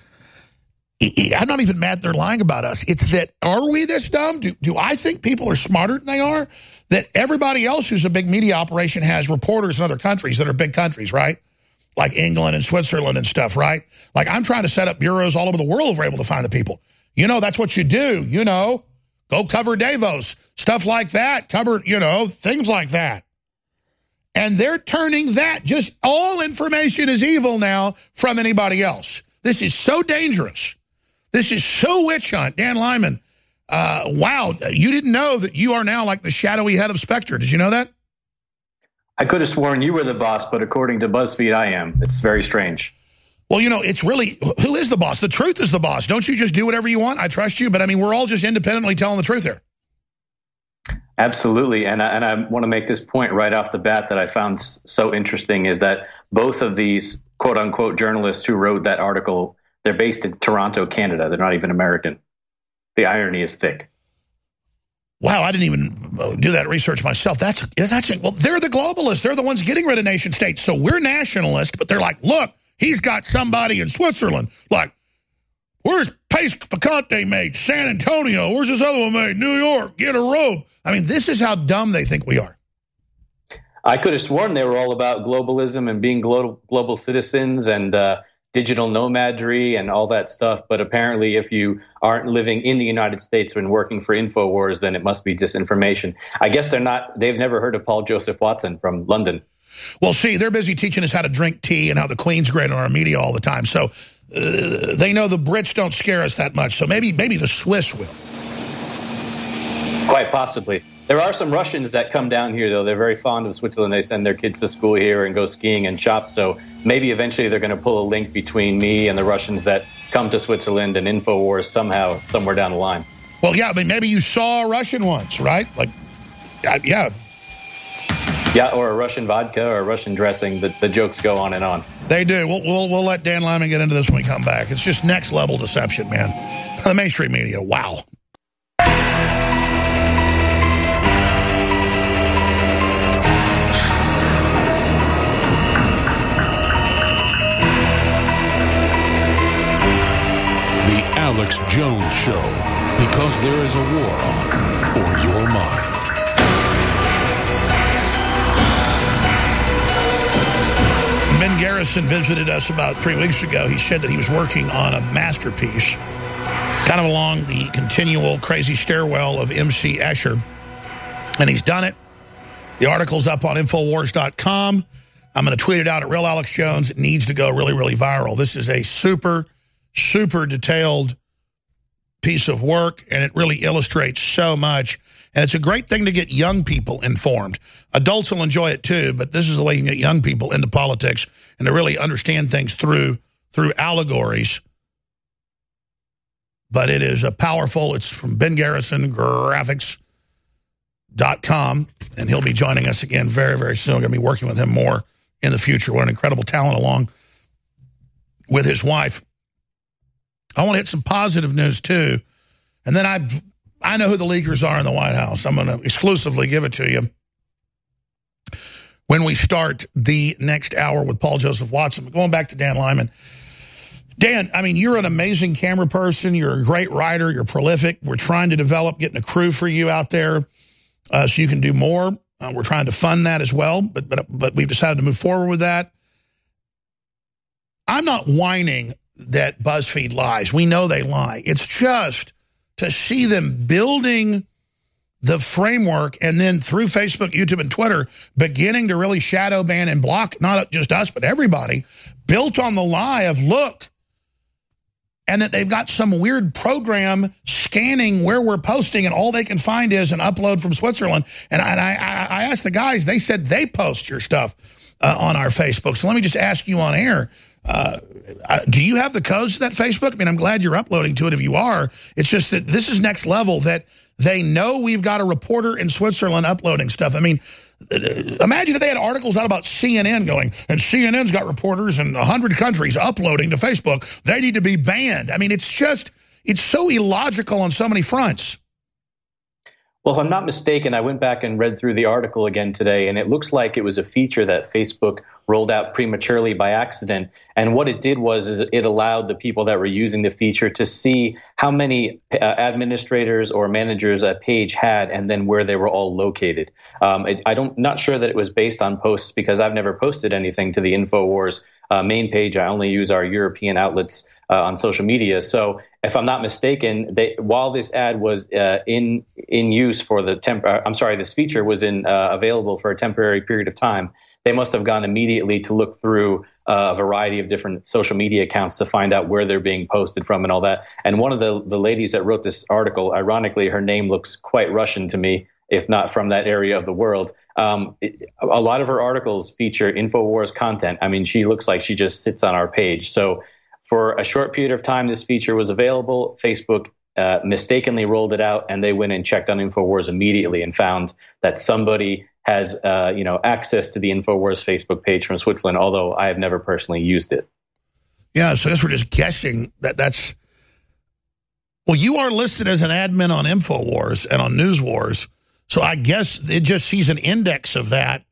I'm not even mad they're lying about us. It's that, are we this dumb? Do I think people are smarter than they are? That everybody else who's a big media operation has reporters in other countries that are big countries, right? Like England and Switzerland and stuff, right? Like, I'm trying to set up bureaus all over the world if we're able to find the people. You know, that's what you do, you know. Go cover Davos, stuff like that, cover, you know, things like that. And they're turning that, just all information is evil now from anybody else. This is so dangerous. This is so witch hunt. Dan Lyman, wow, you didn't know that you are now like the shadowy head of Spectre. Did you know that? I could have sworn you were the boss, but according to BuzzFeed, I am. It's very strange. Well, you know, it's really, who is the boss? The truth is the boss. Don't you just do whatever you want? I trust you, but I mean, we're all just independently telling the truth here. Absolutely, and I want to make this point right off the bat that I found so interesting is that both of these quote-unquote journalists who wrote that article, they're based in Toronto, Canada. They're not even American. The irony is thick. Wow, I didn't even do that research myself. That's well, they're the globalists. They're the ones getting rid of nation states. So we're nationalists, but they're like, look, he's got somebody in Switzerland. Like, where's Pace Picante made? San Antonio. Where's this other one made? New York. Get a robe. I mean, this is how dumb they think we are. I could have sworn they were all about globalism and being global citizens and digital nomadry and all that stuff. But apparently, if you aren't living in the United States when working for InfoWars, then it must be disinformation. I guess they've never heard of Paul Joseph Watson from London. Well, see, they're busy teaching us how to drink tea and how the Queen's great on our media all the time. So they know the Brits don't scare us that much. So maybe the Swiss will. Quite possibly. There are some Russians that come down here, though. They're very fond of Switzerland. They send their kids to school here and go skiing and shop. So maybe eventually they're going to pull a link between me and the Russians that come to Switzerland and InfoWars somehow, somewhere down the line. Well, yeah, but maybe you saw a Russian once, right? Like, yeah. Yeah, or a Russian vodka or a Russian dressing. The jokes go on and on. They do. We'll let Dan Lyman get into this when we come back. It's just next level deception, man. The mainstream media, wow. The Alex Jones Show, because there is a war on for your mind. Ben Garrison visited us about 3 weeks ago. He said that he was working on a masterpiece, kind of along the continual crazy stairwell of MC Escher. And he's done it. The article's up on Infowars.com. I'm going to tweet it out at Real Alex Jones. It needs to go really, really viral. This is a super, super detailed piece of work, and it really illustrates so much. And it's a great thing to get young people informed. Adults will enjoy it too, but this is the way you can get young people into politics and to really understand things through allegories. But it is a powerful, it's from Ben Garrison, graphics.com, and he'll be joining us again very, very soon. We're going to be working with him more in the future. What an incredible talent, along with his wife. I want to hit some positive news too. And then I know who the leakers are in the White House. I'm going to exclusively give it to you when we start the next hour with Paul Joseph Watson. But going back to Dan Lyman. Dan, I mean, you're an amazing camera person. You're a great writer. You're prolific. We're trying to develop, getting a crew for you out there so you can do more. We're trying to fund that as well, but we've decided to move forward with that. I'm not whining that BuzzFeed lies. We know they lie. It's just to see them building the framework and then through Facebook, YouTube, and Twitter, beginning to really shadow ban and block not just us, but everybody, built on the lie of, look, and that they've got some weird program scanning where we're posting, and all they can find is an upload from Switzerland. And I asked the guys, they said they post your stuff on our Facebook. So let me just ask you on air, Do you have the codes to that Facebook? I mean, I'm glad you're uploading to it if you are. It's just that this is next level, that they know we've got a reporter in Switzerland uploading stuff. I mean, imagine if they had articles out about CNN going, and CNN's got reporters in 100 countries uploading to Facebook. They need to be banned. I mean, it's so illogical on so many fronts. Well, if I'm not mistaken, I went back and read through the article again today, and it looks like it was a feature that Facebook rolled out prematurely by accident. And what it did was it allowed the people that were using the feature to see how many administrators or managers a page had, and then where they were all located. Not sure that it was based on posts, because I've never posted anything to the InfoWars main page. I only use our European outlets on social media. So if I'm not mistaken, while this ad was in use for this feature was available for a temporary period of time, they must have gone immediately to look through a variety of different social media accounts to find out where they're being posted from and all that. And one of the ladies that wrote this article, ironically, her name looks quite Russian to me, if not from that area of the world. A lot of her articles feature InfoWars content. I mean, she looks like she just sits on our page. So for a short period of time, this feature was available. Facebook mistakenly rolled it out, and they went and checked on InfoWars immediately and found that somebody has access to the InfoWars Facebook page from Switzerland, although I have never personally used it. Yeah, so I guess we're just guessing that's... Well, you are listed as an admin on InfoWars and on NewsWars, so I guess it just sees an index of that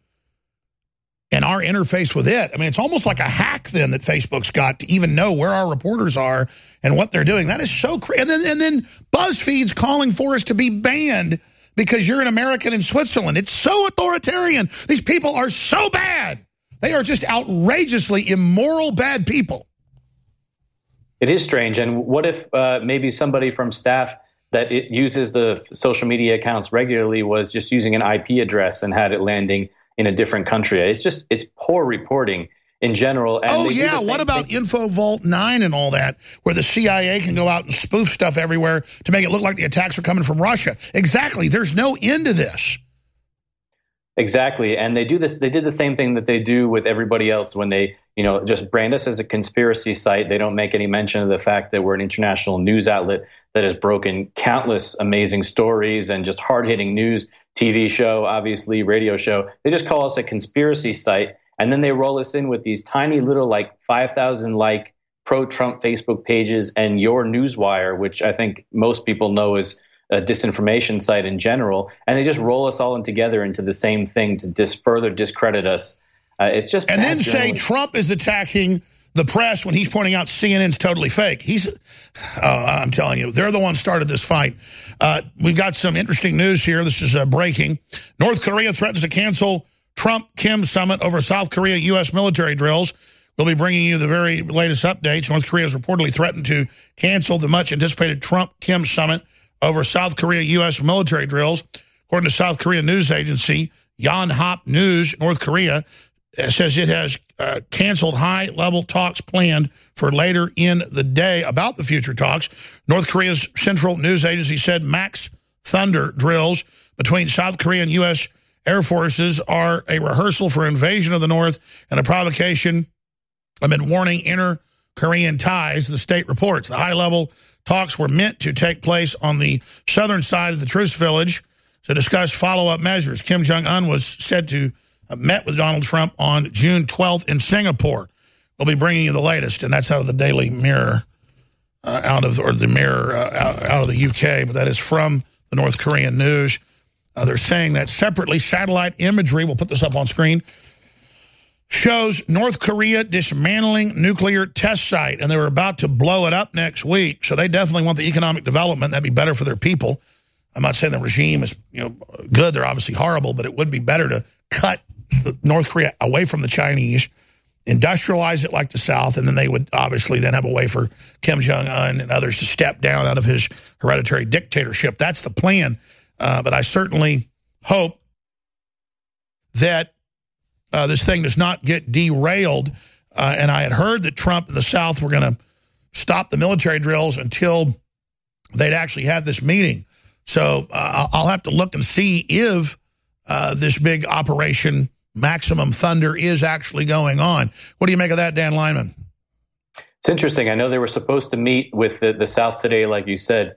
and our interface with it. I mean, it's almost like a hack then that Facebook's got to even know where our reporters are and what they're doing. That is so crazy. And then BuzzFeed's calling for us to be banned because you're an American in Switzerland. It's so authoritarian. These people are so bad. They are just outrageously immoral, bad people. It is strange. And what if maybe somebody from staff that it uses the social media accounts regularly was just using an IP address and had it landing in a different country? It's poor reporting in general. And what about InfoVault 9 and all that, where the CIA can go out and spoof stuff everywhere to make it look like the attacks are coming from Russia? Exactly. There's no end to this. Exactly. And they do this. They did the same thing that they do with everybody else when they, just brand us as a conspiracy site. They don't make any mention of the fact that we're an international news outlet that has broken countless amazing stories and just hard-hitting news, TV show, obviously radio show. They just call us a conspiracy site. And then they roll us in with these tiny little 5,000 pro-Trump Facebook pages and Your Newswire, which I think most people know is a disinformation site in general. And they just roll us all in together into the same thing to further discredit us. It's just and then say Trump is attacking the press when he's pointing out CNN's totally fake. I'm telling you, they're the ones started this fight. We've got some interesting news here. This is breaking. North Korea threatens to cancel Trump-Kim summit over South Korea U.S. military drills. We'll be bringing you the very latest updates. North Korea has reportedly threatened to cancel the much-anticipated Trump-Kim summit over South Korea U.S. military drills. According to South Korea news agency Yonhap News, North Korea says it has canceled high-level talks planned for later in the day about the future talks. North Korea's central news agency said Max Thunder drills between South Korea and U.S. Air forces are a rehearsal for invasion of the North and a provocation amid warning inter-Korean ties, the state reports. The high-level talks were meant to take place on the southern side of the Truce Village to discuss follow-up measures. Kim Jong-un was said to have met with Donald Trump on June 12th in Singapore. We'll be bringing you the latest, and that's out of the Daily Mirror, out of the UK, but that is from the North Korean news. They're saying that separately, satellite imagery, we'll put this up on screen, shows North Korea dismantling nuclear test site, and they were about to blow it up next week. So they definitely want the economic development. That'd be better for their people. I'm not saying the regime is good. They're obviously horrible, but it would be better to cut North Korea away from the Chinese, industrialize it like the South, and then they would obviously then have a way for Kim Jong-un and others to step down out of his hereditary dictatorship. That's the plan. But I certainly hope that this thing does not get derailed. And I had heard that Trump and the South were going to stop the military drills until they'd actually had this meeting. So I'll have to look and see if this big Operation Maximum Thunder is actually going on. What do you make of that, Dan Lyman? It's interesting. I know they were supposed to meet with the South today, like you said.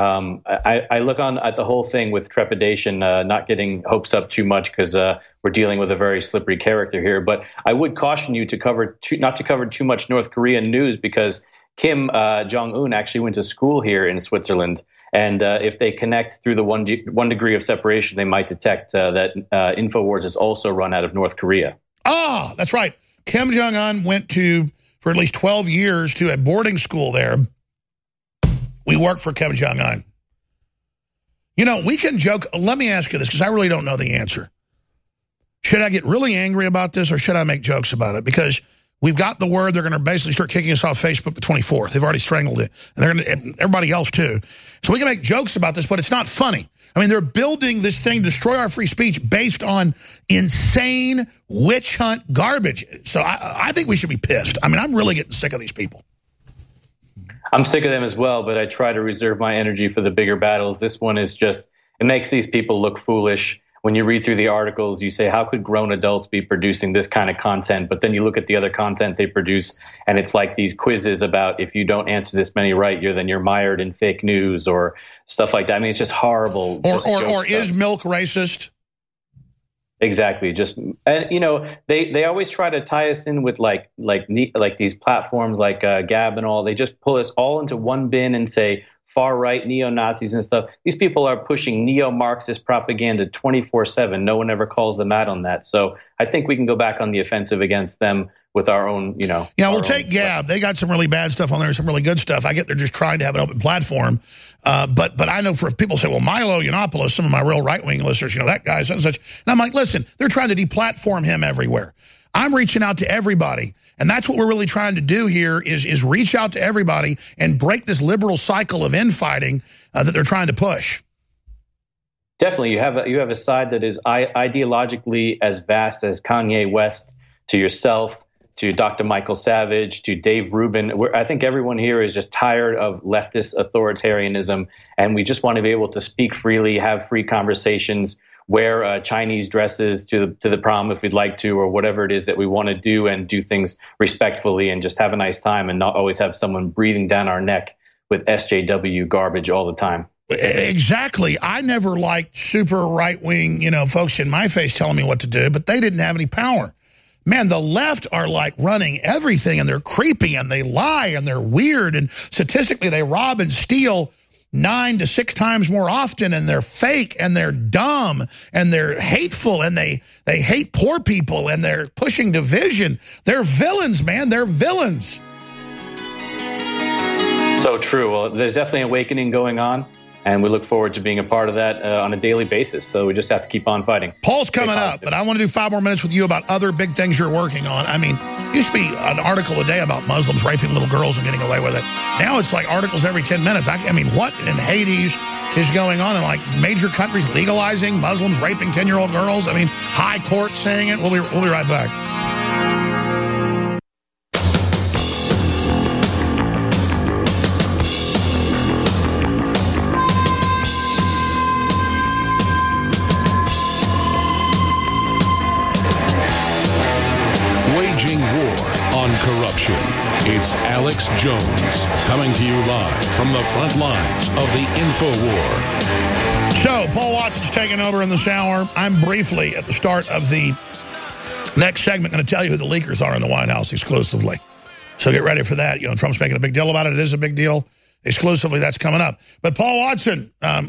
I look on at the whole thing with trepidation, not getting hopes up too much because we're dealing with a very slippery character here. But I would caution you not to cover too much North Korean news because Kim Jong-un actually went to school here in Switzerland. And if they connect through the one degree of separation, they might detect that InfoWars is also run out of North Korea. Ah, that's right. Kim Jong-un went for at least 12 years to a boarding school there. We work for Kim Jong-un. You know, we can joke. Let me ask you this, because I really don't know the answer. Should I get really angry about this, or should I make jokes about it? Because we've got the word they're going to basically start kicking us off Facebook the 24th. They've already strangled it. And they're going to, everybody else, too. So we can make jokes about this, but it's not funny. I mean, they're building this thing to destroy our free speech based on insane witch hunt garbage. So I think we should be pissed. I mean, I'm really getting sick of these people. I'm sick of them as well, but I try to reserve my energy for the bigger battles. This one is just, it makes these people look foolish. When you read through the articles, you say, how could grown adults be producing this kind of content? But then you look at the other content they produce, and it's like these quizzes about if you don't answer this many right, then you're mired in fake news or stuff like that. I mean, it's just horrible. Or is milk racist? Exactly. And you know, they always try to tie us in with like these platforms like Gab and all. They just pull us all into one bin and say far right neo-Nazis and stuff. These people are pushing neo-Marxist propaganda 24/7. No one ever calls them out on that. So I think we can go back on the offensive against them with our own, you know. Yeah, we'll take Gab. They got some really bad stuff on there, some really good stuff. I get they're just trying to have an open platform. But I know for people say, well, Milo Yiannopoulos, some of my real right-wing listeners, you know, that guy, such and such. And I'm like, listen, they're trying to deplatform him everywhere. I'm reaching out to everybody. And that's what we're really trying to do here is reach out to everybody and break this liberal cycle of infighting that they're trying to push. Definitely. You have a side that is ideologically as vast as Kanye West, to yourself, to Dr. Michael Savage, to Dave Rubin. I think everyone here is just tired of leftist authoritarianism, and we just want to be able to speak freely, have free conversations, wear Chinese dresses to the prom if we'd like to, or whatever it is that we want to do, and do things respectfully and just have a nice time and not always have someone breathing down our neck with SJW garbage all the time. Exactly. I never liked super right-wing, you know, folks in my face telling me what to do, but they didn't have any power. Man, the left are like running everything, and they're creepy, and they lie, and they're weird, and statistically they rob and steal 9 to 6 times more often, and they're fake, and they're dumb, and they're hateful, and they hate poor people, and they're pushing division. They're villains, man. They're villains. So true. Well, there's definitely an awakening going on, and we look forward to being a part of that on a daily basis. So we just have to keep on fighting. Paul's coming up, but I want to do 5 more minutes with you about other big things you're working on. I mean, it used to be an article a day about Muslims raping little girls and getting away with it. Now it's like articles every 10 minutes. I mean, what in Hades is going on in like major countries legalizing Muslims raping 10-year-old girls? I mean, high court saying it. We'll be right back. Corruption. It's Alex Jones coming to you live from the front lines of the InfoWar. So, Paul Watson's taking over in this hour. I'm briefly, at the start of the next segment, going to tell you who the leakers are in the White House exclusively. So get ready for that. You know, Trump's making a big deal about it. It is a big deal. Exclusively, that's coming up. But Paul Watson,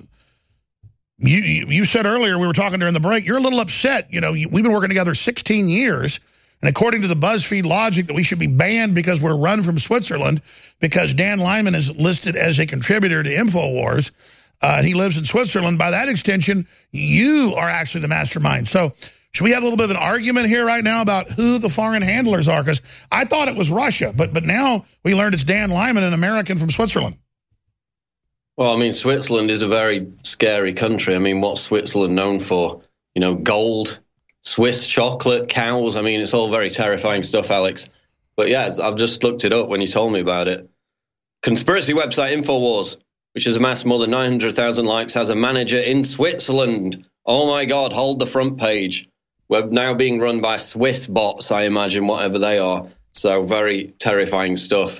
you said earlier, we were talking during the break, you're a little upset. You know, we've been working together 16 years. And according to the BuzzFeed logic that we should be banned because we're run from Switzerland because Dan Lyman is listed as a contributor to InfoWars, and he lives in Switzerland. By that extension, you are actually the mastermind. So should we have a little bit of an argument here right now about who the foreign handlers are? Because I thought it was Russia, but now we learned it's Dan Lyman, an American from Switzerland. Well, I mean, Switzerland is a very scary country. I mean, what's Switzerland known for? You know, gold, Swiss chocolate, cows. I mean, it's all very terrifying stuff, Alex. But yeah, I've just looked it up when you told me about it. Conspiracy website InfoWars, which has amassed more than 900,000 likes, has a manager in Switzerland. Oh my God, hold the front page. We're now being run by Swiss bots, I imagine, whatever they are. So very terrifying stuff.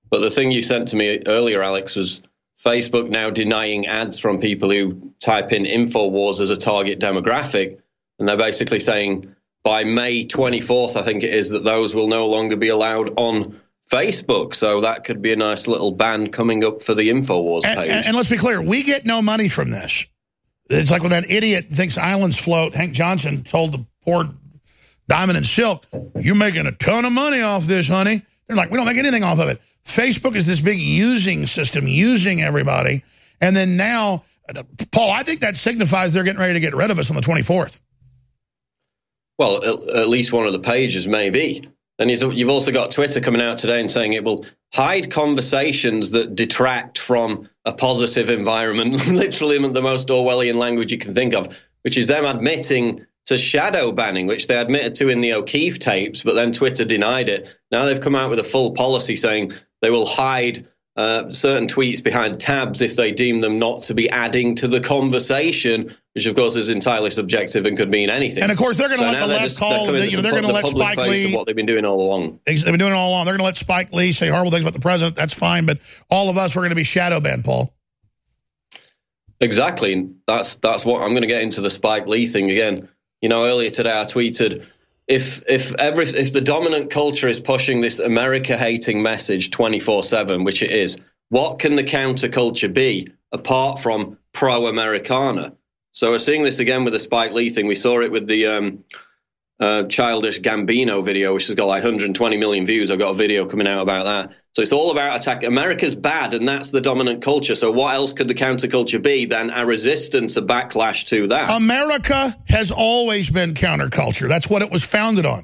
But the thing you sent to me earlier, Alex, was Facebook now denying ads from people who type in InfoWars as a target demographic. And they're basically saying by May 24th, I think it is, that those will no longer be allowed on Facebook. So that could be a nice little ban coming up for the InfoWars page. And let's be clear, we get no money from this. It's like when that idiot thinks islands float, Hank Johnson told the poor Diamond and Silk, "You're making a ton of money off this, honey." They're like, "We don't make anything off of it." Facebook is this big using system, using everybody. And then now, Paul, I think that signifies they're getting ready to get rid of us on the 24th. Well, at least one of the pages, maybe. And you've also got Twitter coming out today and saying it will hide conversations that detract from a positive environment, literally the most Orwellian language you can think of, which is them admitting to shadow banning, which they admitted to in the O'Keefe tapes, but then Twitter denied it. Now they've come out with a full policy saying they will hide certain tweets behind tabs if they deem them not to be adding to the conversation, which of course is entirely subjective and could mean anything. And of course they're going to let the left call, they're going to let Spike Lee, what they've been doing all along. They've been doing it all along. They're going to let Spike Lee say horrible things about the president. That's fine, but all of us, we're going to be shadow banned, Paul. Exactly. That's what I'm going to get into the Spike Lee thing again. You know, earlier today I tweeted, if the dominant culture is pushing this America-hating message 24/7, which it is, what can the counterculture be apart from pro-Americana? So we're seeing this again with the Spike Lee thing. We saw it with the Childish Gambino video, which has got like 120 million views. I've got a video coming out about that. So it's all about attack. America's bad, and that's the dominant culture. So what else could the counterculture be than a resistance, a backlash to that? America has always been counterculture. That's what it was founded on.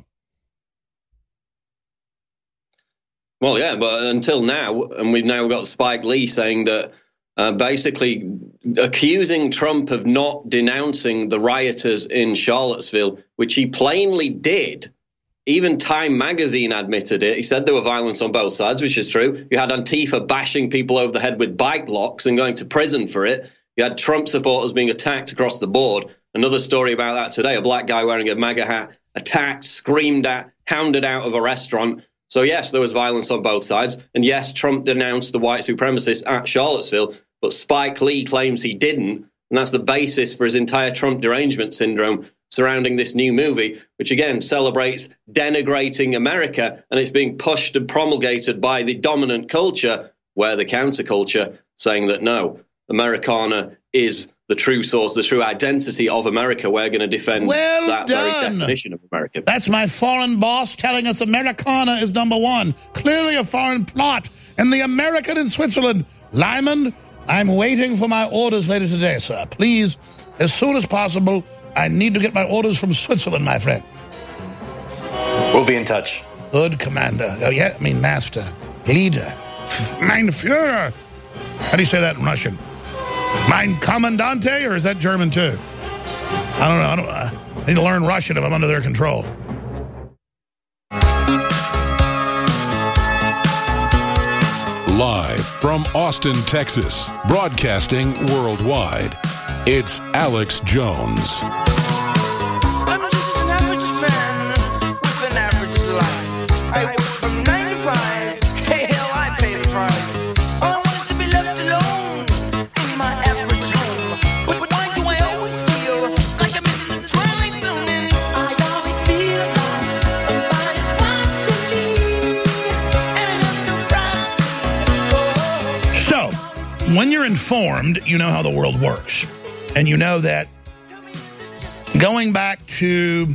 Well, yeah, but until now, and we've now got Spike Lee saying that basically accusing Trump of not denouncing the rioters in Charlottesville, which he plainly did. Even Time magazine admitted it. He said there were violence on both sides, which is true. You had Antifa bashing people over the head with bike locks and going to prison for it. You had Trump supporters being attacked across the board. Another story about that today, a black guy wearing a MAGA hat, attacked, screamed at, hounded out of a restaurant. So yes, there was violence on both sides. And yes, Trump denounced the white supremacists at Charlottesville, but Spike Lee claims he didn't. And that's the basis for his entire Trump derangement syndrome surrounding this new movie, which again celebrates denigrating America, and it's being pushed and promulgated by the dominant culture, where the counterculture saying that no, Americana is the true source, the true identity of America. We're going to defend that very definition of America. That's my foreign boss telling us Americana is number one. Clearly a foreign plot. And the American in Switzerland. Lyman, I'm waiting for my orders later today, sir. Please, as soon as possible, I need to get my orders from Switzerland, my friend. We'll be in touch. Good, Commander. Oh, yeah, I mean, Master. Leader. Mein Führer. How do you say that in Russian? Mein Kommandante, or is that German too? I don't know. I need to learn Russian if I'm under their control. Live from Austin, Texas, broadcasting worldwide, it's Alex Jones. I'm just an average man with an average life. I work from 9 to 5. Hey, hell, I pay the price. All I want is to be left alone in my average home. But why do I always feel like I'm in the twilight zone? And I always feel like somebody's watching me, and I have no privacy. So, when you're informed, you know how the world works. And you know that going back to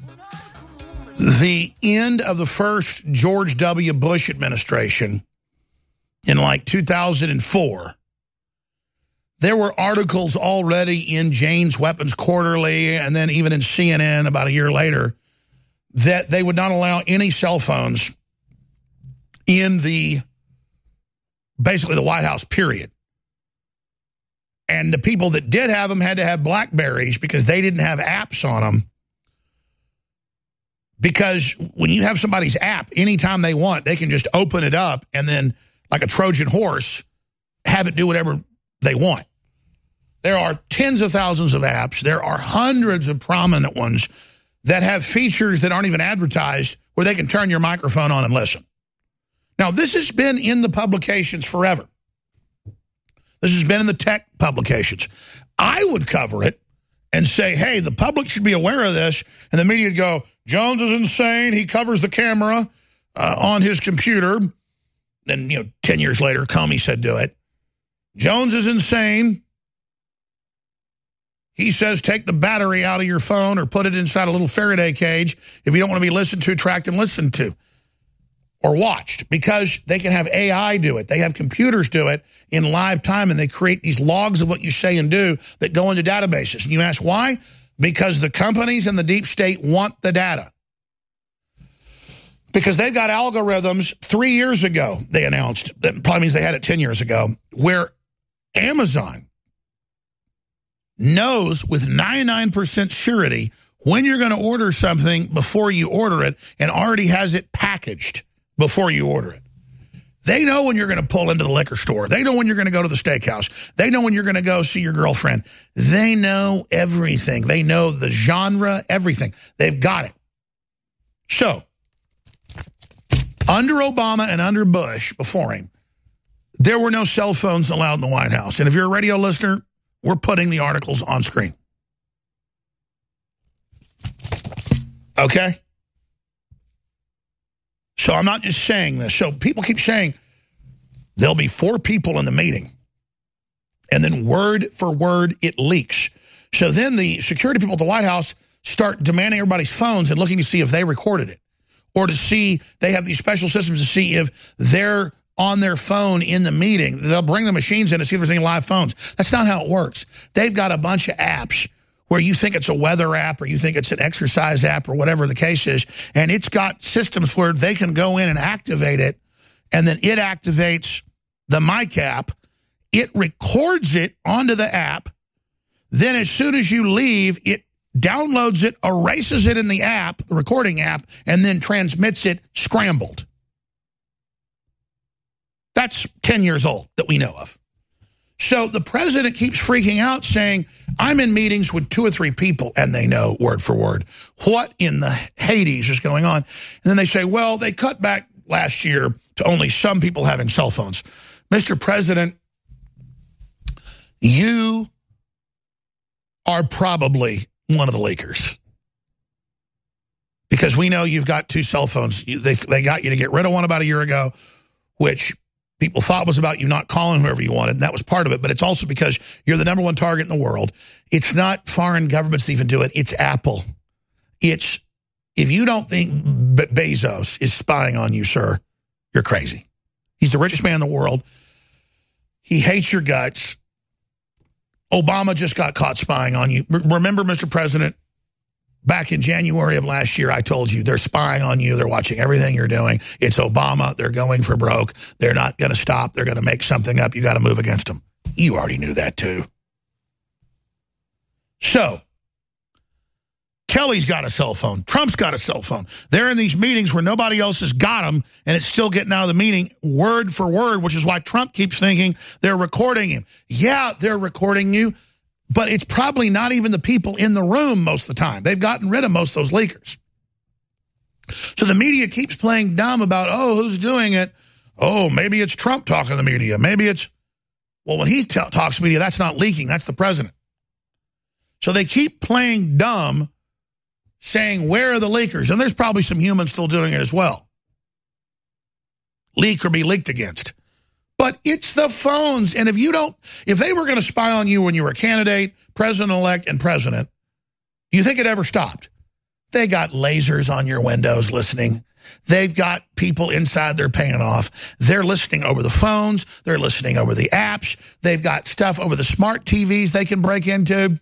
the end of the first George W. Bush administration in like 2004, there were articles already in Jane's Weapons Quarterly and then even in CNN about a year later that they would not allow any cell phones in basically the White House, period. And the people that did have them had to have BlackBerries because they didn't have apps on them. Because when you have somebody's app, anytime they want, they can just open it up and then, like a Trojan horse, have it do whatever they want. There are tens of thousands of apps. There are hundreds of prominent ones that have features that aren't even advertised where they can turn your microphone on and listen. Now, this has been in the publications forever. This has been in the tech publications. I would cover it and say, hey, the public should be aware of this. And the media would go, Jones is insane. He covers the camera on his computer. Then, 10 years later, Comey said do it. Jones is insane. He says take the battery out of your phone or put it inside a little Faraday cage if you don't want to be listened to, tracked, and listened to or watched, because they can have AI do it. They have computers do it in live time, and they create these logs of what you say and do that go into databases. And you ask why? Because the companies and the deep state want the data. Because they've got algorithms 3 years ago, they announced, that probably means they had it 10 years ago, where Amazon knows with 99% surety when you're going to order something before you order it, and already has it packaged before you order it. They know when you're going to pull into the liquor store. They know when you're going to go to the steakhouse. They know when you're going to go see your girlfriend. They know everything. They know the genre, everything. They've got it. So, under Obama and under Bush, before him, there were no cell phones allowed in the White House. And if you're a radio listener, we're putting the articles on screen. Okay? So I'm not just saying this. So people keep saying there'll be 4 people in the meeting, and then word for word it leaks. So then the security people at the White House start demanding everybody's phones and looking to see if they recorded it, or to see, they have these special systems to see if they're on their phone in the meeting. They'll bring the machines in to see if there's any live phones. That's not how it works. They've got a bunch of apps where you think it's a weather app or you think it's an exercise app or whatever the case is, and it's got systems where they can go in and activate it, and then it activates the mic app. It records it onto the app. Then as soon as you leave, it downloads it, erases it in the app, the recording app, and then transmits it scrambled. That's 10 years old that we know of. So the president keeps freaking out saying, I'm in meetings with 2 or 3 people, and they know word for word what in the Hades is going on. And then they say, well, they cut back last year to only some people having cell phones. Mr. President, you are probably one of the leakers. Because we know you've got 2 cell phones. They got you to get rid of one about a year ago, which people thought was about you not calling whoever you wanted, and that was part of it. But it's also because you're the #1 target in the world. It's not foreign governments that even do it. It's Apple. If you don't think Bezos is spying on you, sir, you're crazy. He's the richest man in the world. He hates your guts. Obama just got caught spying on you. Remember, Mr. President, back in January of last year, I told you they're spying on you. They're watching everything you're doing. It's Obama. They're going for broke. They're not going to stop. They're going to make something up. You got to move against them. You already knew that too. So, Kelly's got a cell phone. Trump's got a cell phone. They're in these meetings where nobody else has got them, and it's still getting out of the meeting word for word, which is why Trump keeps thinking they're recording him. Yeah, they're recording you. But it's probably not even the people in the room most of the time. They've gotten rid of most of those leakers. So the media keeps playing dumb about, oh, who's doing it? Oh, maybe it's Trump talking to the media. Maybe it's, well, when he talks to media, that's not leaking. That's the president. So they keep playing dumb, saying, where are the leakers? And there's probably some humans still doing it as well. Leak or be leaked against. But it's the phones. And if they were going to spy on you when you were a candidate, president-elect, and president, do you think it ever stopped? They got lasers on your windows listening. They've got people inside there paying off. They're listening over the phones. They're listening over the apps. They've got stuff over the smart TVs they can break into.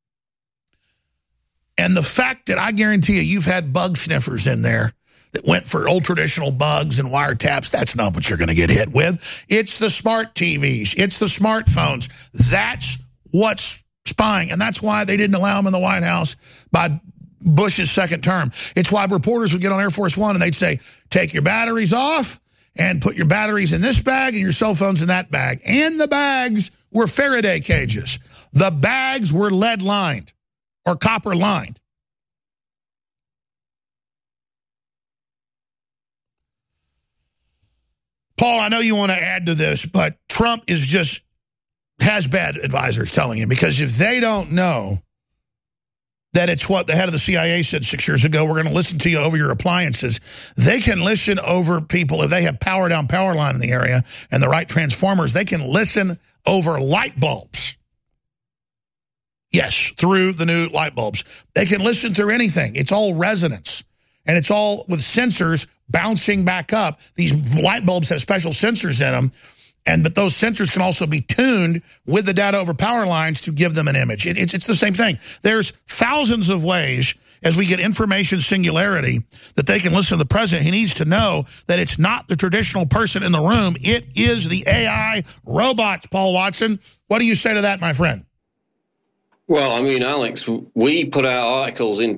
And the fact that I guarantee you've had bug sniffers in there that went for old traditional bugs and wiretaps, that's not what you're going to get hit with. It's the smart TVs. It's the smartphones. That's what's spying. And that's why they didn't allow them in the White House by Bush's second term. It's why reporters would get on Air Force One and they'd say, take your batteries off and put your batteries in this bag and your cell phones in that bag. And the bags were Faraday cages. The bags were lead-lined or copper-lined. Paul, I know you want to add to this, but Trump has bad advisors telling him, because if they don't know that it's what the head of the CIA said 6 years ago, we're going to listen to you over your appliances, they can listen over people. If they have power down power line in the area and the right transformers, they can listen over light bulbs. Yes, through the new light bulbs. They can listen through anything. It's all resonance. And it's all with sensors bouncing back up. These light bulbs have special sensors in them. But those sensors can also be tuned with the data over power lines to give them an image. It's the same thing. There's thousands of ways, as we get information singularity, that they can listen to the president. He needs to know that it's not the traditional person in the room. It is the AI robots, Paul Watson. What do you say to that, my friend? Well, I mean, Alex, we put out articles in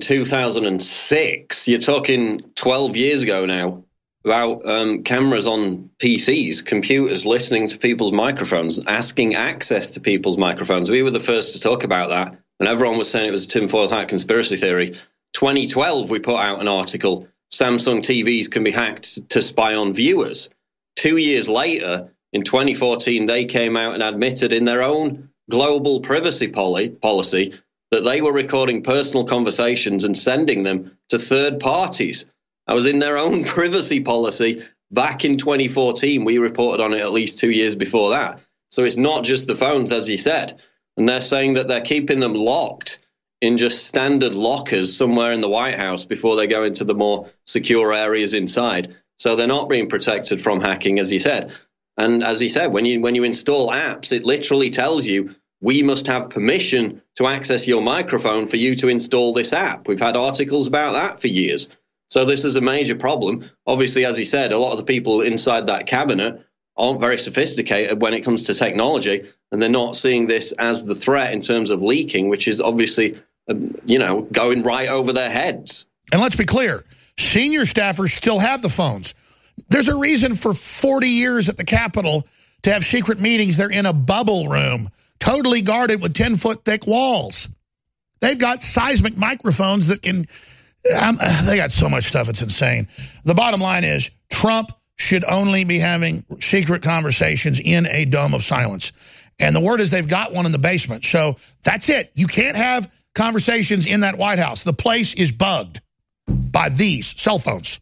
2006. You're talking 12 years ago now, about cameras on PCs, computers listening to people's microphones, asking access to people's microphones. We were the first to talk about that, and everyone was saying it was a tinfoil hat conspiracy theory. 2012, we put out an article, Samsung TVs can be hacked to spy on viewers. 2 years later, in 2014, they came out and admitted in their own global privacy policy that they were recording personal conversations and sending them to third parties. I was in their own privacy policy back in 2014. We reported on it at least 2 years before that. So it's not just the phones, as you said. And they're saying that they're keeping them locked in just standard lockers somewhere in the White House before they go into the more secure areas inside. So they're not being protected from hacking, as he said. And as he said, when you install apps, it literally tells you, we must have permission to access your microphone for you to install this app. We've had articles about that for years. So this is a major problem. Obviously, as he said, a lot of the people inside that cabinet aren't very sophisticated when it comes to technology, and they're not seeing this as the threat in terms of leaking, which is obviously, going right over their heads. And let's be clear, senior staffers still have the phones. There's a reason for 40 years at the Capitol to have secret meetings. They're in a bubble room, totally guarded with 10-foot thick walls. They've got seismic microphones that can... they got so much stuff, it's insane. The bottom line is Trump should only be having secret conversations in a dome of silence. And the word is they've got one in the basement. So that's it. You can't have conversations in that White House. The place is bugged by these cell phones.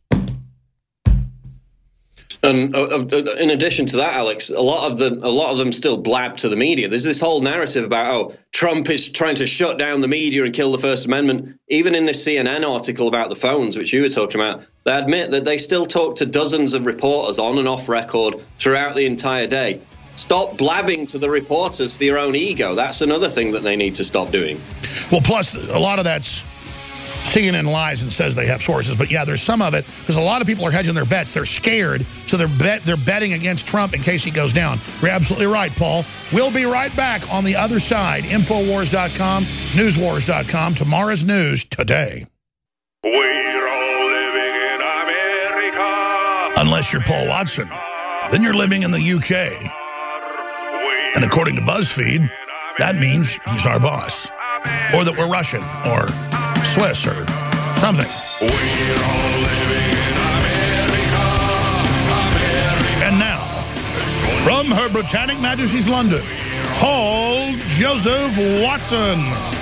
And in addition to that, Alex, a lot of them still blab to the media. There's this whole narrative about, Trump is trying to shut down the media and kill the First Amendment. Even in this CNN article about the phones, which you were talking about, they admit that they still talk to dozens of reporters on and off record throughout the entire day. Stop blabbing to the reporters for your own ego. That's another thing that they need to stop doing. Well, plus, a lot of that's CNN lies and says they have sources. But, yeah, there's some of it, because a lot of people are hedging their bets. They're scared, so they're betting against Trump in case he goes down. You're absolutely right, Paul. We'll be right back on the other side. Infowars.com, newswars.com. Tomorrow's news today. We're all living in America. Unless you're Paul Watson, then you're living in the UK. And according to BuzzFeed, that means he's our boss. Or that we're Russian, or Swiss, or something. We're all living in America. And now, from Her Britannic Majesty's London, Paul Joseph Watson.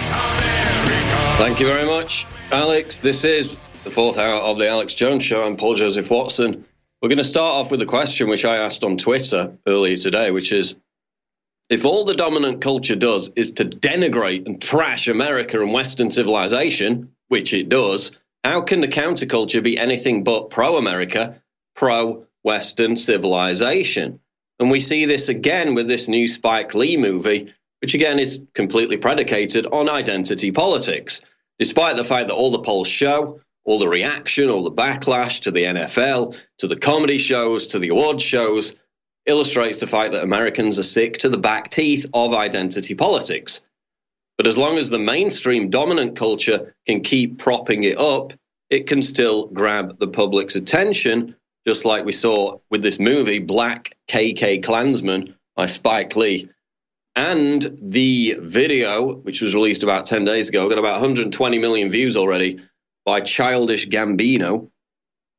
Thank you very much, Alex. This is the fourth hour of the Alex Jones Show. I'm Paul Joseph Watson. We're going to start off with a question which I asked on Twitter earlier today, which is, if all the dominant culture does is to denigrate and trash America and Western civilization, which it does, how can the counterculture be anything but pro-America, pro-Western civilization? And we see this again with this new Spike Lee movie, which again is completely predicated on identity politics. Despite the fact that all the polls show, all the reaction, all the backlash to the NFL, to the comedy shows, to the awards shows, illustrates the fact that Americans are sick to the back teeth of identity politics. But as long as the mainstream dominant culture can keep propping it up, it can still grab the public's attention, just like we saw with this movie, Black KK Klansman by Spike Lee. And the video, which was released about 10 days ago, got about 120 million views already, by Childish Gambino,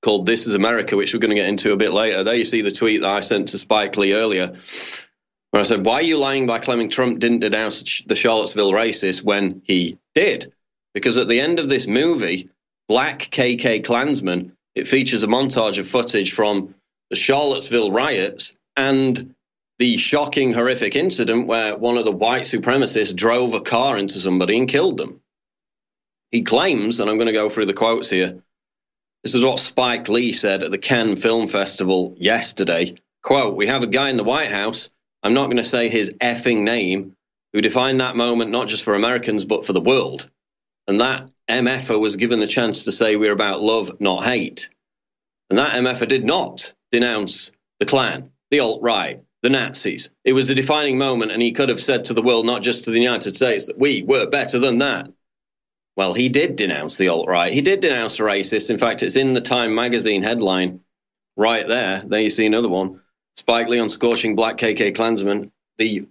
called This Is America, which we're going to get into a bit later. There you see the tweet that I sent to Spike Lee earlier, where I said, why are you lying by claiming Trump didn't denounce the Charlottesville racists when he did? Because at the end of this movie, Black KK Klansman, it features a montage of footage from the Charlottesville riots and the shocking, horrific incident where one of the white supremacists drove a car into somebody and killed them. He claims, and I'm going to go through the quotes here, this is what Spike Lee said at the Cannes Film Festival yesterday. Quote, we have a guy in the White House, I'm not going to say his effing name, who defined that moment not just for Americans but for the world. And that MFer was given the chance to say we're about love, not hate. And that MFer did not denounce the Klan, the alt-right, the Nazis. It was a defining moment, and he could have said to the world, not just to the United States, that we were better than that. Well, he did denounce the alt-right. He did denounce the racists. In fact, it's in the Time magazine headline right there. There you see another one. Spike Lee on scorching Black KK Klansman, the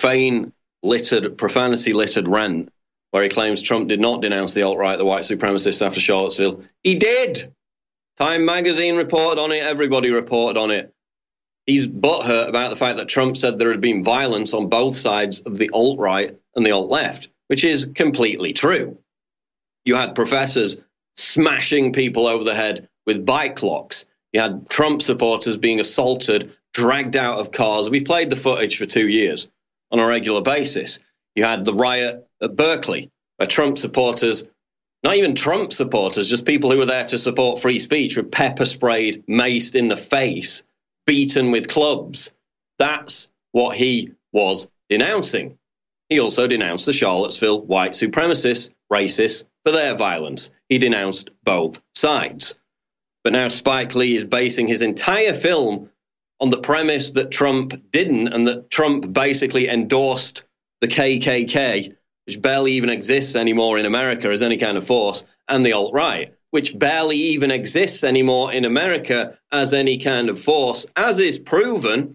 profanity-littered rant, where he claims Trump did not denounce the alt-right, the white supremacists after Charlottesville. He did! Time magazine reported on it. Everybody reported on it. He's butthurt about the fact that Trump said there had been violence on both sides of the alt-right and the alt-left, which is completely true. You had professors smashing people over the head with bike locks. You had Trump supporters being assaulted, dragged out of cars. We played the footage for 2 years on a regular basis. You had the riot at Berkeley, where Trump supporters, not even Trump supporters, just people who were there to support free speech, were pepper sprayed, maced in the face, beaten with clubs. That's what he was denouncing. He also denounced the Charlottesville white supremacists, racists, for their violence. He denounced both sides. But now Spike Lee is basing his entire film on the premise that Trump didn't, and that Trump basically endorsed the KKK, which barely even exists anymore in America as any kind of force, and the alt-right, which barely even exists anymore in America as any kind of force, as is proven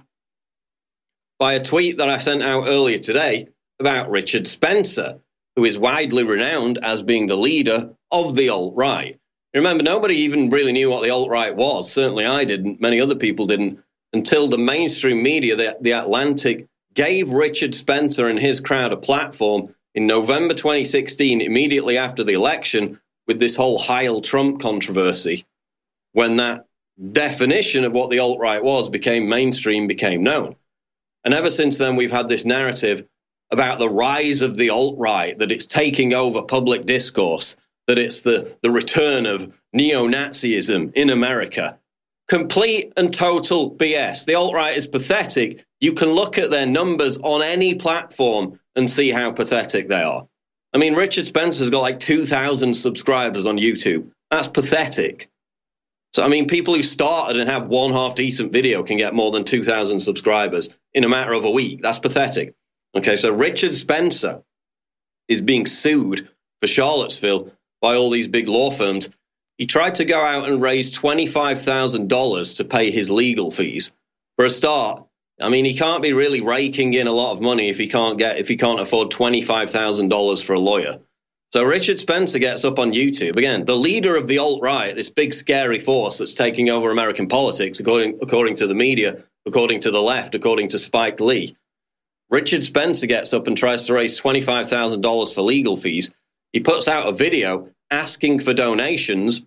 by a tweet that I sent out earlier today about Richard Spencer, who is widely renowned as being the leader of the alt-right. Remember, nobody even really knew what the alt-right was. Certainly I didn't. Many other people didn't, until the mainstream media, the Atlantic, gave Richard Spencer and his crowd a platform in November 2016, immediately after the election, with this whole Heil Trump controversy, when that definition of what the alt-right was became mainstream, became known. And ever since then, we've had this narrative about the rise of the alt-right, that it's taking over public discourse, that it's the return of neo-Nazism in America. Complete and total BS. The alt-right is pathetic. You can look at their numbers on any platform and see how pathetic they are. I mean, Richard Spencer's got like 2,000 subscribers on YouTube. That's pathetic. So, I mean, people who started and have one half-decent video can get more than 2,000 subscribers in a matter of a week. That's pathetic. Okay, so Richard Spencer is being sued for Charlottesville by all these big law firms. He tried to go out and raise $25,000 to pay his legal fees. For a start, I mean, he can't be really raking in a lot of money if he can't afford $25,000 for a lawyer. So Richard Spencer gets up on YouTube, again, the leader of the alt-right, this big scary force that's taking over American politics, according to the media, according to the left, according to Spike Lee. Richard Spencer gets up and tries to raise $25,000 for legal fees. He puts out a video asking for donations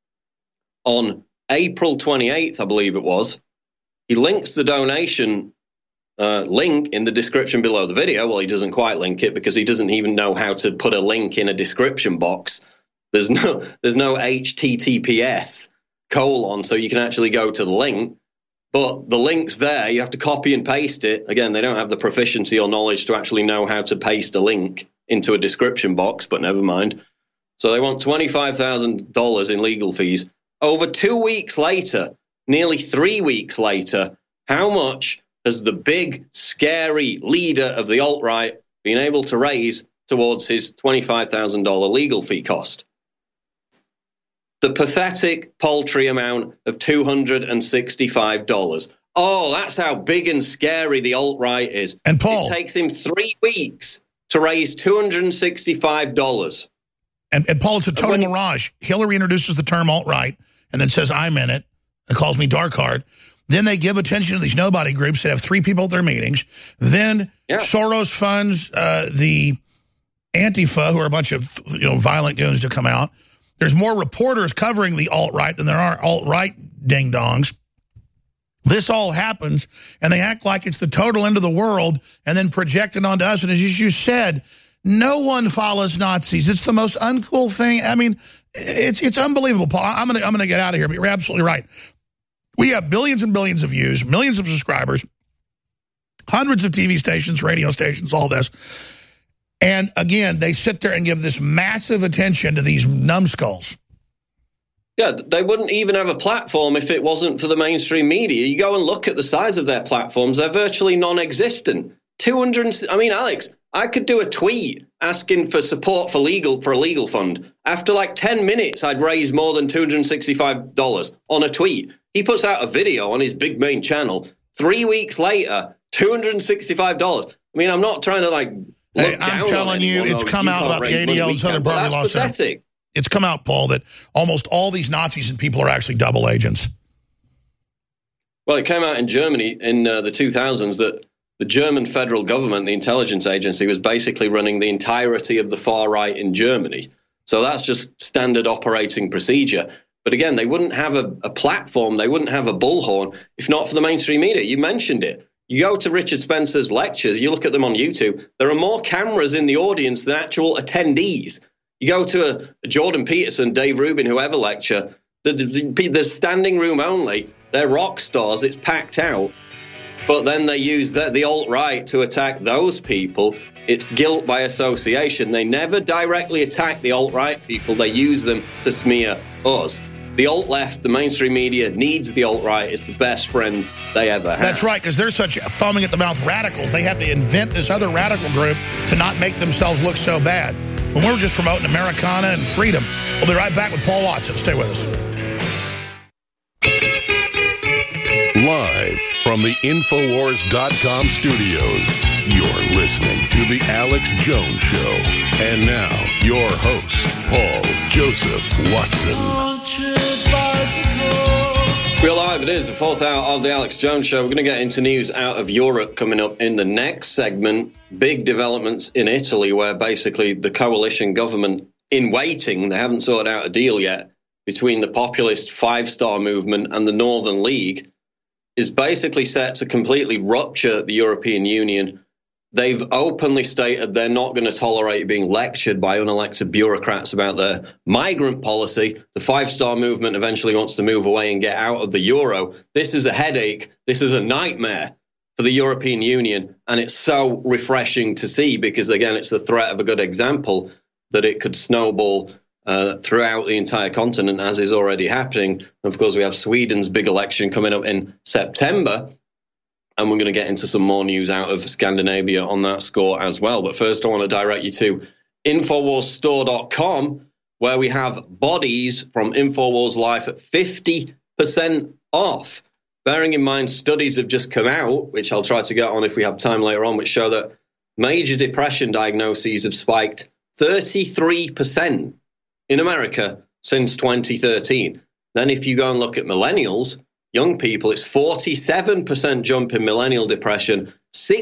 on April 28th, I believe it was. He links the donation link in the description below the video. Well, he doesn't quite link it because he doesn't even know how to put a link in a description box. There's no HTTPS : so you can actually go to the link. But the link's there. You have to copy and paste it. Again, they don't have the proficiency or knowledge to actually know how to paste a link into a description box, but never mind. So they want $25,000 in legal fees. Over 2 weeks later, nearly 3 weeks later, how much has the big, scary leader of the alt-right been able to raise towards his $25,000 legal fee cost? The pathetic, paltry amount of $265. Oh, that's how big and scary the alt-right is. And Paul, it takes him 3 weeks to raise $265. And Paul, it's a total mirage. Hillary introduces the term alt-right, and then says I'm in it and calls me Darkheart. Then they give attention to these nobody groups that have 3 people at their meetings. Then Soros funds the Antifa, who are a bunch of violent goons to come out. There's more reporters covering the alt-right than there are alt-right ding-dongs. This all happens, and they act like it's the total end of the world and then project it onto us. And as you said, no one follows Nazis. It's the most uncool thing. I mean, it's unbelievable, Paul. I'm gonna get out of here, but you're absolutely right. We have billions and billions of views, millions of subscribers, hundreds of TV stations, radio stations, all this. And again, they sit there and give this massive attention to these numbskulls. Yeah, they wouldn't even have a platform if it wasn't for the mainstream media. You go and look at the size of their platforms, they're virtually non-existent. Alex, I could do a tweet asking for support for a legal fund. After like 10 minutes, I'd raise more than $265 on a tweet. He puts out a video on his big main channel. 3 weeks later, $265. I mean, I'm not trying to Hey, I'm telling you, it's come out about the ADL Southern Poverty Law Center. It's come out, Paul, that almost all these Nazis and people are actually double agents. Well, it came out in Germany in the 2000s that the German federal government, the intelligence agency, was basically running the entirety of the far right in Germany. So that's just standard operating procedure. But again, they wouldn't have a platform, they wouldn't have a bullhorn if not for the mainstream media. You mentioned it. You go to Richard Spencer's lectures, you look at them on YouTube, there are more cameras in the audience than actual attendees. You go to a Jordan Peterson, Dave Rubin, whoever lecture, there's standing room only. They're rock stars. It's packed out. But then they use the alt-right to attack those people. It's guilt by association. They never directly attack the alt-right people. They use them to smear us. The alt-left, the mainstream media, needs the alt-right. It's the best friend they ever had. That's right, because they're such foaming at the mouth radicals. They have to invent this other radical group to not make themselves look so bad. When we're just promoting Americana and freedom. We'll be right back with Paul Watson. Stay with us. Live from the Infowars.com studios, you're listening to The Alex Jones Show. And now, your host, Paul Joseph Watson. We're live. It is the 4th hour of The Alex Jones Show. We're going to get into news out of Europe coming up in the next segment. Big developments in Italy, where basically the coalition government in waiting, they haven't sorted out a deal yet, between the populist Five Star Movement and the Northern League, is basically set to completely rupture the European Union. They've openly stated they're not going to tolerate being lectured by unelected bureaucrats about their migrant policy. The Five Star Movement eventually wants to move away and get out of the euro. This is a headache. This is a nightmare for the European Union. And it's so refreshing to see because, again, it's the threat of a good example that it could snowball throughout the entire continent, as is already happening. Of course, we have Sweden's big election coming up in September. And we're going to get into some more news out of Scandinavia on that score as well. But first, I want to direct you to InfoWarsStore.com, where we have bodies from InfoWars Life at 50% off. Bearing in mind, studies have just come out, which I'll try to get on if we have time later on, which show that major depression diagnoses have spiked 33% in America since 2013. Then if you go and look at millennials, young people, it's 47% jump in millennial depression,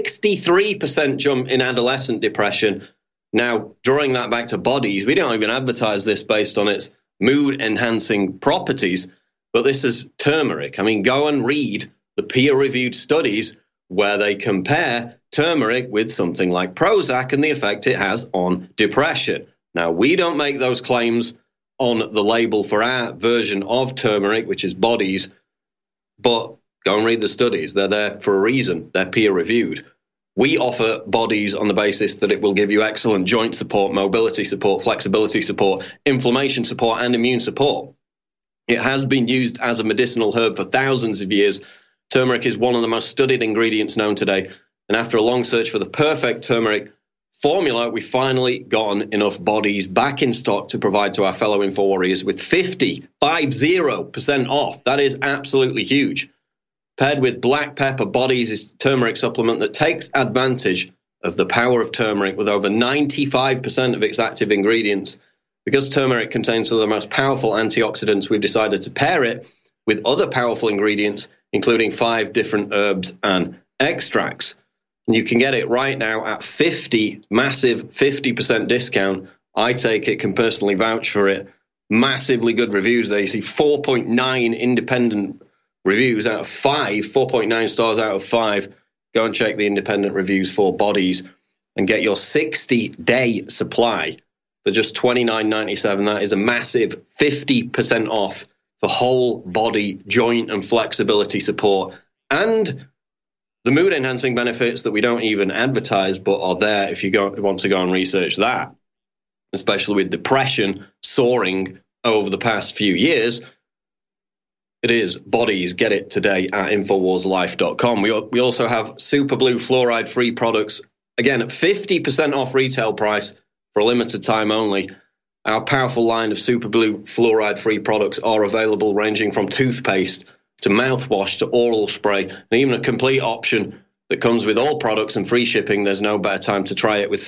63% jump in adolescent depression. Now, drawing that back to bodies, we don't even advertise this based on its mood-enhancing properties, but this is turmeric. I mean, go and read the peer-reviewed studies where they compare turmeric with something like Prozac and the effect it has on depression. Now, we don't make those claims on the label for our version of turmeric, which is bodies, but go and read the studies. They're there for a reason. They're peer-reviewed. We offer bodies on the basis that it will give you excellent joint support, mobility support, flexibility support, inflammation support, and immune support. It has been used as a medicinal herb for thousands of years. Turmeric is one of the most studied ingredients known today. And after a long search for the perfect turmeric formula, we finally gotten enough bodies back in stock to provide to our fellow Info Warriors with 50% off. That is absolutely huge. Paired with black pepper bodies is turmeric supplement that takes advantage of the power of turmeric with over 95% of its active ingredients Because turmeric contains some of the most powerful antioxidants, we've decided to pair it with other powerful ingredients, including 5 different herbs and extracts. And you can get it right now at massive 50% discount. I take it, can personally vouch for it. Massively good reviews there. You see 4.9 independent reviews out of 5, 4.9 stars out of 5. Go and check the independent reviews for Bodies and get your 60-day supply for just $29.97. That is a massive 50% off for whole body joint and flexibility support, and the mood-enhancing benefits that we don't even advertise but are there if you want to go and research that, especially with depression soaring over the past few years. It is Bodies. Get it today at InfoWarsLife.com. We also have Super Blue fluoride-free products, again, at 50% off retail price for a limited time only. Our powerful line of Super Blue fluoride-free products are available, ranging from toothpaste to mouthwash to oral spray, and even a complete option that comes with all products and free shipping. There's no better time to try it with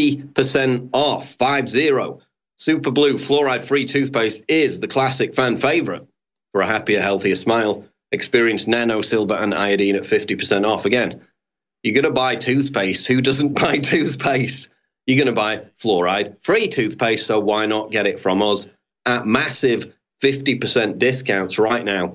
50% off. 50. Super Blue fluoride-free toothpaste is the classic fan favorite. For a happier, healthier smile, experience nano, silver, and iodine at 50% off. Again, you're going to buy toothpaste. Who doesn't buy toothpaste? You're going to buy fluoride-free toothpaste, so why not get it from us at massive 50% discounts right now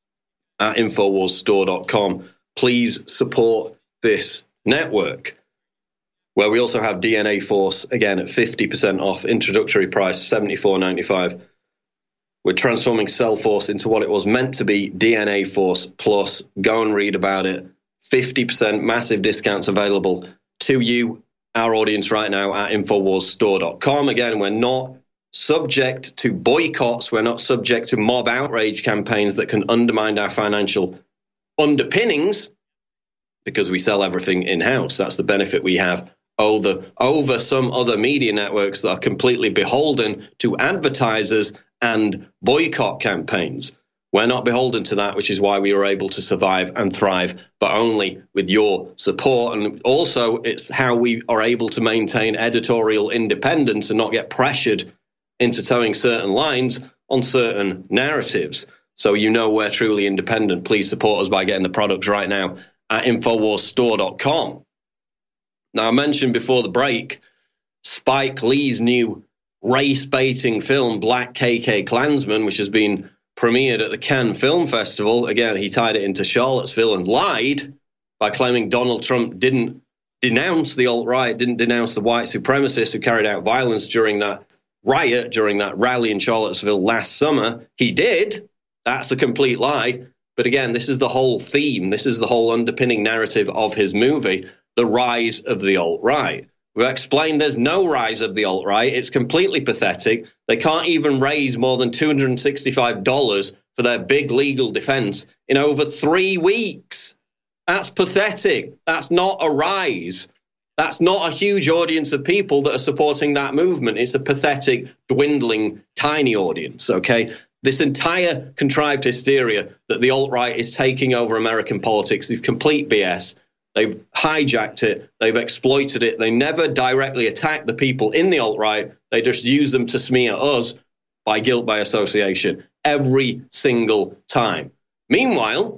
at InfoWarsStore.com. Please support this network, where we also have DNA Force, again, at 50% off, introductory price, $74.95. We're transforming Cell Force into what it was meant to be, DNA Force Plus. Go and read about it. 50% massive discounts available to you, our audience, right now at InfoWarsStore.com. Again, we're not subject to boycotts. We're not subject to mob outrage campaigns that can undermine our financial underpinnings, because we sell everything in-house. That's the benefit we have over some other media networks that are completely beholden to advertisers and boycott campaigns. We're not beholden to that, which is why we were able to survive and thrive, but only with your support. And also, it's how we are able to maintain editorial independence and not get pressured into towing certain lines on certain narratives. So you know we're truly independent. Please support us by getting the products right now at InfoWarsStore.com. Now, I mentioned before the break, Spike Lee's new race-baiting film, Black KK Klansman, which has been premiered at the Cannes Film Festival. Again, he tied it into Charlottesville and lied by claiming Donald Trump didn't denounce the alt-right, didn't denounce the white supremacists who carried out violence during that riot, during that rally in Charlottesville last summer. He did. That's a complete lie. But again, this is the whole theme. This is the whole underpinning narrative of his movie, the rise of the alt-right. We've explained there's no rise of the alt-right. It's completely pathetic. They can't even raise more than $265 for their big legal defense in over 3 weeks. That's pathetic. That's not a rise. That's not a huge audience of people that are supporting that movement. It's a pathetic, dwindling, tiny audience, okay? This entire contrived hysteria that the alt-right is taking over American politics is complete BS. They've hijacked it. They've exploited it. They never directly attack the people in the alt-right. They just use them to smear us by guilt by association every single time. Meanwhile,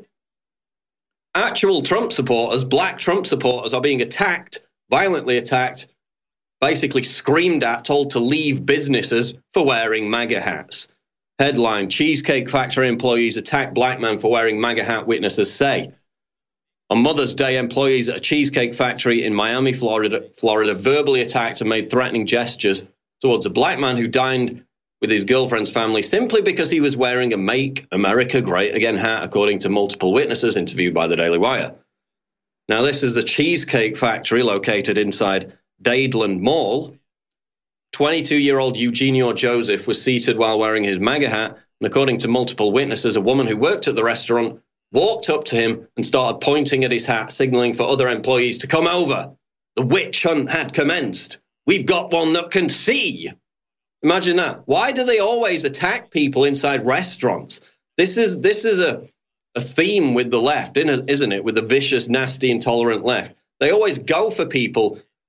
actual Trump supporters, black Trump supporters, are being attacked, violently attacked, basically screamed at, told to leave businesses for wearing MAGA hats. Headline, Cheesecake Factory employees attack black man for wearing MAGA hat, witnesses say. On Mother's Day, employees at a Cheesecake Factory in Miami, Florida, verbally attacked and made threatening gestures towards a black man who dined with his girlfriend's family simply because he was wearing a Make America Great Again hat, according to multiple witnesses interviewed by the Daily Wire. Now, this is a Cheesecake Factory located inside Dadeland Mall. 22-year-old Eugenio Joseph was seated while wearing his MAGA hat, and according to multiple witnesses, a woman who worked at the restaurant walked up to him and started pointing at his hat, signaling for other employees to come over. The witch hunt had commenced. We've got one that can see. Imagine that. Why do they always attack people inside restaurants? This is a theme with the left, isn't it? With the vicious, nasty, intolerant left. They always go for people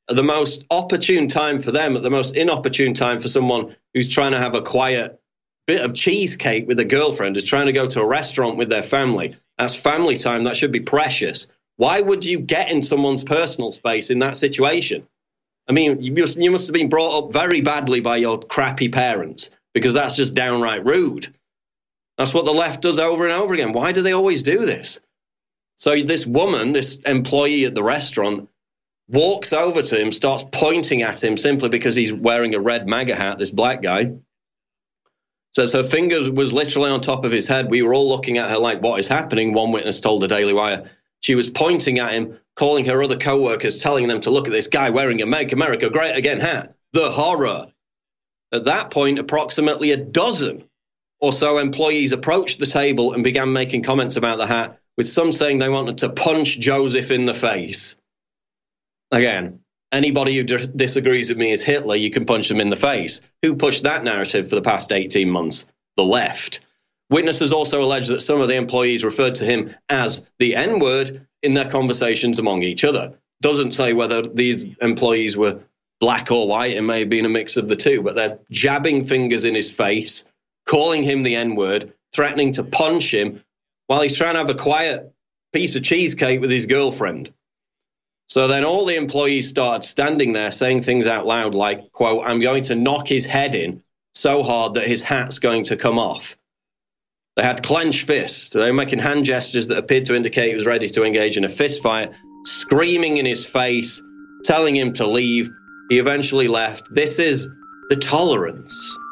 at the most opportune time for them, at the most inopportune time for someone who's trying to have a quiet bit of cheesecake with a girlfriend, who's trying to go to a restaurant with their family. That's family time. That should be precious. Why would you get in someone's personal space in that situation? I mean, you must have been brought up very badly by your crappy parents, because that's just downright rude. That's what the left does over and over again. Why do they always do this? So this woman, this employee at the restaurant, walks over to him, starts pointing at him simply because he's wearing a red MAGA hat, this black guy. Says her finger was literally on top of his head. We were all looking at her like, what is happening? One witness told the Daily Wire. She was pointing at him, calling her other co-workers, telling them to look at this guy wearing a Make America Great Again hat. The horror. At that point, approximately a dozen or so employees approached the table and began making comments about the hat, with some saying they wanted to punch Joseph in the face. Again, anybody who disagrees with me is Hitler, you can punch them in the face. Who pushed that narrative for the past 18 months? The left. Witnesses also allege that some of the employees referred to him as the N-word in their conversations among each other. Doesn't say whether these employees were black or white. It may have been a mix of the two, but they're jabbing fingers in his face, calling him the N-word, threatening to punch him while he's trying to have a quiet piece of cheesecake with his girlfriend. So then all the employees started standing there saying things out loud like, quote, I'm going to knock his head in so hard that his hat's going to come off. They had clenched fists. They were making hand gestures that appeared to indicate he was ready to engage in a fist fight, screaming in his face, telling him to leave. He eventually left. This is the tolerance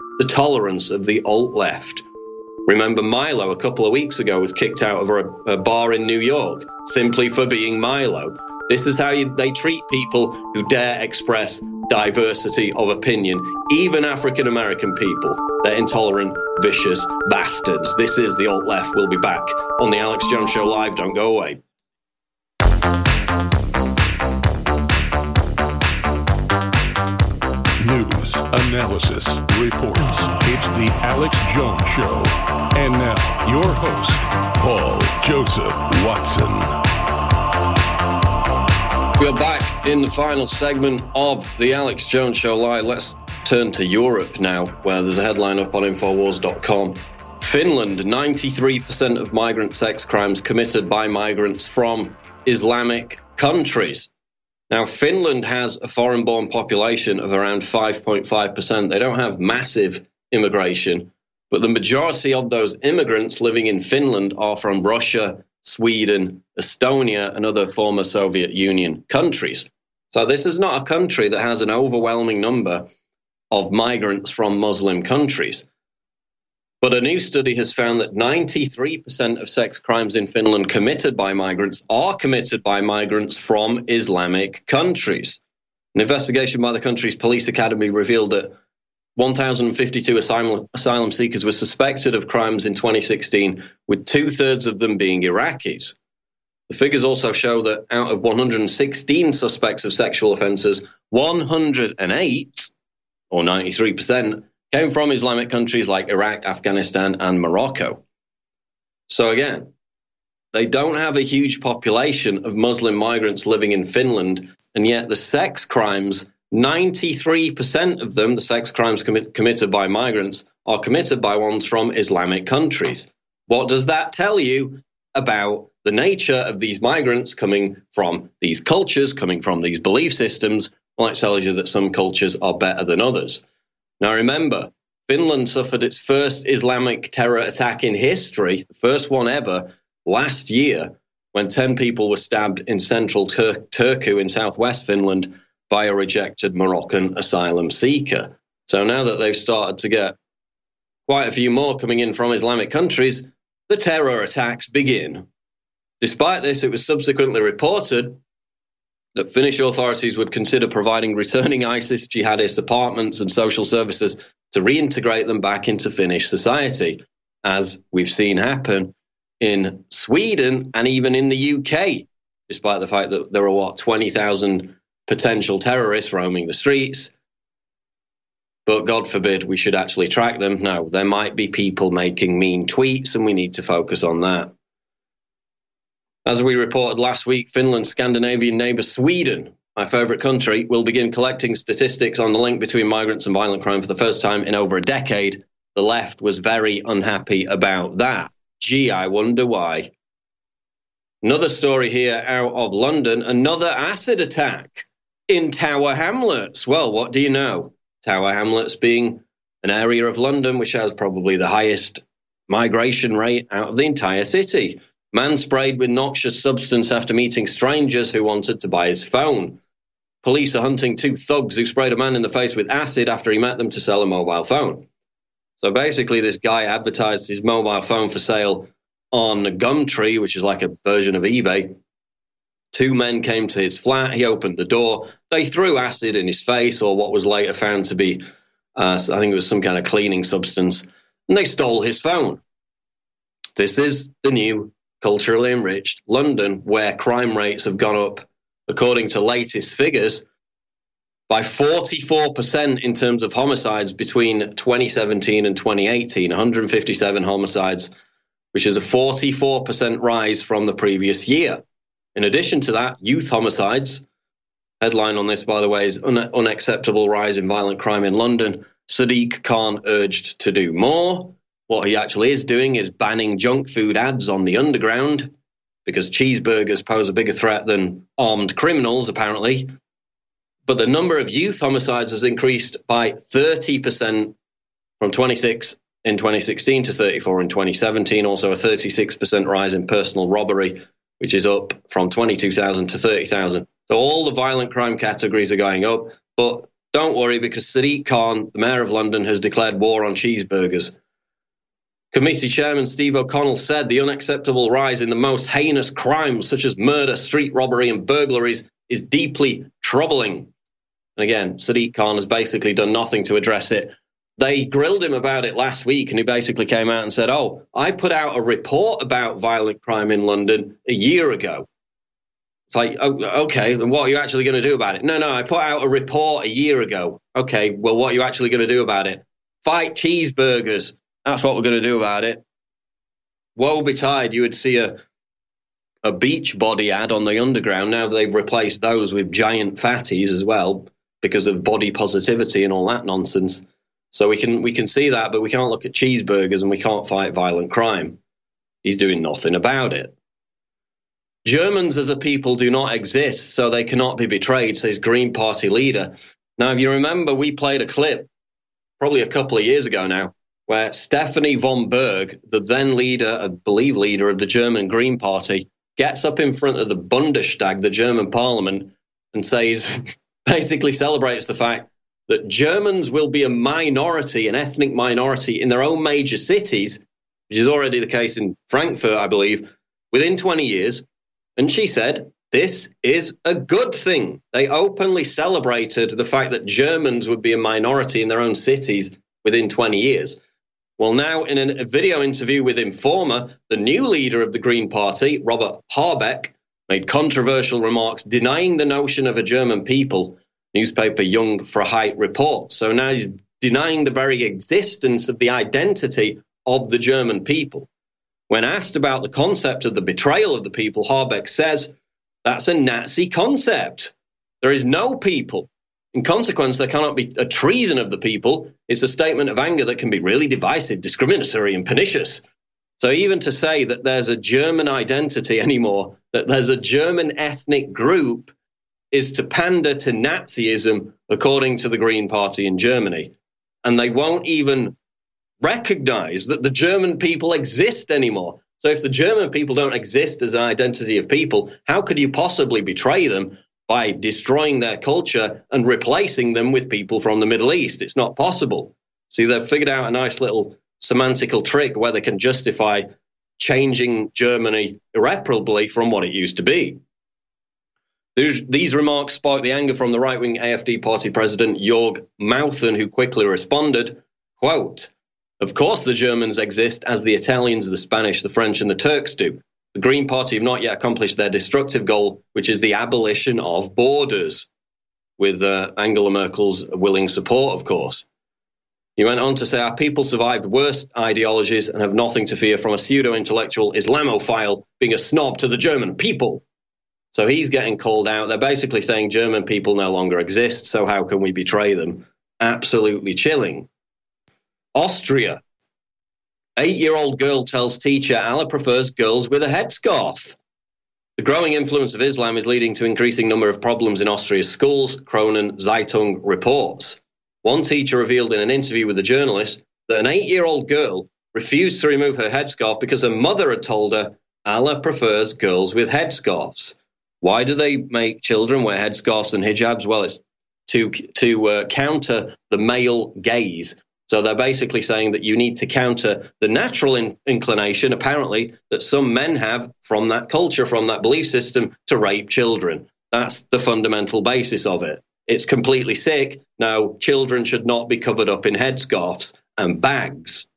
of the alt-left. Remember, Milo a couple of weeks ago was kicked out of a bar in New York simply for being Milo. This is how they treat people who dare express diversity of opinion, even African-American people. They're intolerant, vicious bastards. This is the alt-left. We'll be back on the Alex Jones Show Live. Don't go away. News, analysis, reports. It's the Alex Jones Show. And now, your host, Paul Joseph Watson. We're back in the final segment of the Alex Jones Show Live. Let's turn to Europe now, where there's a headline up on Infowars.com. Finland, 93% of migrant sex crimes committed by migrants from Islamic countries. Now, Finland has a foreign-born population of around 5.5%. They don't have massive immigration, but the majority of those immigrants living in Finland are from Russia, Sweden, Estonia, and other former Soviet Union countries. So this is not a country that has an overwhelming number of migrants from Muslim countries. But a new study has found that 93% of sex crimes in Finland committed by migrants are committed by migrants from Islamic countries. An investigation by the country's police academy revealed that 1,052 asylum seekers were suspected of crimes in 2016, with 2/3 of them being Iraqis. The figures also show that out of 116 suspects of sexual offences, 108, or 93%, came from Islamic countries like Iraq, Afghanistan, and Morocco. So again, they don't have a huge population of Muslim migrants living in Finland, and yet the sex crimes, 93% of them, the sex crimes committed by migrants, are committed by ones from Islamic countries. What does that tell you about the nature of these migrants coming from these cultures, coming from these belief systems? Well, it tells you that some cultures are better than others. Now remember, Finland suffered its first Islamic terror attack in history, the first one ever, last year, when 10 people were stabbed in central Turku in southwest Finland by a rejected Moroccan asylum seeker. So now that they've started to get quite a few more coming in from Islamic countries, the terror attacks begin. Despite this, it was subsequently reported that Finnish authorities would consider providing returning ISIS jihadists apartments and social services to reintegrate them back into Finnish society, as we've seen happen in Sweden and even in the UK, despite the fact that there are, 20,000 potential terrorists roaming the streets. But God forbid we should actually track them. No, there might be people making mean tweets, and we need to focus on that. As we reported last week, Finland's Scandinavian neighbour Sweden my favorite country, will begin collecting statistics on the link between migrants and violent crime for the first time in over a decade. The left was very unhappy about that. Gee, I wonder why. Another story here out of London, another acid attack in Tower Hamlets. Well, what do you know? Tower Hamlets being an area of London which has probably the highest migration rate out of the entire city. Man sprayed with noxious substance after meeting strangers who wanted to buy his phone. Police are hunting 2 thugs who sprayed a man in the face with acid after he met them to sell a mobile phone. So basically, this guy advertised his mobile phone for sale on Gumtree, which is like a version of eBay. 2 men came to his flat. He opened the door. They threw acid in his face, or what was later found to be, I think it was some kind of cleaning substance, and they stole his phone. This is the new culturally enriched London, where crime rates have gone up, according to latest figures, by 44% in terms of homicides between 2017 and 2018, 157 homicides, which is a 44% rise from the previous year. In addition to that, youth homicides, headline on this, by the way, is unacceptable rise in violent crime in London. Sadiq Khan urged to do more. What he actually is doing is banning junk food ads on the underground, because cheeseburgers pose a bigger threat than armed criminals, apparently. But the number of youth homicides has increased by 30% from 26 in 2016 to 34 in 2017. Also a 36% rise in personal robbery, which is up from 22,000 to 30,000. So all the violent crime categories are going up. But don't worry, because Sadiq Khan, the Mayor of London, has declared war on cheeseburgers. Committee Chairman Steve O'Connell said the unacceptable rise in the most heinous crimes, such as murder, street robbery and burglaries, is deeply troubling. And again, Sadiq Khan has basically done nothing to address it. They grilled him about it last week, and he basically came out and said, I put out a report about violent crime in London a year ago. It's like, okay, then what are you actually going to do about it? No, I put out a report a year ago. Okay, well, what are you actually going to do about it? Fight cheeseburgers. That's what we're going to do about it. Woe betide, you would see a beach body ad on the underground. Now they've replaced those with giant fatties as well, because of body positivity and all that nonsense. So we can see that, but we can't look at cheeseburgers and we can't fight violent crime. He's doing nothing about it. Germans as a people do not exist, so they cannot be betrayed, says Green Party leader. Now, if you remember, we played a clip probably a couple of years ago now, where Stephanie von Berg, the then leader, I believe leader of the German Green Party, gets up in front of the Bundestag, the German parliament, and says, basically celebrates the fact that Germans will be a minority, an ethnic minority in their own major cities, which is already the case in Frankfurt, I believe, within 20 years. And she said, this is a good thing. They openly celebrated the fact that Germans would be a minority in their own cities within 20 years. Well, now in a video interview with Informer, the new leader of the Green Party, Robert Habeck, made controversial remarks denying the notion of a German people, newspaper Jung Freiheit reports. So now he's denying the very existence of the identity of the German people. When asked about the concept of the betrayal of the people, Habeck says, that's a Nazi concept. There is no people. In consequence, there cannot be a treason of the people. It's a statement of anger that can be really divisive, discriminatory, and pernicious. So even to say that there's a German identity anymore, that there's a German ethnic group, is to pander to Nazism, according to the Green Party in Germany. And they won't even recognize that the German people exist anymore. So if the German people don't exist as an identity of people, how could you possibly betray them by destroying their culture and replacing them with people from the Middle East? It's not possible. See, they've figured out a nice little semantical trick where they can justify changing Germany irreparably from what it used to be. These remarks sparked the anger from the right-wing AfD party president Jörg Mauthausen, who quickly responded, quote, "Of course the Germans exist as the Italians, the Spanish, the French and the Turks do. The Green Party have not yet accomplished their destructive goal, which is the abolition of borders," with Angela Merkel's willing support, of course. He went on to say, "Our people survived worse ideologies and have nothing to fear from a pseudo-intellectual Islamophile being a snob to the German people." So he's getting called out. They're basically saying German people no longer exist, so how can we betray them? Absolutely chilling. Austria. 8-year-old girl tells teacher Allah prefers girls with a headscarf. The growing influence of Islam is leading to increasing number of problems in Austria's schools, Kronen Zeitung reports. One teacher revealed in an interview with a journalist that an 8-year-old girl refused to remove her headscarf because her mother had told her Allah prefers girls with headscarves. Why do they make children wear headscarves and hijabs? Well, it's to counter the male gaze. So they're basically saying that you need to counter the natural inclination, apparently, that some men have from that culture, from that belief system, to rape children. That's the fundamental basis of it. It's completely sick. Now, children should not be covered up in headscarves and bags.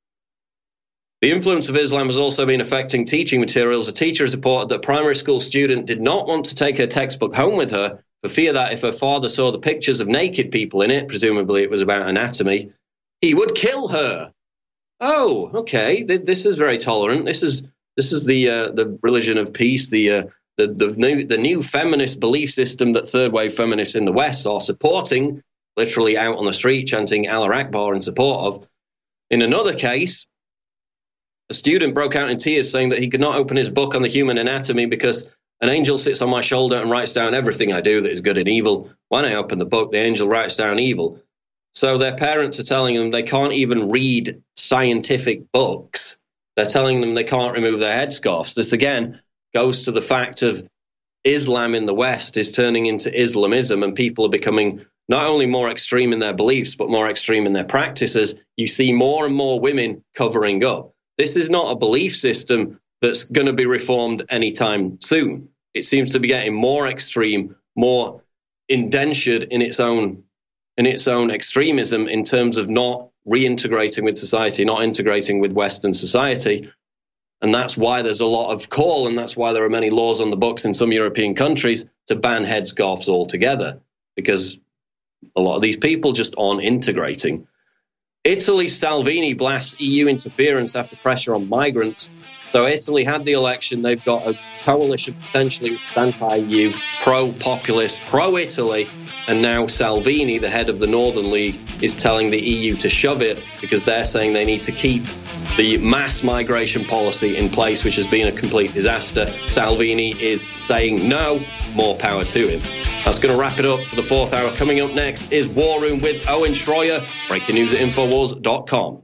The influence of Islam has also been affecting teaching materials. A teacher has reported that a primary school student did not want to take her textbook home with her for fear that if her father saw the pictures of naked people in it, presumably it was about anatomy, he would kill her. Oh, okay. This is very tolerant. This is the religion of peace. The new feminist belief system that third wave feminists in the West are supporting, literally out on the street chanting Allah Akbar in support of. In another case, a student broke out in tears saying that he could not open his book on the human anatomy because an angel sits on my shoulder and writes down everything I do that is good and evil. When I open the book, the angel writes down evil. So their parents are telling them they can't even read scientific books. They're telling them they can't remove their headscarves. This, again, goes to the fact of Islam in the West is turning into Islamism, and people are becoming not only more extreme in their beliefs, but more extreme in their practices. You see more and more women covering up. This is not a belief system that's going to be reformed anytime soon. It seems to be getting more extreme, more indentured in its own extremism in terms of not reintegrating with society, not integrating with Western society. And that's why there's a lot of call, and that's why there are many laws on the books in some European countries to ban headscarves altogether, because a lot of these people just aren't integrating. Italy's Salvini blasts EU interference after pressure on migrants. So Italy had the election. They've got a coalition potentially with anti-EU, pro-populist, pro-Italy. And now Salvini, the head of the Northern League, is telling the EU to shove it because they're saying they need to keep the mass migration policy in place, which has been a complete disaster. Salvini is saying no, more power to him. That's going to wrap it up for the fourth hour. Coming up next is War Room with Owen Schroyer. Breaking news at Infowars.com.